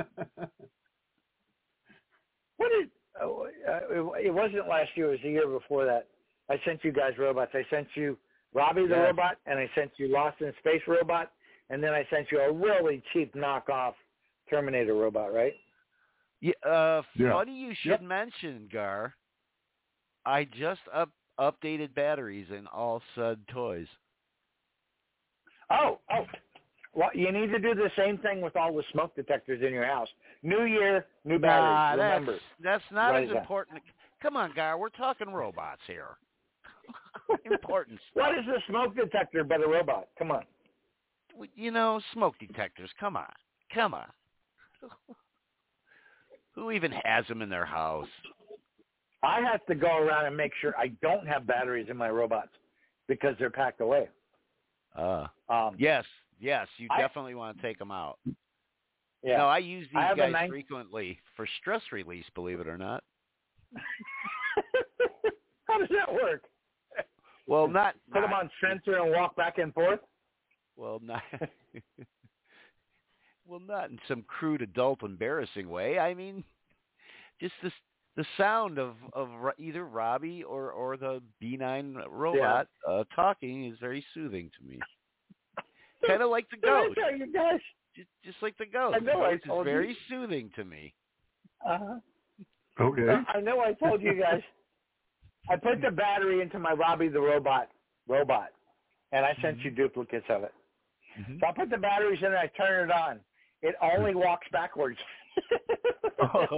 What did? Oh, uh, it, it wasn't last year. It was the year before that. I sent you guys robots. I sent you Robbie the Yes. robot, and I sent you Lost in Space robot, and then I sent you a really cheap knockoff Terminator robot. Right? Yeah, uh, Yeah. funny you should Yep. mention, Gar. I just up updated batteries in all S U D toys. Oh, oh. Well, you need to do the same thing with all the smoke detectors in your house. New year, new batteries. Nah, Remember. that's that's not Write as it down. important. Come on, Gar, we're talking robots here. Important stuff. What is a smoke detector but a robot? Come on. You know, smoke detectors. Come on, come on. Who even has them in their house? I have to go around and make sure I don't have batteries in my robots because they're packed away. Uh, Um, yes, yes, you I- definitely want to take them out. yeah. No, I use these I have a guys nine- frequently for stress release, believe it or not. How does that work? Well, not Put them not- on sensor and walk back and forth? Well, not well, not in some crude, adult, embarrassing way. I mean, just this, the sound of of Ro- either Robbie or or the B nine robot uh, talking is very soothing to me. Kind of like the Did I ghost, tell you guys? just, just like the ghost. I The know I ghost is told you. very soothing to me. Uh-huh. Okay. I know I told you guys. I put the battery into my Robbie the robot robot, and I sent you duplicates of it. Mm-hmm. So I put the batteries in and I turn it on. It only walks backwards. Oh.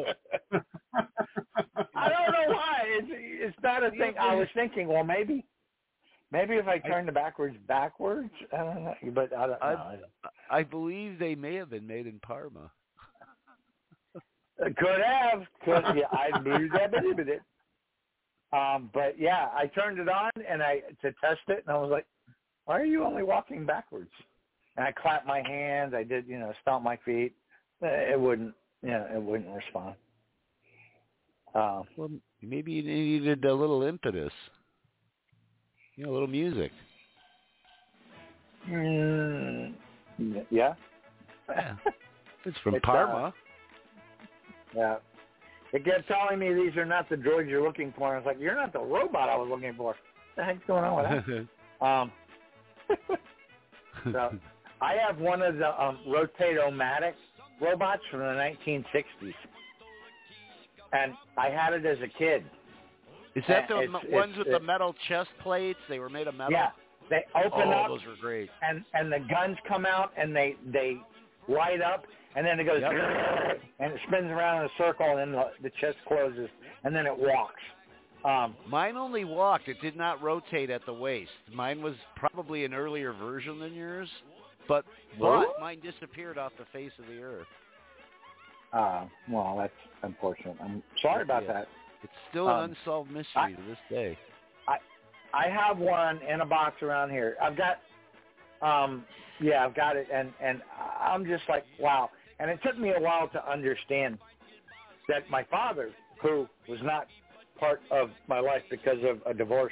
I don't know why. It's it's not a thing. I was thinking, well, maybe, maybe if I turn the backwards backwards, I don't know. But I don't know. I, I believe they may have been made in Parma. Could have. Could yeah. I believe that, but it did. Um, but yeah, I turned it on and I to test it, and I was like, "Why are you only walking backwards?" And I clapped my hands. I did, you know, stomp my feet. It wouldn't, you know, it wouldn't respond. Um, Well, maybe you needed a little impetus. You know, a little music. Mm, yeah. Yeah. It's from It's, Parma. Uh, yeah. It kept telling me these are not the droids you're looking for. I was like, you're not the robot I was looking for. What the heck's going on with that? um, so I have one of the um, Rotate-O-Matic robots from the nineteen sixties. And I had it as a kid. Is that the It's- m- it's- ones with it's- the metal chest plates? They were made of metal? Yeah. They open oh, up. those were great. And, and the guns come out and they, they light up. And then it goes, Yep. and it spins around in a circle, and then the, the chest closes, and then it walks. Um, Mine only walked. It did not rotate at the waist. Mine was probably an earlier version than yours, but, but Really? mine disappeared off the face of the earth. uh, well, that's unfortunate. I'm sorry about Yeah. that. It's still an Um, unsolved mystery I- to this day. I I have one in a box around here. I've got, um, yeah, I've got it, and, and I'm just like, wow. And it took me a while to understand that my father, who was not part of my life because of a divorce,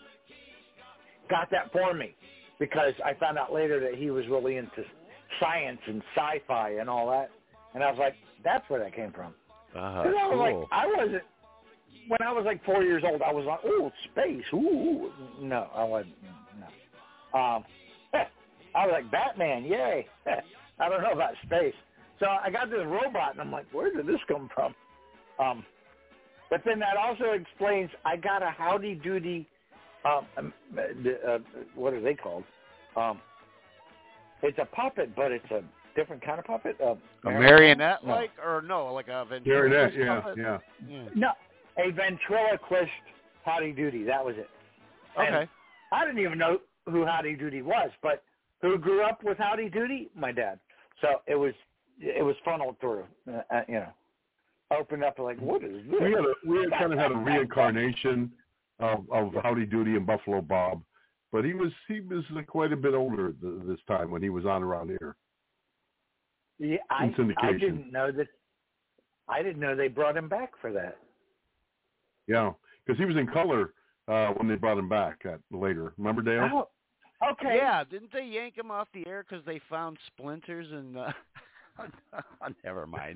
got that for me because I found out later that he was really into science and sci-fi and all that. And I was like, that's where that came from. Uh, 'Cause I was cool. like, I wasn't, when I was like four years old, I was like, oh, space, ooh. No, I wasn't, no. Um, I was like, Batman, yay. I don't know about space. So I got this robot, and I'm like, where did this come from? Um, but then that also explains I got a Howdy Doody, um, uh, what are they called? Um, it's a puppet, but it's a different kind of puppet. Uh, A marionette, like, or no, like a Marionette, ventriloquist yeah, puppet? yeah. yeah. No, a ventriloquist Howdy Doody. That was it. And Okay. I didn't even know who Howdy Doody was, but who grew up with Howdy Doody? My dad. So it was it was funneled through, uh, you know, opened up like, what is this? We had a, we had kind of had a reincarnation of, of Howdy Doody and Buffalo Bob, but he was he was quite a bit older th- this time when he was on around here. Yeah, I, in syndication. I didn't know that. I didn't know they brought him back for that. Yeah, because he was in color uh, when they brought him back at, later. Remember, Dale? Oh, okay. Yeah, didn't they yank him off the air because they found splinters and? Uh... Never mind.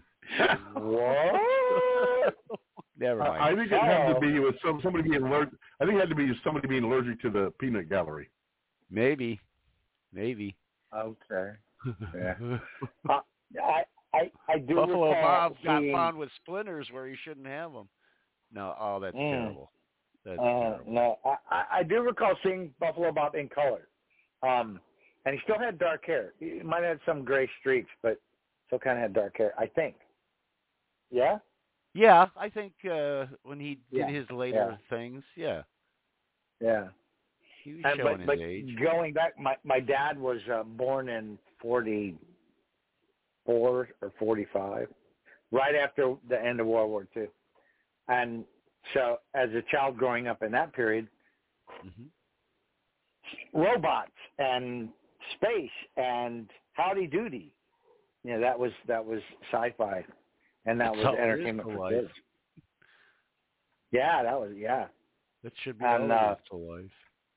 What? Never mind. I think it had to be with some somebody being allergic. I think it had to be somebody being allergic to the peanut gallery. Maybe, maybe. Okay. Yeah. uh, I, I I do Buffalo recall Bob got seeing, found with splinters where he shouldn't have them. No, oh, that's Mm. terrible. That's Uh, terrible. no, I, I I do recall seeing Buffalo Bob in color, um, and he still had dark hair. He might have had some gray streaks, but still kind of had dark hair. I think. Yeah. Yeah, I think uh, when he did Yeah, his later things, yeah, Yeah. he was And, showing but, but his age. going back, my my dad was uh, born in forty-four or forty-five, right after the end of World War Two, and so as a child growing up in that period, Mm-hmm. robots and space and Howdy Doody, you know, that was that was sci-fi, and that That's was all there is entertainment to for life. kids. Yeah, that was yeah. That should be And, all there uh, is to life.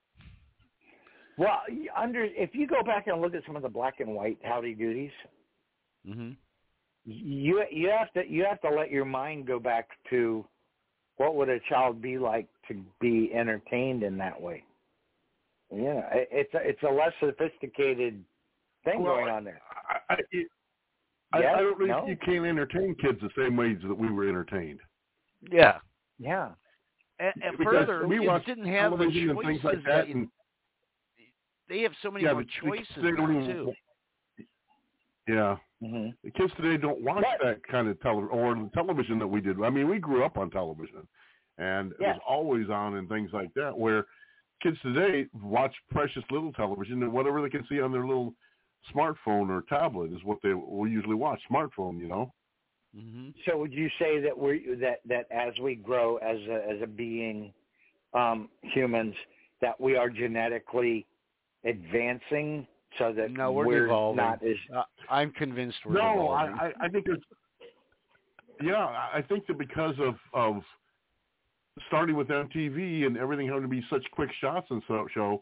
Well, y- under if you go back and look at some of the black and white Howdy Doodies, Mm-hmm. you you have to you have to let your mind go back to what would a child be like to be entertained in that way. Yeah, it, it's a, it's a less sophisticated thing Well, going on there. I, I, it, I, Yes? I don't think No? you can't entertain kids the same ways that we were entertained. Yeah. Yeah. And, and Because further, we kids watch didn't have the television choices and things like that that. you, And, they have so many yeah, more the- the choices kids, they don't now, even- too. yeah. Mm-hmm. The kids today don't watch that kind of television or the television that we did. I mean, we grew up on television, and it Yeah. was always on and things like that. Where kids today watch precious little television, and whatever they can see on their little smartphone or tablet is what they will usually watch. Smartphone, you know. Mm-hmm. So would you say that we that that as we grow as a, as a being, um, humans, that we are genetically advancing so that No, we're, evolving. not as uh, I'm convinced we're No, evolving. I, I, I think there's. Yeah, I I think that because of of starting with M T V and everything having to be such quick shots and so show,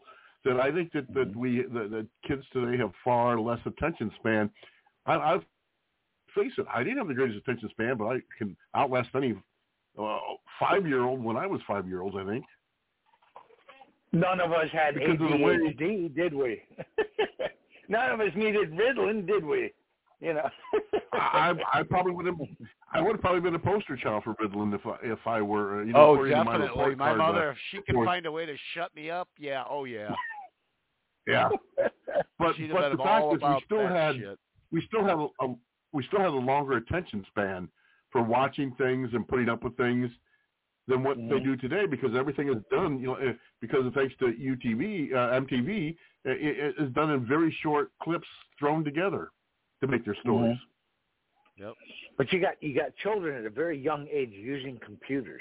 that I think that, that we that, that kids today have far less attention span. I, I've face it, I didn't have the greatest attention span, but I can outlast any uh, five-year-old when I was five-year-olds, I think. None of us had because A D H D, of the way, did we? None of us needed Ritalin, did we? You know. I, I probably would have. I would have probably been a poster child for Ritalin if I, if I were. You know, oh, definitely. My, my mother, uh, if she can find a way to shut me up, yeah. Oh, yeah. Yeah. But She'd but the fact is, we still had shit. we still have a, a we still have a longer attention span for watching things and putting up with things than what mm-hmm. they do today, because everything is done, you know, because thanks to U T V, uh, M T V, it, it is done in very short clips thrown together to make their stories. Mm-hmm. Yep. But you got you got children at a very young age using computers.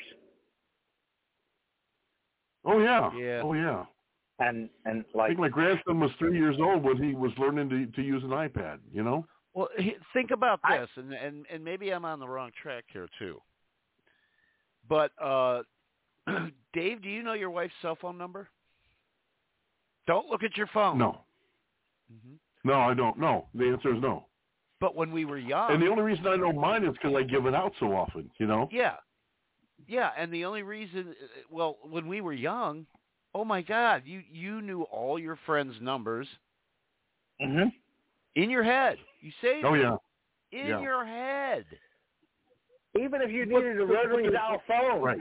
Oh yeah. Yeah. Oh yeah. And and like I think my grandson was three years old when he was learning to to use an iPad. You know. Well, think about this, I, and, and and maybe I'm on the wrong track here too. But uh, Dave, do you know your wife's cell phone number? Don't look at your phone. No. Mm-hmm. No, I don't. No, the answer is no. But when we were young, and the only reason I know mine is because I give it out so often. You know. Yeah. Yeah, and the only reason, well, when we were young, oh my God, you you knew all your friends' numbers. Mm-hmm. In your head. You saved oh, it. yeah. In yeah. your head. Even if you needed a rotary dial phone. Right.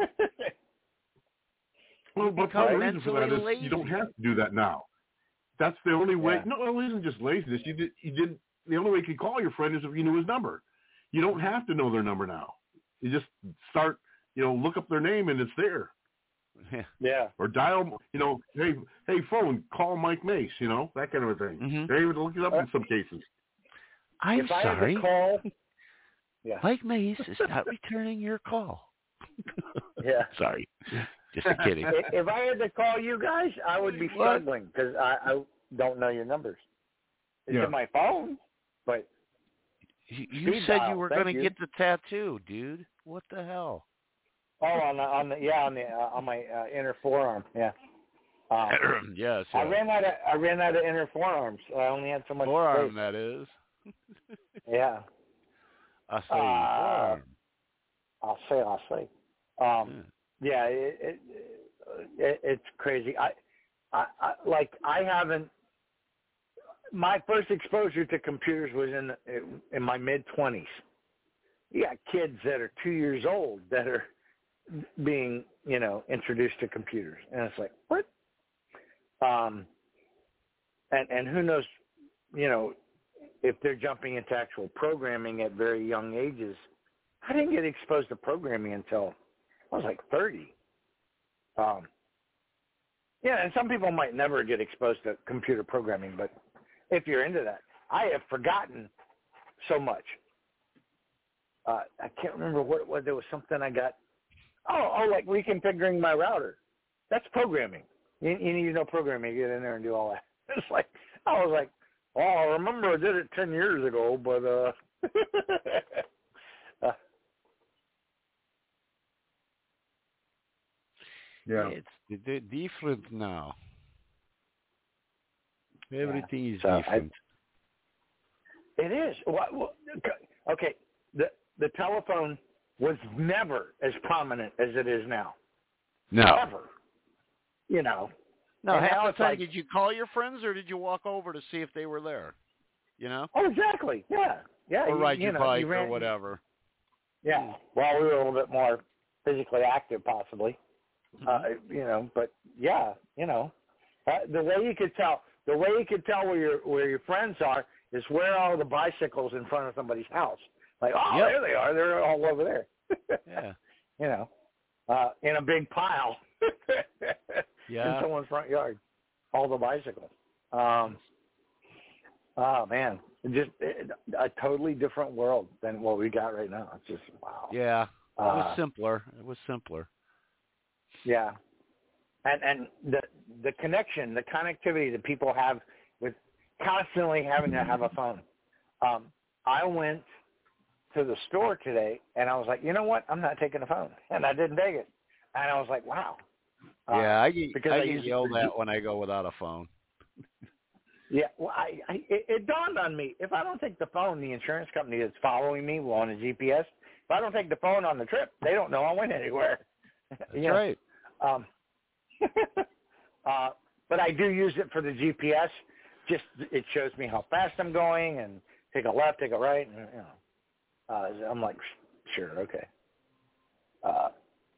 Well, but part of the reason for that is lazy. You don't have to do that now. That's the only way. Yeah. No, it isn't just laziness. You did. You did. The only way you could call your friend is if you knew his number. You don't have to know their number now. You just start, you know, look up their name and it's there. Yeah. Or dial, you know, hey, hey, phone, call Mike Mace, you know, that kind of a thing. Mm-hmm. They're able to look it up in some cases. I'm if sorry. I had to call, yeah. Mike Mace is not returning your call. Yeah. Sorry. Just kidding. If I had to call you guys, I would be struggling because I, I don't know your numbers. It's yeah. in my phone, but you, you said dial. you were going to get the tattoo, dude. What the hell? Oh, on the on the yeah on the uh, on my uh, inner forearm, yeah. Um, yes. I yeah. ran out of I ran out of inner forearms. I only had so much forearm. space. That is. Yeah. I say uh, forearm. I'll say I'll say. Um, yeah, yeah it, it, it, it's crazy. I, I, I like I haven't. My first exposure to computers was in in my mid twenties. You got kids that are two years old that are being, you know, introduced to computers, and it's like, what? Um, and and who knows, you know, if they're jumping into actual programming at very young ages. I didn't get exposed to programming until I was like thirty. Um, yeah, and some people might never get exposed to computer programming, but if you're into that, I have forgotten so much. Uh, I can't remember what it was. There was something I got. Oh, oh, like reconfiguring my router. That's programming. You, you need to know programming. You get in there and do all that. It's like, I was like, oh, I remember I did it ten years ago, but, uh, uh yeah. It's different now. Everything yeah. is so different. I, it is. Well, okay, the the telephone was never as prominent as it is now. No. Never. You know. No, and half the time, like, did you call your friends or did you walk over to see if they were there? You know? Oh, exactly. Yeah. Yeah. Or ride you, your you know, bike you ran, or whatever. Yeah. Well, we were a little bit more physically active, possibly. Mm-hmm. Uh, you know, but yeah, you know, uh, the way you could tell, the way you could tell where your where your friends are is where are all the bicycles in front of somebody's house. Like, oh, yep. there they are. They're all over there. Yeah. You know, uh, in a big pile. Yeah. In someone's front yard, all the bicycles. Um, oh man, just it, a totally different world than what we got right now. It's just wow. Yeah, it was uh, simpler. It was simpler. Yeah, and and the the connection, the connectivity that people have with constantly having to have a phone. Um, I went to the store today, and I was like, you know what? I'm not taking a phone, and I didn't take it. And I was like, wow, Uh, yeah, I get, because I I get use it yelled for- at when I go without a phone. Yeah, well, I, I it, it dawned on me, if I don't take the phone, the insurance company that's following me on a G P S, if I don't take the phone on the trip, they don't know I went anywhere. That's You know, right. Um, uh, but I do use it for the G P S. Just it shows me how fast I'm going and take a left, take a right, and you know, uh, I'm like, sure, okay. Uh,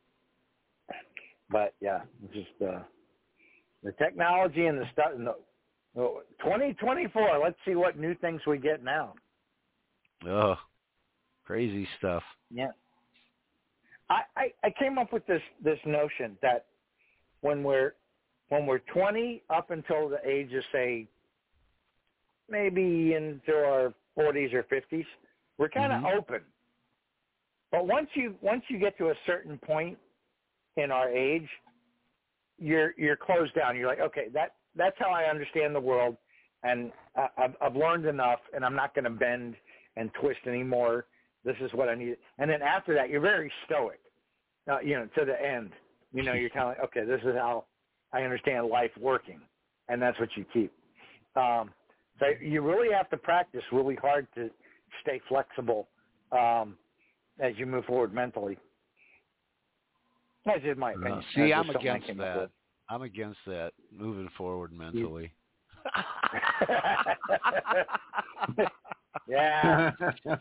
but yeah, just uh, the technology and the stuff. And the, twenty twenty-four. Let's see what new things we get now. Oh, crazy stuff. Yeah. I, I, I came up with this, this notion that when we're when we're twenty up until the age of, say, maybe into our forties or fifties, we're kind of Mm-hmm. open. But once you once you get to a certain point in our age, you're you're closed down. You're like, okay, that that's how I understand the world, and I, I've I've learned enough, and I'm not going to bend and twist anymore. This is what I need. And then after that, you're very stoic, uh, you know, to the end. You know, you're kind of like, okay, this is how I understand life working, and that's what you keep. Um, so you really have to practice really hard to stay flexible um, as you move forward mentally. That's just my opinion. Uh, see, That's I'm just something I against came up that. with. I'm against that, moving forward mentally. Yeah.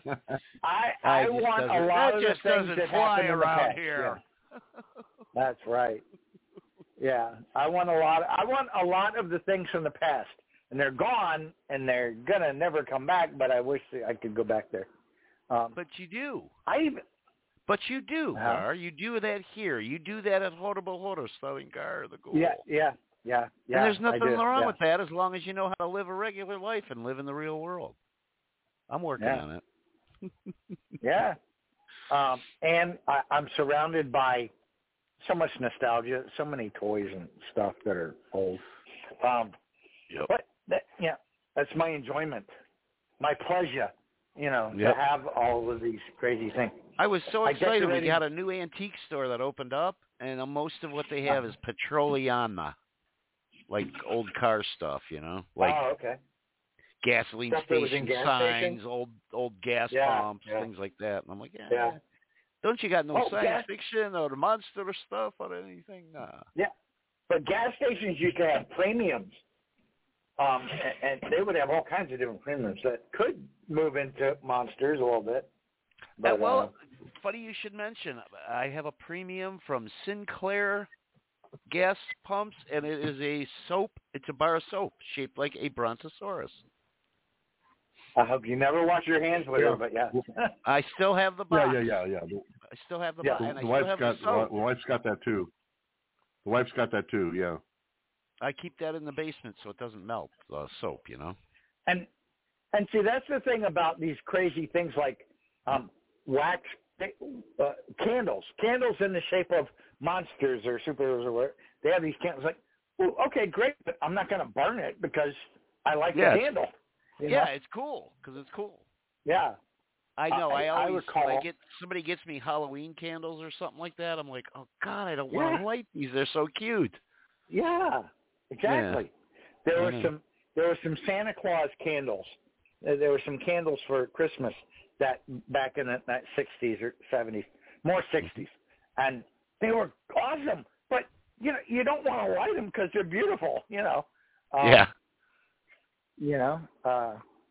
I I I just want a doesn't- lot that of the just things doesn't that fly happened in the around past. here. Yeah. That's right. Yeah, I want a lot. I want a lot of the things from the past, and they're gone, and they're gonna never come back. But I wish I could go back there. Um, But you do. I even. But you do, Uh-huh. Gar. You do that here. You do that at Horrible Horror, Starting Gar, the goal. Yeah, yeah, yeah, yeah. And there's nothing I do, wrong yeah. with that as long as you know how to live a regular life and live in the real world. I'm working Yeah. on it. Yeah. Um, and I, I'm surrounded by so much nostalgia, so many toys and stuff that are old. Um, yep. But, that, yeah, that's my enjoyment, my pleasure, you know, Yep. to have all of these crazy things. I was so I excited. We decorated- got a new antique store that opened up, and uh, most of what they have is Petroliana, like old car stuff, you know, like oh, okay. gasoline Stuff that was in station gas signs, stations? old old gas Yeah, pumps, yeah. things like that. And I'm like, yeah. Yeah. Don't you got no Oh, science gas- fiction or monster stuff or anything? Nah. Yeah. But gas stations used to have premiums. Um, and, and they would have all kinds of different premiums that could move into monsters a little bit. But, Uh, well, uh, funny you should mention. I have a premium from Sinclair gas pumps, and it is a soap. It's a bar of soap shaped like a brontosaurus. I hope you never wash your hands with Yeah. her, but yeah. I still have the box. Yeah, yeah, yeah, yeah. The, I still have the Yeah. box, the, and I the still wife's have got the soap. the wife's got that too. The wife's got that too. Yeah. I keep that in the basement so it doesn't melt. The soap, you know. And and see, that's the thing about these crazy things like um, wax uh, candles, candles in the shape of monsters or superheroes or whatever. They have these candles like, well, okay, great, but I'm not going to burn it because I like Yeah, the it's- candle. you Yeah, know? it's cool because it's cool. Yeah. I know. I- I, I always recall- I get somebody gets me Halloween candles or something like that. I'm like, oh God, I don't want Yeah. to light these. They're so cute. Yeah, exactly. There were Yeah. some there were some Santa Claus candles. Uh, There were some candles for Christmas that back in the that sixties or seventies, more sixties, and they were awesome. But you know, you don't want to light them because they're beautiful. You know. Um, yeah. You know, uh,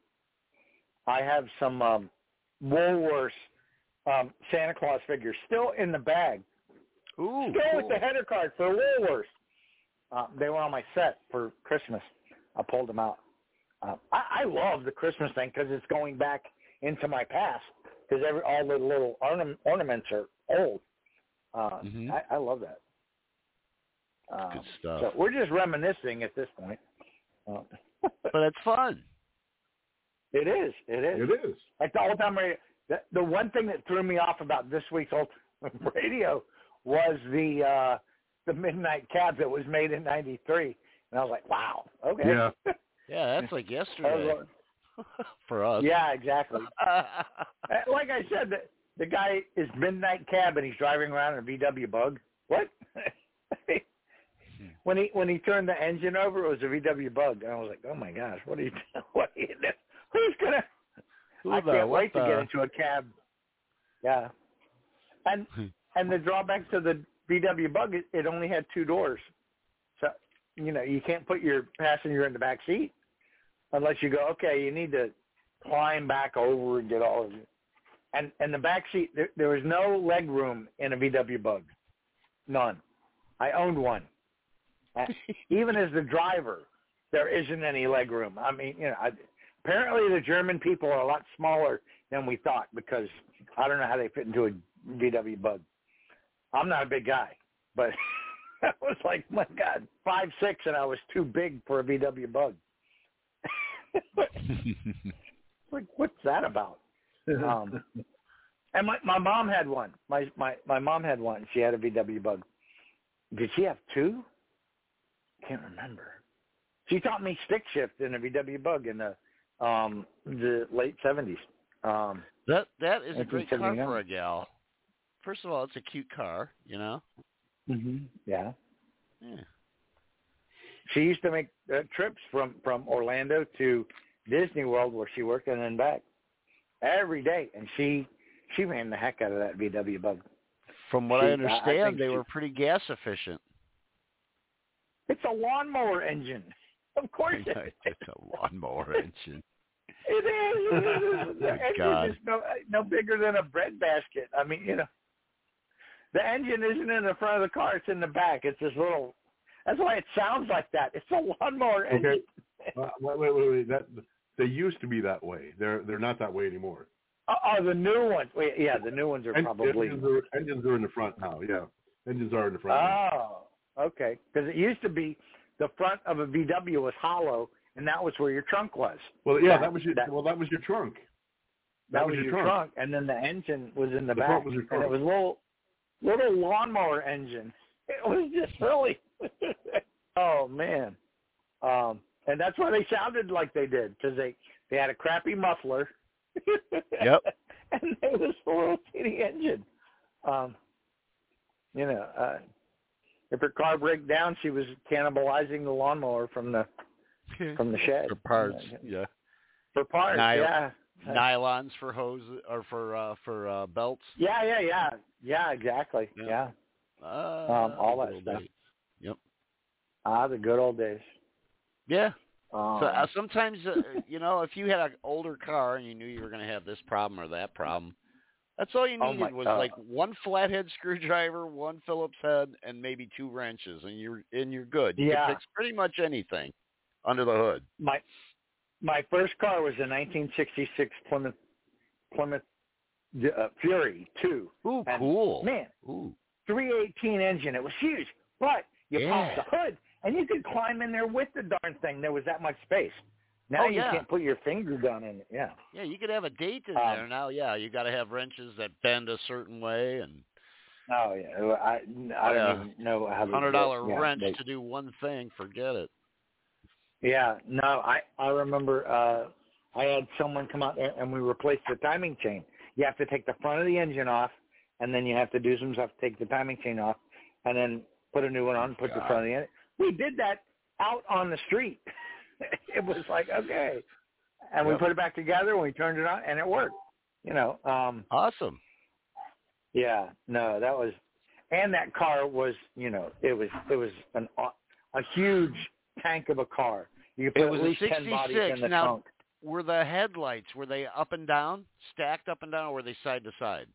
I have some um, Woolworths um, Santa Claus figures still in the bag. Ooh. Still cool. with the header card for Woolworths. Uh, they were on my set for Christmas. I pulled them out. Uh, I, I love the Christmas thing because it's going back into my past because every all the little ornament, ornaments are old. Uh, Mhm. I, I love that. Um, Good stuff. So we're just reminiscing at this point. Uh, But it's fun. it is. It is. It is. Like the old time radio. The, the one thing that threw me off about this week's old time radio was the uh, the Midnight Cab that was made in ninety-three, and I was like, wow, okay. Yeah. Yeah, that's like I was yesterday like, for us. yeah, exactly. Uh, like I said, the, the guy is Midnight Cab, and he's driving around in a V W Bug. What? when he when he turned the engine over, it was a V W Bug, and I was like, oh my gosh, what are you what are you doing? Who's gonna? Who I the, can't wait the... to get into a cab. Yeah, and and the drawback to the V W Bug, it, it only had two doors, so you know you can't put your passenger in the back seat unless you go, okay, you need to climb back over and get all of it. And and the back seat, there, there was no leg room in a V W Bug, none. I owned one. Even as the driver, there isn't any leg room. I mean, you know, I, apparently the German people are a lot smaller than we thought because I don't know how they fit into a V W Bug. I'm not a big guy, but I was like, my God, five six, and I was too big for a V W Bug. Like, what's that about? Um, and my my mom had one. My my my mom had one. She had a V W Bug. Did she have two? Can't remember. She taught me stick shift in a V W Bug in the um the late seventies. Um, that that is a great car for a gal. First of all, it's a cute car, you know. Mm-hmm. Yeah. Yeah. She used to make uh, trips from from Orlando to Disney World where she worked and then back every day, and she she ran the heck out of that V W Bug. From what she, I understand, I they she, were pretty gas efficient. It's a lawnmower engine. Of course it is. It's a lawnmower engine. It is. The Oh, engine God. is no, no bigger than a bread basket. I mean, you know, the engine isn't in the front of the car. It's in the back. It's this little, that's why it sounds like that. It's a lawnmower engine. Okay. Uh, wait, wait, wait, wait. That, they used to be that way. They're they're not that way anymore. Oh, oh the new ones. Wait, yeah, the new ones are En- probably. Engines are, engines are in the front now, yeah. Engines are in the front now. Oh, okay. Because it used to be the front of a V W was hollow, and that was where your trunk was. Well, yeah, that, that was your that, well, that was your trunk. That, that was, was your trunk. trunk, and then the engine was in the, the back, front was your trunk. and it was a little little lawnmower engine. It was just really, oh man, um, and that's why they sounded like they did because they they had a crappy muffler. Yep. And it was a little teeny engine. Um, you know, uh, if her car broke down, she was cannibalizing the lawnmower from the from the shed. For parts, yeah. For parts, Ny- yeah. Nylons for hoses or for uh, for uh, belts. Yeah, yeah, yeah, yeah. Exactly. Yeah. yeah. Uh, um, all that stuff. Days. Yep. Ah, the good old days. Yeah. Um, so uh, sometimes, uh, you know, if you had an older car and you knew you were going to have this problem or that problem, that's all you Oh needed my was God. like one flathead screwdriver, one Phillips head, and maybe two wrenches, and you're and you're good. You Yeah. can fix pretty much anything under the hood. My my first car was a nineteen sixty-six Plymouth Plymouth uh, Fury two. Ooh, and cool. Man, Ooh. three eighteen engine. It was huge, but you Yeah. popped the hood and you could climb in there with the darn thing. There was that much space. Now Oh, you yeah. can't put your finger down in it. Yeah. Yeah, you could have a date in Um, there now. Yeah, you got to have wrenches that bend a certain way and Oh yeah. I I don't Yeah. even know how to hundred dollar yeah, wrench they- to do one thing. Forget it. Yeah, no, I I remember uh, I had someone come out there and we replaced the timing chain. You have to take the front of the engine off, and then you have to do some stuff to take the timing chain off, and then put a new one on, put the front of the engine. We did that out on the street. It was like, okay. And we Yep. put it back together, and we turned it on, and it worked. You know. Um, Awesome. yeah, no, that was, and that car was, you know, it was it was an a huge tank of a car. You could It put was at a least ten bodies sixty-six. in the Now, trunk. were the headlights, were they up and down, stacked up and down, or were they side to side?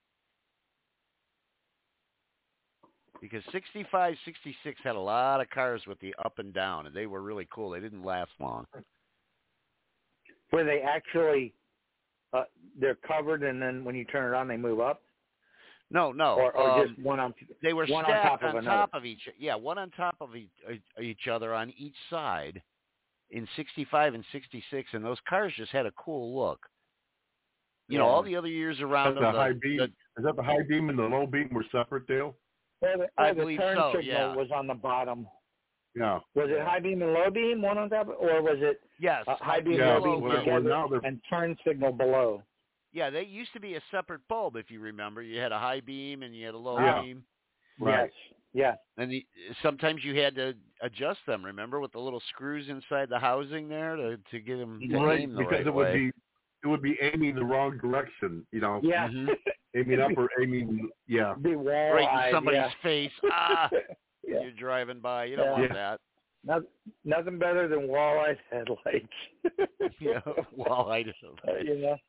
Because sixty-five, sixty-six had a lot of cars with the up and down, and they were really cool. They didn't last long. Where they actually, uh, they're covered, and then when you turn it on, they move up? No, no. Or, or um, just one on They were one on stacked top of on another. top of each. Yeah, one on top of each, uh, each other on each side in sixty-five and sixty-six, and those cars just had a cool look. You know, Yeah. all the other years around Is that them, the high the- beam? the- Is that the high beam and the low beam were separate, Dale? Or the, I or the believe turn so, signal yeah. was on the bottom. Yeah. Was it high beam and low beam, one on top, or was it yes, uh, high beam Yeah, and low beam well, well, together now they're- and turn signal below? yeah, they used to be a separate bulb, if you remember. You had a high beam and you had a low Yeah. beam. Right. Yes. Yeah. And the, sometimes you had to adjust them. Remember, with the little screws inside the housing there to to get them to right, aim the because right it would way. be it would be aiming the wrong direction. You know. Yeah. Mm-hmm. Aiming up or aiming, yeah. Be wall-eyed, right in somebody's yeah. face. Ah, yeah. you're driving by. You don't yeah. want yeah. that. No, nothing better than wall-eyed headlights. yeah, wall-eyed headlights. You know.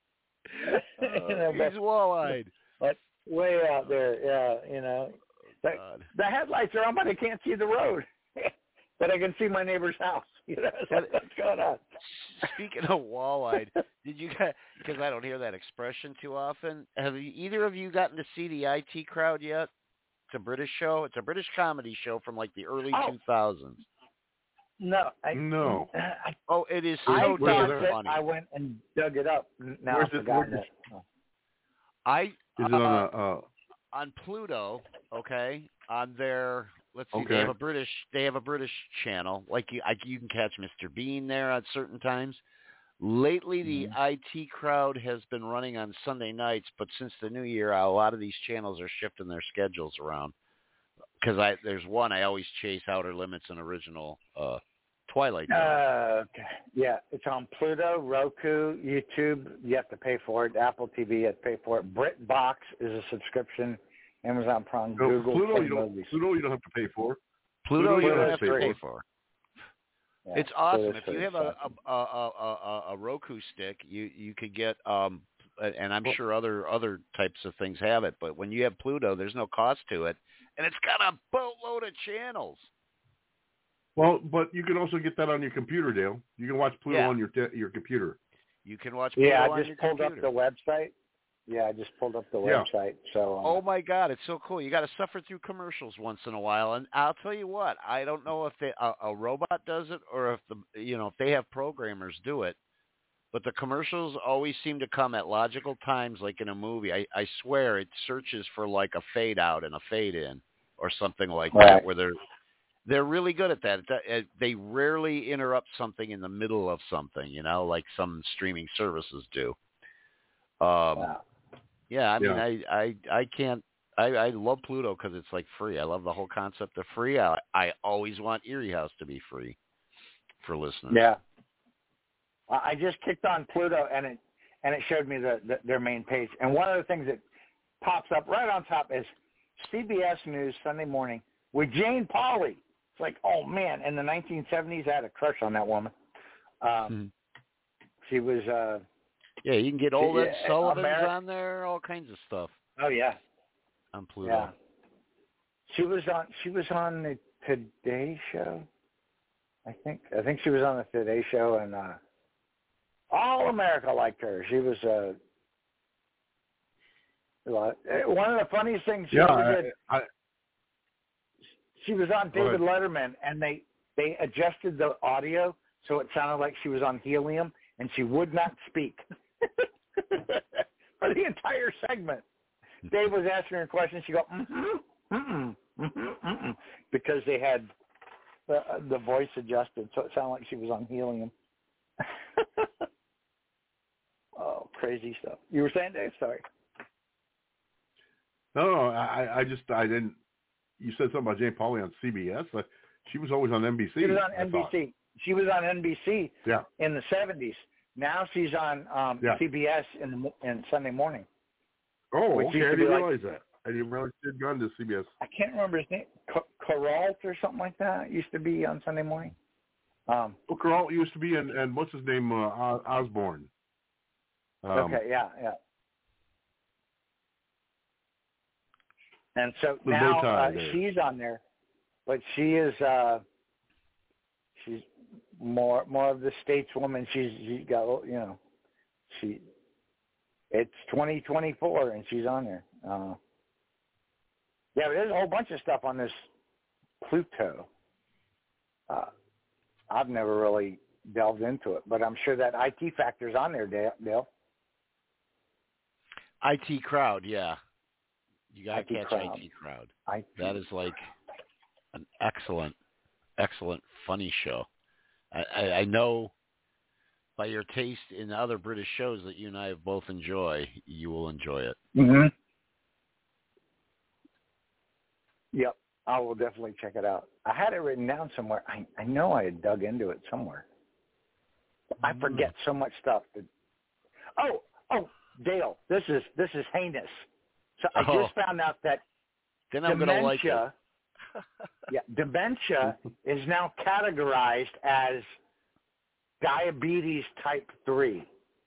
Uh, you know he's wall-eyed. Like way out there, yeah. You know. The, the headlights are on, but I can't see the road. But I can see my neighbor's house. You know, so what's going on? Speaking of wall-eyed, did you guys, because I don't hear that expression too often, have you, either of you gotten to see the I T Crowd yet? It's a British show. It's a British comedy show from like the early oh. two thousands. No. I, no. I, oh, it is so I damn it, funny. I went and dug it up. Now Where's I've forgotten it, it. Oh. I, Is it uh, on a... Uh, on Pluto, okay, on their... Let's see. Okay. They have a British. They have a British channel. Like you, I, you can catch Mister Bean there at certain times. Lately, the mm-hmm. I T Crowd has been running on Sunday nights, but since the new year, a lot of these channels are shifting their schedules around. Because I there's one I always chase, Outer Limits and Original uh, Twilight. Uh, okay. Yeah, it's on Pluto, Roku, YouTube. You have to pay for it. Apple T V, you have to pay for it. BritBox is a subscription. Amazon Prime, no, Google Pluto, Play you don't, Movies. Pluto, you don't have to pay for. Pluto, Pluto you don't have have to to pay pay for. for. Yeah, It's awesome. so If you have a a, a, a, a Roku stick, you you could get um, and I'm sure other other types of things have it. But when you have Pluto, there's no cost to it, and it's got a boatload of channels. Well, but you can also get that on your computer, Dale. You can watch Pluto Yeah. on your te- your computer. You can watch Pluto yeah, I on just your pulled computer. up the website. Yeah, I just pulled up the Yeah. website. So. Uh, Oh my God, it's so cool! You got to suffer through commercials once in a while, and I'll tell you what, I don't know if they, a, a robot does it or if the you know if they have programmers do it, but the commercials always seem to come at logical times, like in a movie. I, I swear it searches for like a fade out and a fade in or something like right. that, where they're they're really good at that. It, they rarely interrupt something in the middle of something, you know, like some streaming services do. Um, wow. Yeah, I mean, Yeah. I, I, I can't. I, I love Pluto because it's like free. I love the whole concept of free. I, I always want Erie House to be free for listeners. Yeah. I just clicked on Pluto and it and it showed me the, the their main page. And one of the things that pops up right on top is C B S News Sunday morning with Jane Pauley. It's like, oh man! In the nineteen seventies, I had a crush on that woman. Um, Mm-hmm. She was. Uh, Yeah, you can get old Ed Yeah, Sullivan's Ameri- on there, all kinds of stuff oh yeah. on Pluto. Yeah. She was on. She was on the Today Show. I think. I think she was on the Today Show, and uh, all America liked her. She was. Uh, one of the funniest things she Yeah, ever did. I, I, she was on David Letterman, and they they adjusted the audio so it sounded like she was on helium, and she would not speak for the entire segment. Dave was asking her a question. She go, mm-hmm, mm-mm, mm-hmm, mm-mm, because they had the, the voice adjusted, so it sounded like she was on helium. Oh, crazy stuff. You were saying, Dave? Sorry. no, no, I, I just, I didn't. You said something about Jane Pauley on C B S. But she was always on N B C. She was on I N B C. thought. She was on N B C Yeah. in the seventies. Now she's on um, Yeah. C B S in the, in Sunday morning. Oh, Which okay. used I to be didn't like- realize that. I didn't realize she had gone to C B S. I can't remember his name. Coralt or something like that. It used to be on Sunday morning. Um, Well, Carl used to be, and, and what's his name? Uh, Os- Osborne. Um, okay, yeah, yeah. And so The now bow tie uh, there. she's on there, but she is uh, she's more more of the stateswoman. She's she's got you know she it's twenty twenty-four and she's on there. Uh, yeah, but there's a whole bunch of stuff on this Pluto. Uh, I've never really delved into it, but I'm sure that I T Factor's on there, Dale. I T Crowd, yeah. You got to I T catch Crowd. I T Crowd. I T. That is like an excellent, excellent, funny show. I, I, I know by your taste in other British shows that you and I both enjoy, you will enjoy it. Mm-hmm. Yep, I will definitely check it out. I had it written down somewhere. I, I know I had dug into it somewhere. I forget so much stuff. That, oh, oh, Dale, this is this is heinous. So I Oh. just found out that Then I'm going to like it. dementia, yeah, dementia is now categorized as diabetes type three.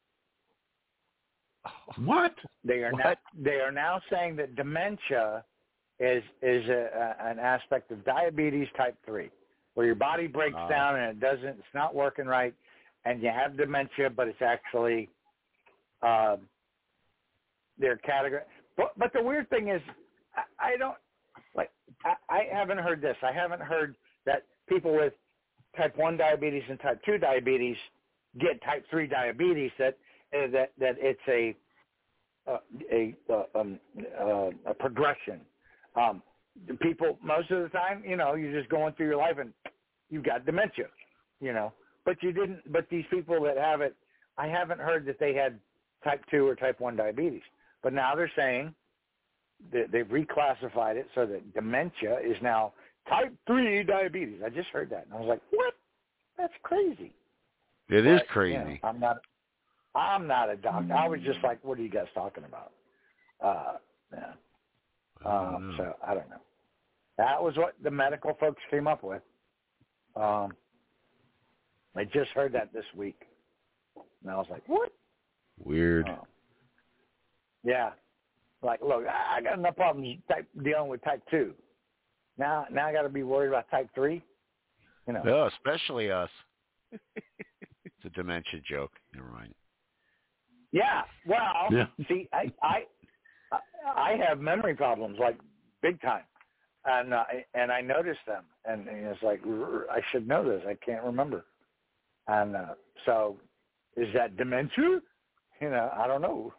What? They are What? now they are now saying that dementia is is a, a, an aspect of diabetes type three, where your body breaks Ah. down and it doesn't, it's not working right, and you have dementia, but it's actually uh, their category. But but the weird thing is, I, I don't like. I, I haven't heard this. I haven't heard that people with type one diabetes and type two diabetes get type three diabetes. That uh, that that it's a uh, a uh, um, uh, a progression. Um, the people most of the time, you know, you're just going through your life and you've got dementia, you know. But you didn't. But these people that have it, I haven't heard that they had type two or type one diabetes. But now they're saying that they've reclassified it so that dementia is now type three diabetes. I just heard that, and I was like, what? That's crazy. It is But, crazy. you know, I'm not. I'm not a doctor. I was just like, what are you guys talking about? Uh, yeah. Um, so I don't know. That was what the medical folks came up with. Um, I just heard that this week, and I was like, what? Weird. Oh. Yeah. Like, look, I got enough problems type, dealing with type two. Now, now I got to be worried about type three. You know. Oh, especially us. It's a dementia joke. Never mind. Yeah. Well, Yeah. see, I, I, I have memory problems like big time, and uh, and I noticed them, and, and it's like I should know this. I can't remember, and uh, so is that dementia? You know, I don't know.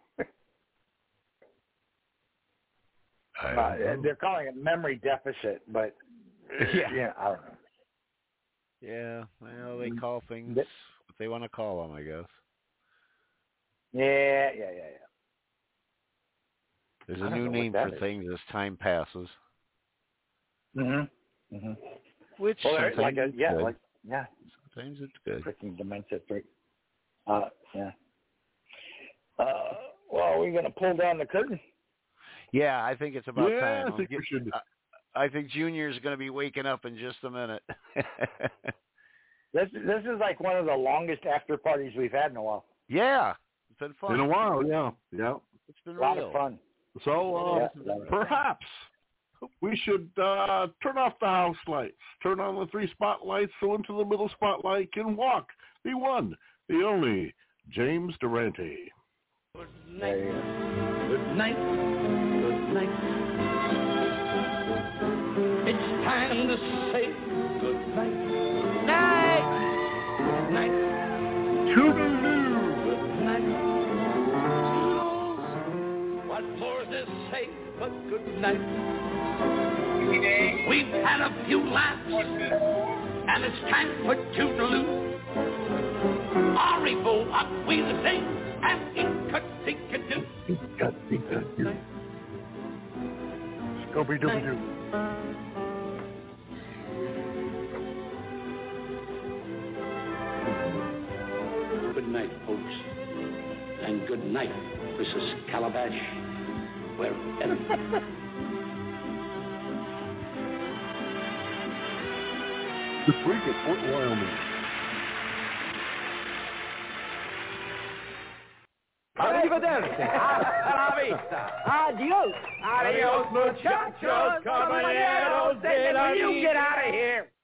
I Uh, don't know. they're calling it memory deficit, but Yeah. yeah, I don't know. Yeah, well, they call things what they want to call them, I guess. Yeah, yeah, yeah, yeah. There's I a don't new know what name that for is. things as time passes. Mm-hmm. Mm-hmm. Which well, sometimes like a, is yeah, good. like yeah, Sometimes it's good. freaking dementia three. Uh, yeah. Uh, well, are we gonna pull down the curtain? Yeah, I think it's about Yeah, time. I I'm think get- we should. I, I think Junior's going to be waking up in just a minute. This this is like one of the longest after parties we've had in a while. Yeah, it's been fun. In a while, yeah, yeah. It's been A lot real. of fun. So uh, Yeah. perhaps we should uh, turn off the house lights, turn on the three spotlights, so into the middle spotlight can walk the one, the only James Durante. Good night. Good night. Good night. It's time to say good night. Night. Good night. Toodaloo. Good night. What more to say but good night? We've had a few laughs, and it's time for toodaloo. Arrivo, up we the day, and inca-dinka-doo. Inca-dinka-doo. Scooby-Dooby-Doo. Good night, folks. And good night, Missus Calabash. Wherever. The freak at Fort Wyoming. Arrivederci. Hasta la vista. Adios. Adios, muchachos. Caballeros de la vida. You get out of here.